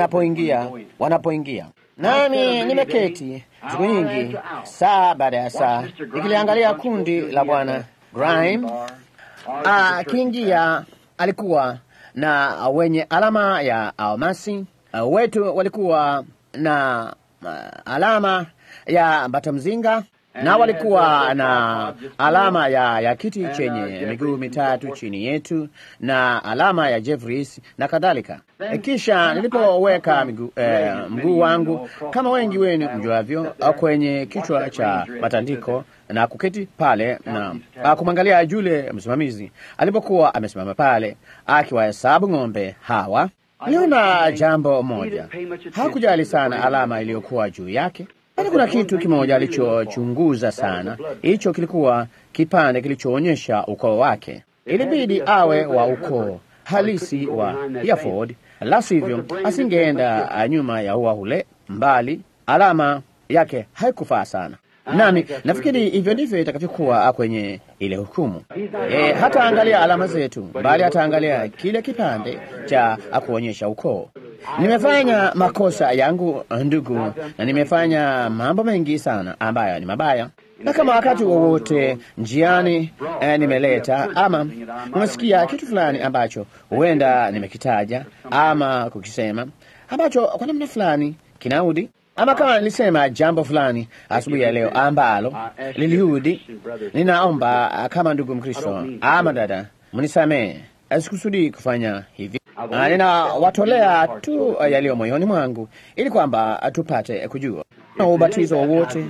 wanapoingia. Nami nimeketi siku nyingi, saa baada ya saa, nikiliangalia kundi la Bwana Grime akiingia. Alikuwa na wenye alama ya almasi, wetu walikuwa na alama ya batamzinga, na walikuwa na alama ya kiti chenye miguu mitatu chini yetu na alama ya Jeffries na kadhalika. Kisha nilipoweka mguu wangu, kama wengi wenu mjuavyo, kwenye kichwa cha matandiko na kuketi pale na kumwangalia yule msimamizi alipokuwa amesimama pale akiwahesabu ng'ombe hawa. Aliona jambo moja, hakujali sana alama iliyokuwa juu yake. Bali kuna kitu kimoja alichochunguza sana. Hicho kilikuwa kipande kilichoonyesha ukoo wake. Ilibidi awe wa ukoo halisi wa Hereford, la sivyo asingeenda nyuma ya ua ule mbali. Alama yake haikufaa sana. Nami nafikiri hivyo ndivyo itakavyokuwa kwenye ile hukumu. Hata angalia alama zetu, bali hata angalia kile kipande cha kuonyesha ukoo. Nimefanya makosa yangu ndugu, na nimefanya mambo mengi sana ambayo ni mabaya, na kama wakati wowote njiani nimeleta ama nimesikia kitu fulani ambacho huenda nimekitaja ama kukisema ambacho kwa namna fulani kinaudi, ama kama nilisema jambo fulani asubuhi ya leo ambalo liliudi, ninaomba kama ndugu Mkristo ama dada mnisamehe. Sikusudi kufanya hivi. Ninawatolea tu yaliyo moyoni mwangu ili kwamba tupate kujua. Na ubatizo wowote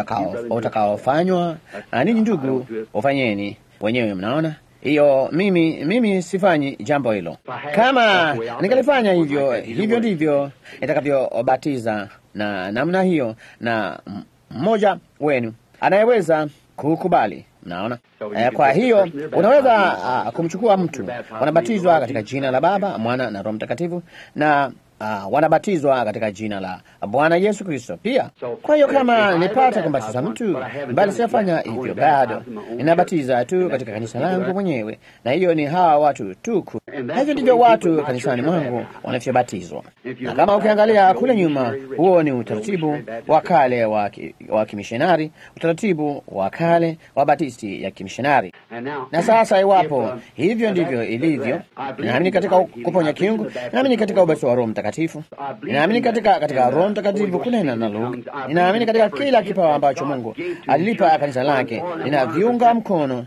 utakaofanywa ninyi ndugu, ufanyeni wenyewe. Mnaona hiyo, mimi sifanyi jambo hilo. Kama ningalifanya hivyo ndivyo nitakavyobatiza na namna hiyo, na mmoja wenu anayeweza kukubali. Naona kwa hiyo unaweza kumchukua mtu, wanabatizwa katika jina la Baba, Mwana na Roho Mtakatifu, na wanabatizwa katika jina la Bwana Yesu Kristo pia. Kwa hiyo kama nipata kumbatiza mtu, bali siyafanya hivyo, bado ninabatiza tu katika kanisa langu mwenyewe, na hiyo ni hawa watu tu. Hivyo ndivyo watu kanisani mwangu wanavyobatizwa. Na kama ukiangalia kule nyuma, huo ni utaratibu wa kale wa kimishonari, utaratibu wa kale wa batisti ya kimishonari. Na sasa iwapo hivyo ndivyo ilivyo, naamini katika kuponya kiungu, naamini katika ubatizo wa Roho Mtakatifu, ninaamini katika Roho Mtakatifu kunena na lugha, ninaamini katika kila kipawa ambacho Mungu alilipa kanisa lake, ninaviunga mkono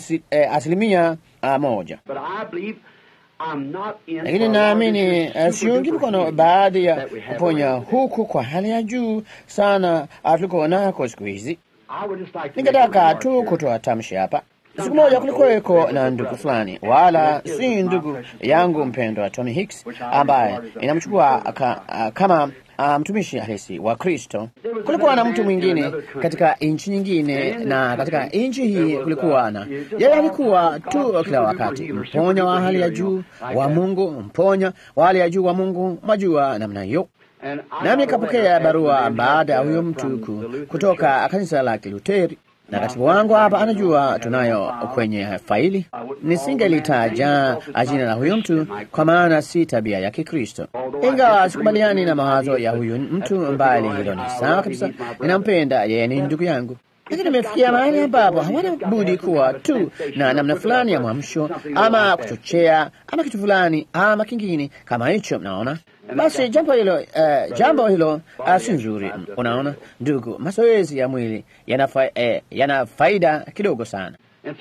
100%. Lakini naamini siungi mkono baadhi ya kuponya huku kwa hali ya juu sana tuliko nako siku hizi. Ningetaka tu kutoa tamshi hapa. Siku moja kulikuweko na ndugu fulani, wala si ndugu yangu mpendwa Tommy Hicks, ambaye inamchukua kama mtumishi halisi wa Kristo. Kulikuwa na mtu mwingine katika nchi nyingine, na katika nchi hii kulikuwa na yeye, alikuwa tu kila wakati mponya wa hali ya juu wa Mungu, mponya wa hali ya juu wa Mungu, majua namna hiyo. Nami kapokea barua baada ya huyo mtu kutoka kanisa la Kiluteri, na katibu wangu hapa anajua tunayo kwenye faili. Nisingelitaja jina la huyo mtu kwa maana si tabia ya Kikristo, ingawa sikubaliani na mawazo ya huyu mtu, mbali hilo ni sawa kabisa. Ninampenda, yeye ni ndugu yangu, lakini nimefikia mahali ambapo hawana budi kuwa tu na namna fulani ya mwamsho ama kuchochea ama kitu fulani ama kingine kama hicho. Mnaona, basi jambo hilo si nzuri. Unaona ndugu, mazoezi ya mwili yana faida kidogo sana.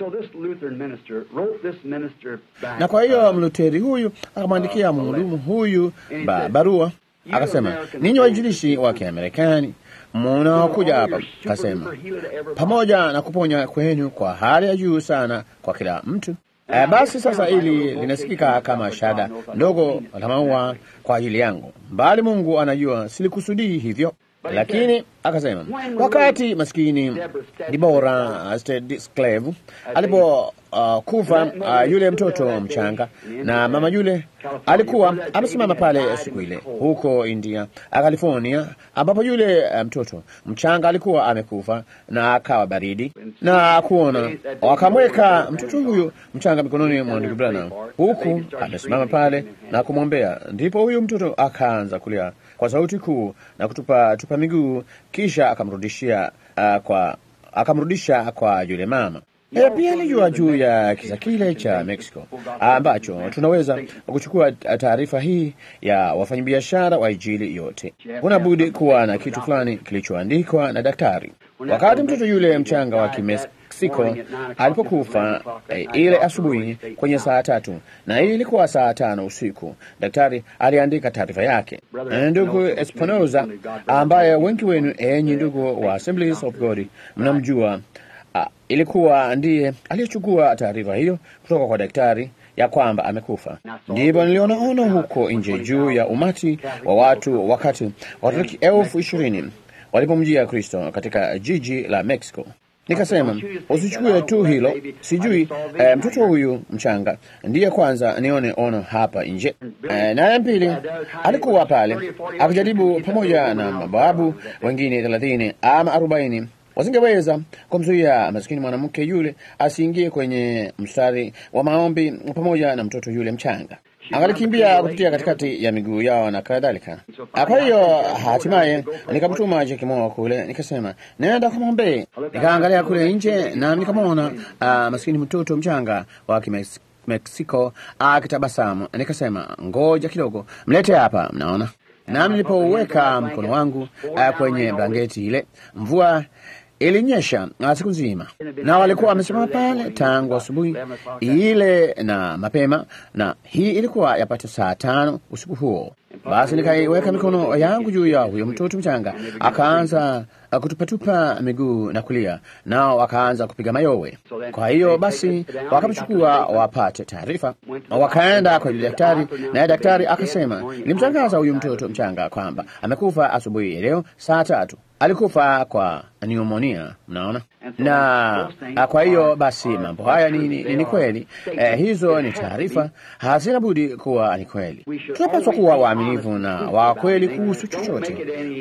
Na kwa hiyo Mluteri huyu akamwandikia mhudumu huyu barua, akasema, ninyi wainjilisti wa Kiamerikani mnaokuja hapa, kasema, pamoja na kuponya kwenu kwa hali ya juu sana kwa kila mtu. Basi sasa ili linasikika kama shada ndogo la maua kwa ajili yangu, bali Mungu anajua silikusudii hivyo. Lakini akasema, wakati maskini Deborah Stedisclave alipokufa yule mtoto mchanga, na mama yule alikuwa amesimama pale siku ile huko India, California, ambapo yule mtoto mchanga alikuwa amekufa na akawa baridi, na kuona wakamweka mtoto huyu mchanga mikononi mwa ndugu Branham, huku amesimama pale na kumwombea. Ndipo huyu mtoto akaanza kulia kwa sauti kuu na kutupa miguu, kisha akamrudisha kwa yule mama. Pia alijua juu ya kisa kile cha Mexico, ambacho tunaweza kuchukua taarifa hii ya wafanyabiashara wa Injili yote. Kuna budi kuwa na kitu fulani kilichoandikwa na daktari. Wakati mtoto yule mchanga wa Kimeksiko alipokufa ile asubuhi kwenye saa 3, na hii ilikuwa saa 5 usiku, daktari aliandika taarifa yake. Ndugu Espinoza, ambaye wengi wenu enyi ndugu wa Assemblies of God mnamjua, ilikuwa ndiye aliyechukua taarifa hiyo kutoka kwa daktari ya kwamba amekufa. Ndipo niliona ono huko nje juu ya umati wa watu wakati Wakatoliki 20,000 walipomjia Kristo katika jiji la Mexico. Nikasema, usichukue tu hilo, sijui mtoto huyu mchanga ndiye kwanza nione ono hapa nje. Naye pili alikuwa pale akijaribu pamoja na mababu wengine 30 ama 40 wasingeweza kumzuia maskini mwanamke yule asiingie kwenye mstari wa maombi pamoja na mtoto yule mchanga. Angalikimbia kupitia katikati ya miguu yao na kadhalika. Kwa hiyo hatimaye nikamtuma Jake Moore kule, nikasema nenda kumwombee. Nikaangalia kule nje na nikamwona maskini mtoto mchanga wa Mexico akitabasamu. Nikasema ngoja kidogo, mlete hapa, mnaona. Na nilipoweka mkono wangu kwenye blanketi ile, mvua ilinyesha siku nzima, na walikuwa wamesimama pale tangu asubuhi ile na mapema, na hii ilikuwa yapata saa 5 usiku huo. Basi nikaiweka mikono yangu juu ya huyo mtoto mchanga, akaanza kutupatupa miguu na kulia, nao wakaanza kupiga mayowe. Kwa hiyo basi wakamchukua wapate taarifa, wakaenda kwa daktari, naye daktari akasema, nilimtangaza huyu mtoto mchanga kwamba amekufa asubuhi leo saa 3. Alikufa kwa pneumonia, mnaona. Na kwa hiyo basi mambo haya ni kweli. Hizo ni taarifa, hazina budi kuwa ni kweli. Tunapaswa kuwa waaminifu na wa kweli kuhusu chochote.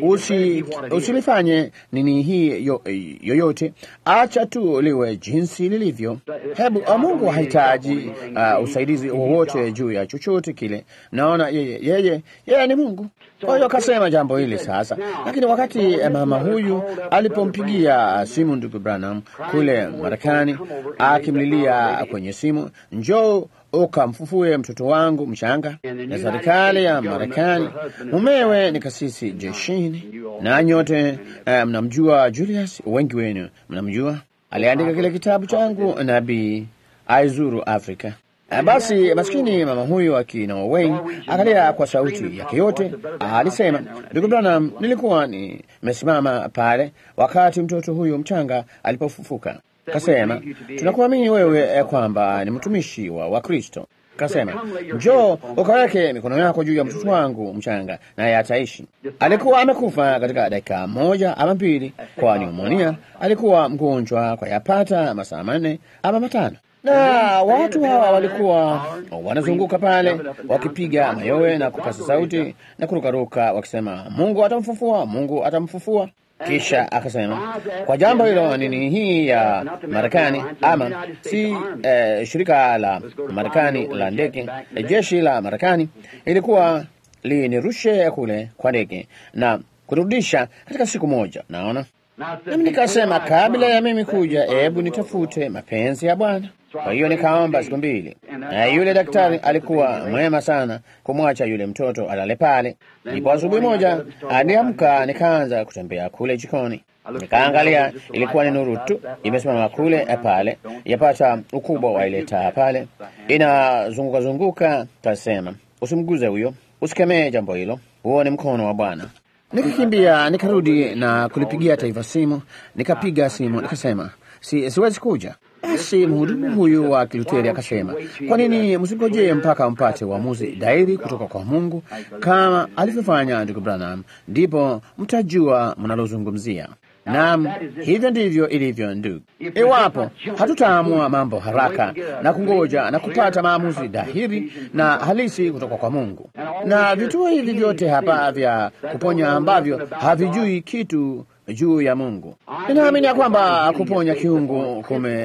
Usilifanye nini hii yoyote, acha tu liwe jinsi lilivyo. Hebu Mungu hahitaji usaidizi wowote juu ya chochote kile. Naona yeye ni Mungu. Kwa hiyo akasema jambo hili sasa. Lakini wakati mama huyu alipompigia simu ndugu Branham kule Marekani, akimlilia kwenye simu, njoo ukamfufue mtoto wangu mchanga, na serikali ya Marekani, mumewe ni kasisi jeshini, na nyote mnamjua Julius, wengi wenu mnamjua. Aliandika kile kitabu changu Nabii Aizuru Afrika. Basi maskini mama huyu akina Wayne akalia kwa sauti yake yote, alisema, ndugu Branham, nilikuwa nimesimama pale wakati mtoto huyu mchanga alipofufuka. Kasema, tunakuamini wewe kwamba ni mtumishi wa Kristo. Kasema, njoo ukaweke mikono yako juu ya mtoto wangu mchanga naye ataishi. Alikuwa amekufa katika dakika 1 ama 2 kwa pneumonia. Alikuwa mgonjwa kwa yapata masaa 4 ama 5. Na watu hawa walikuwa wanazunguka pale wakipiga mayowe na kupasa sauti na kurukaruka wakisema, Mungu atamfufua, Mungu atamfufua. Kisha akasema, kwa jambo hilo nini hii ya Marekani ama si shirika la Marekani la ndege, jeshi la Marekani ilikuwa linirushe kule kwa ndege na kurudisha katika siku moja. Naona nami nikasema, kabla ya mimi kuja, hebu nitafute mapenzi ya Bwana. Kwa hiyo nikaomba siku 2, na yule daktari alikuwa mwema sana kumwacha yule mtoto alale pale. Ndipo asubuhi moja aliamka, nikaanza kutembea kule jikoni. Nikaangalia, ilikuwa ni nuru tu imesimama kule pale, yapata ukubwa wa ile taa pale, inazunguka zunguka. Tasema, usimguze huyo, usikemee jambo hilo, huo ni mkono wa Bwana. Nikakimbia nikarudi na kulipigia taifa simu. Nikapiga simu nikasema, siwezi kuja. Basi mhudumu huyu wa Kiluteri akasema, kwa nini msingojee mpaka mpate uamuzi dairi kutoka kwa Mungu kama alivyofanya ndugu Branham, ndipo mtajua mnalozungumzia. Naam, hivyo ndivyo ilivyo ndugu. Iwapo hatutaamua mambo haraka na kungoja na kupata maamuzi dhahiri na halisi kutoka kwa Mungu, na vituo hivi vyote hapa vya kuponya ambavyo havijui kitu juu ya Mungu, ninaamini ya kwamba kuponya kiungu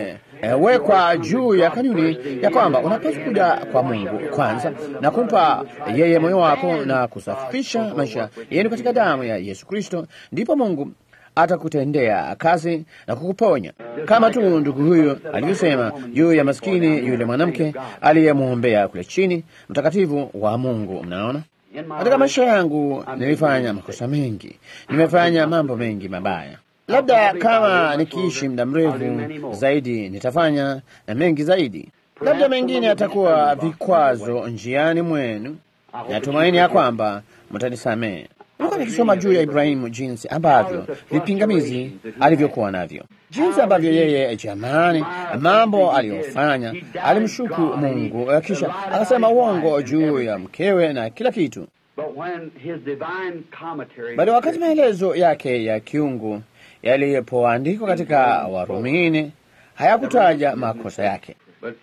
kumewekwa juu ya kanuni ya kwamba unapaswa kuja kwa Mungu kwanza na kumpa yeye moyo wako na kusafisha maisha yenu katika damu ya Yesu Kristo, ndipo Mungu atakutendea kazi na kukuponya, kama tu ndugu huyo alivyosema juu ya maskini yule mwanamke aliyemwombea kule chini, mtakatifu wa Mungu. Mnaona, katika maisha yangu nilifanya makosa mengi, nimefanya mambo mengi mabaya. Labda kama nikiishi muda mrefu zaidi nitafanya na mengi zaidi. Labda mengine yatakuwa vikwazo njiani mwenu. Natumaini ya kwamba mtanisamehe. Nilikuwa nikisoma juu ya Ibrahimu, jinsi ambavyo vipingamizi alivyokuwa navyo, jinsi ambavyo yeye, jamani, mambo aliyofanya, alimshuku Mungu, kisha akasema uongo juu ya mkewe na kila kitu. Bali wakati maelezo yake ya kiungu yalipoandikwa katika Warumi hayakutaja makosa yake,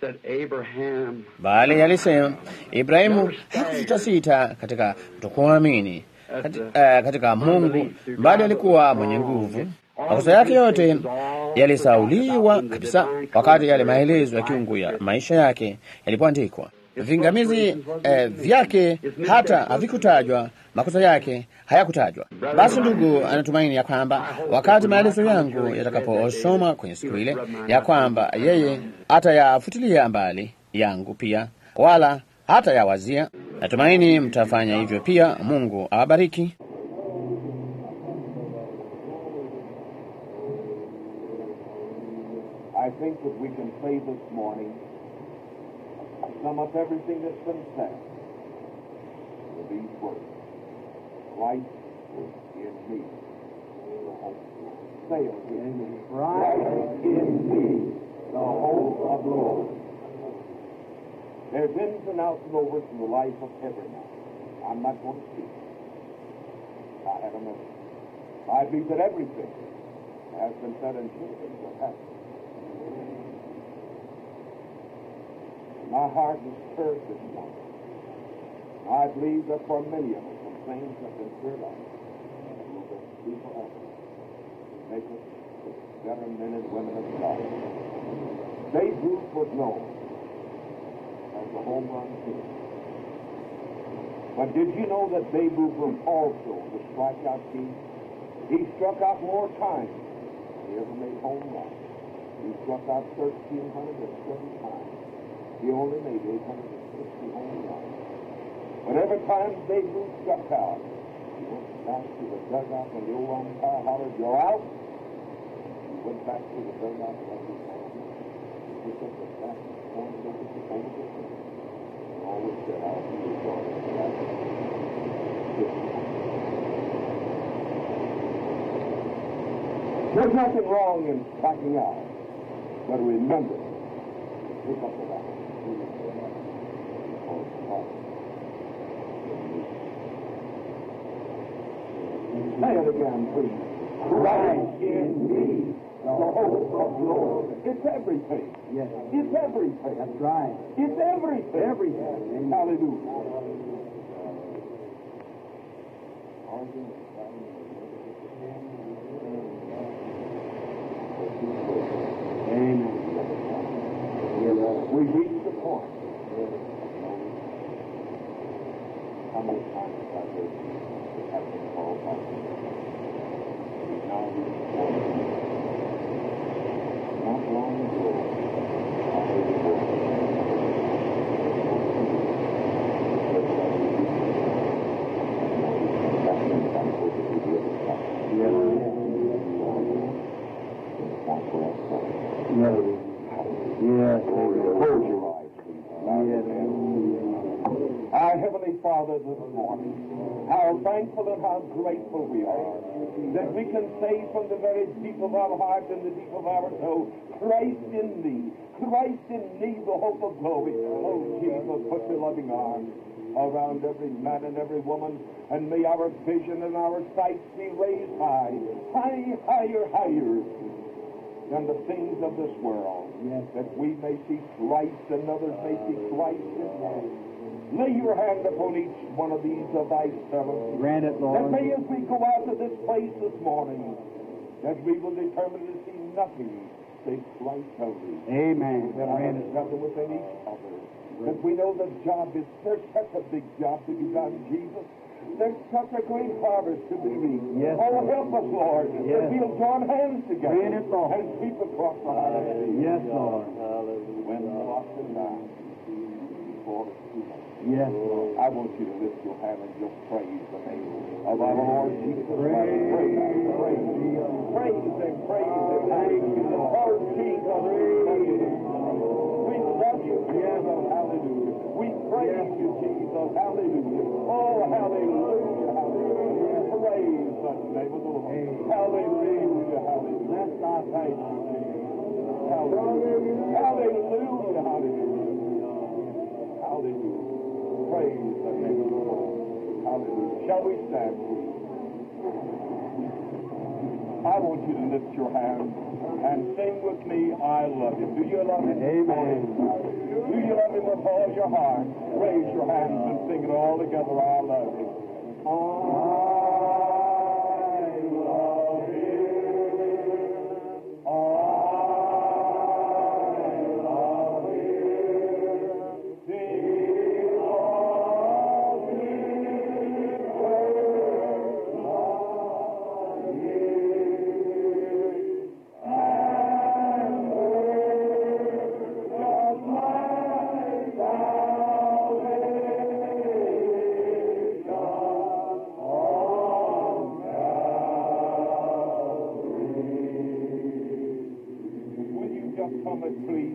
bali yalisema Ibrahimu hakusitasita katika kutokuamini katika Mungu, bali alikuwa mwenye nguvu. Makosa yake yote yalisauliwa kabisa wakati yale maelezo ya kiungu ya maisha yake yalipoandikwa. Vingamizi vyake hata havikutajwa, makosa yake hayakutajwa. Basi ndugu, anatumaini ya kwamba wakati maelezo yangu yatakaposoma kwenye siku ile, ya kwamba yeye hatayafutilia mbali yangu pia, wala hata yawazia. Natumaini mtafanya hivyo pia. Mungu awabariki. I think that we can say this morning, sum up everything that's been said with these words: Christ is in me, the hope of glory. Say it again. Christ in me, the hope of glory. There's ins and outs and overs in the life of every man. I'm not going to speak. I have a message. I believe that everything has been said and should have happened. My heart is stirred this morning. I believe that for many of us, some things have been stirred up. Will be forever. Make us better men and women of God. Babe Ruth was known as the home run king. But did you know that Babe Ruth was also the strikeout king? He struck out more times than he ever made home runs. He struck out 1,307 times. He only made 860 home runs. But every time Babe Ruth struck out, he went back to the dugout when the old umpire hollered, "You're out." He went back to the dugout and let his hand. He picked up the bat and pointed over the field and always said, "I'll be your daughter." There's nothing wrong in striking out, but remember, pick up the bat. Say it again, please. Christ in me, the hope of glory. It's everything. Yes. It's everything. That's right. It's everything. Everything. Hallelujah. Amen. We reach the point. How many times have we been called back? Now we not long ago, Our Heavenly Father, this morning, how thankful and how grateful we are that we can say from the very deep of our heart and the deep of our soul, Christ in me, the hope of glory. Oh, Jesus, put your loving arms around every man and every woman, and may our vision and our sight be raised high, higher than the things of this world, that we may see Christ and others may see Christ in us. Lay your hand upon each one of these of thy servants. Grant it, Lord. And may as we go out of this place this morning, that we will determine to see nothing save Christ only. Amen. That I understand within each other. That we know the job is, there's such a big job to be done, Jesus. There's such a great harvest to be reaped. Yes, oh, help us, Lord, that we'll join hands together and sweep across the highway. Yes, Lord. Hallelujah. When the lost and down before it's too late. Yes, Lord. I want you to lift your hand and just praise the name of our Lord Jesus Christ. Praise Him. Praise Him. Lord Jesus, we love you, Jesus. Hallelujah. We praise you, Jesus. Hallelujah. Oh, hallelujah. Hallelujah. thank you, Jesus. Hallelujah. Hallelujah. Hallelujah. Hallelujah. Praise the name of the Lord. Hallelujah. Shall we stand, please? I want you to lift your hands and sing with me, I love him. Do you love him? Amen. Do you love him with all your heart? Raise your hands and sing it all together, I love him. I love him. I love him. Because he first loved me. Come and please.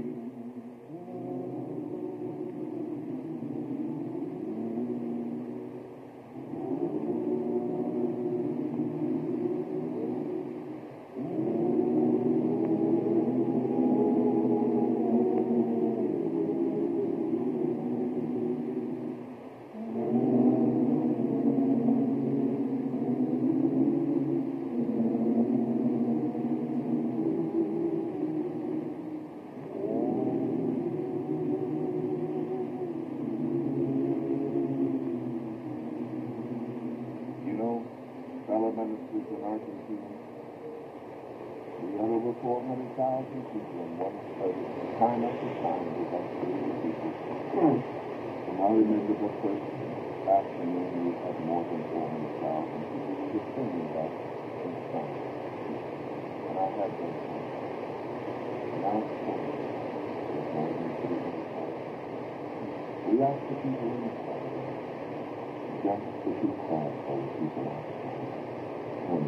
Fellow ministers in Argentina, we had over 400,000 people in one place, time after time, with us people. And I remember the first afternoon we had more than 400,000 people. We were singing that in song. And I had them sing. And I was told there's more than 300,000. We asked the people in the crowd just to keep quiet while the people outside. And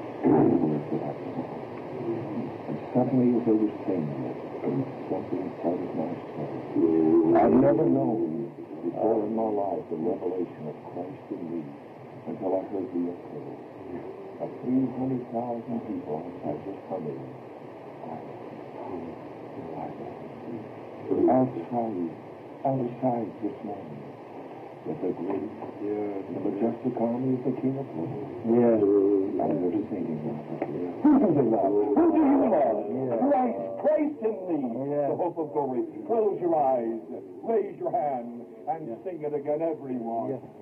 suddenly, as I was singing it, something inside of my soul. I'd never known before in my life the revelation of Christ in me until I heard the echo of 300,000 people outside just humming. Outside this morning. With the great, the majestic army of the King of Glory. Yeah. And they're singing now. Who do they love? Who do you love? Yeah. Christ in me, the hope of glory. Close your eyes, raise your hand, and sing it again, everyone. Yeah.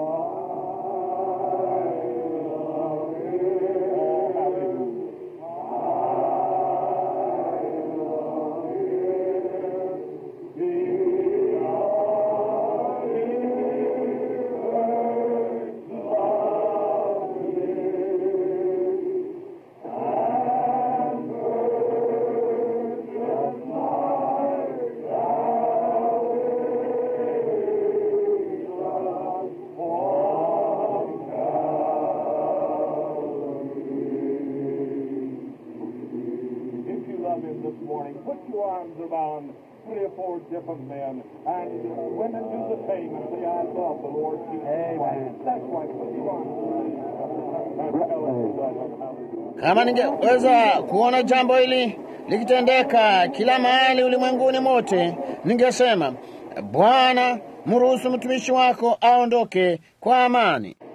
Different men and women do the same and say, I love the Lord Jesus Christ. That's why put you on. Kama ningeweza kuona jambo hili likitendeka kila mahali ulimwenguni mote, ningesema, Bwana, mruhusu mtumishi wako aondoke kwa amani.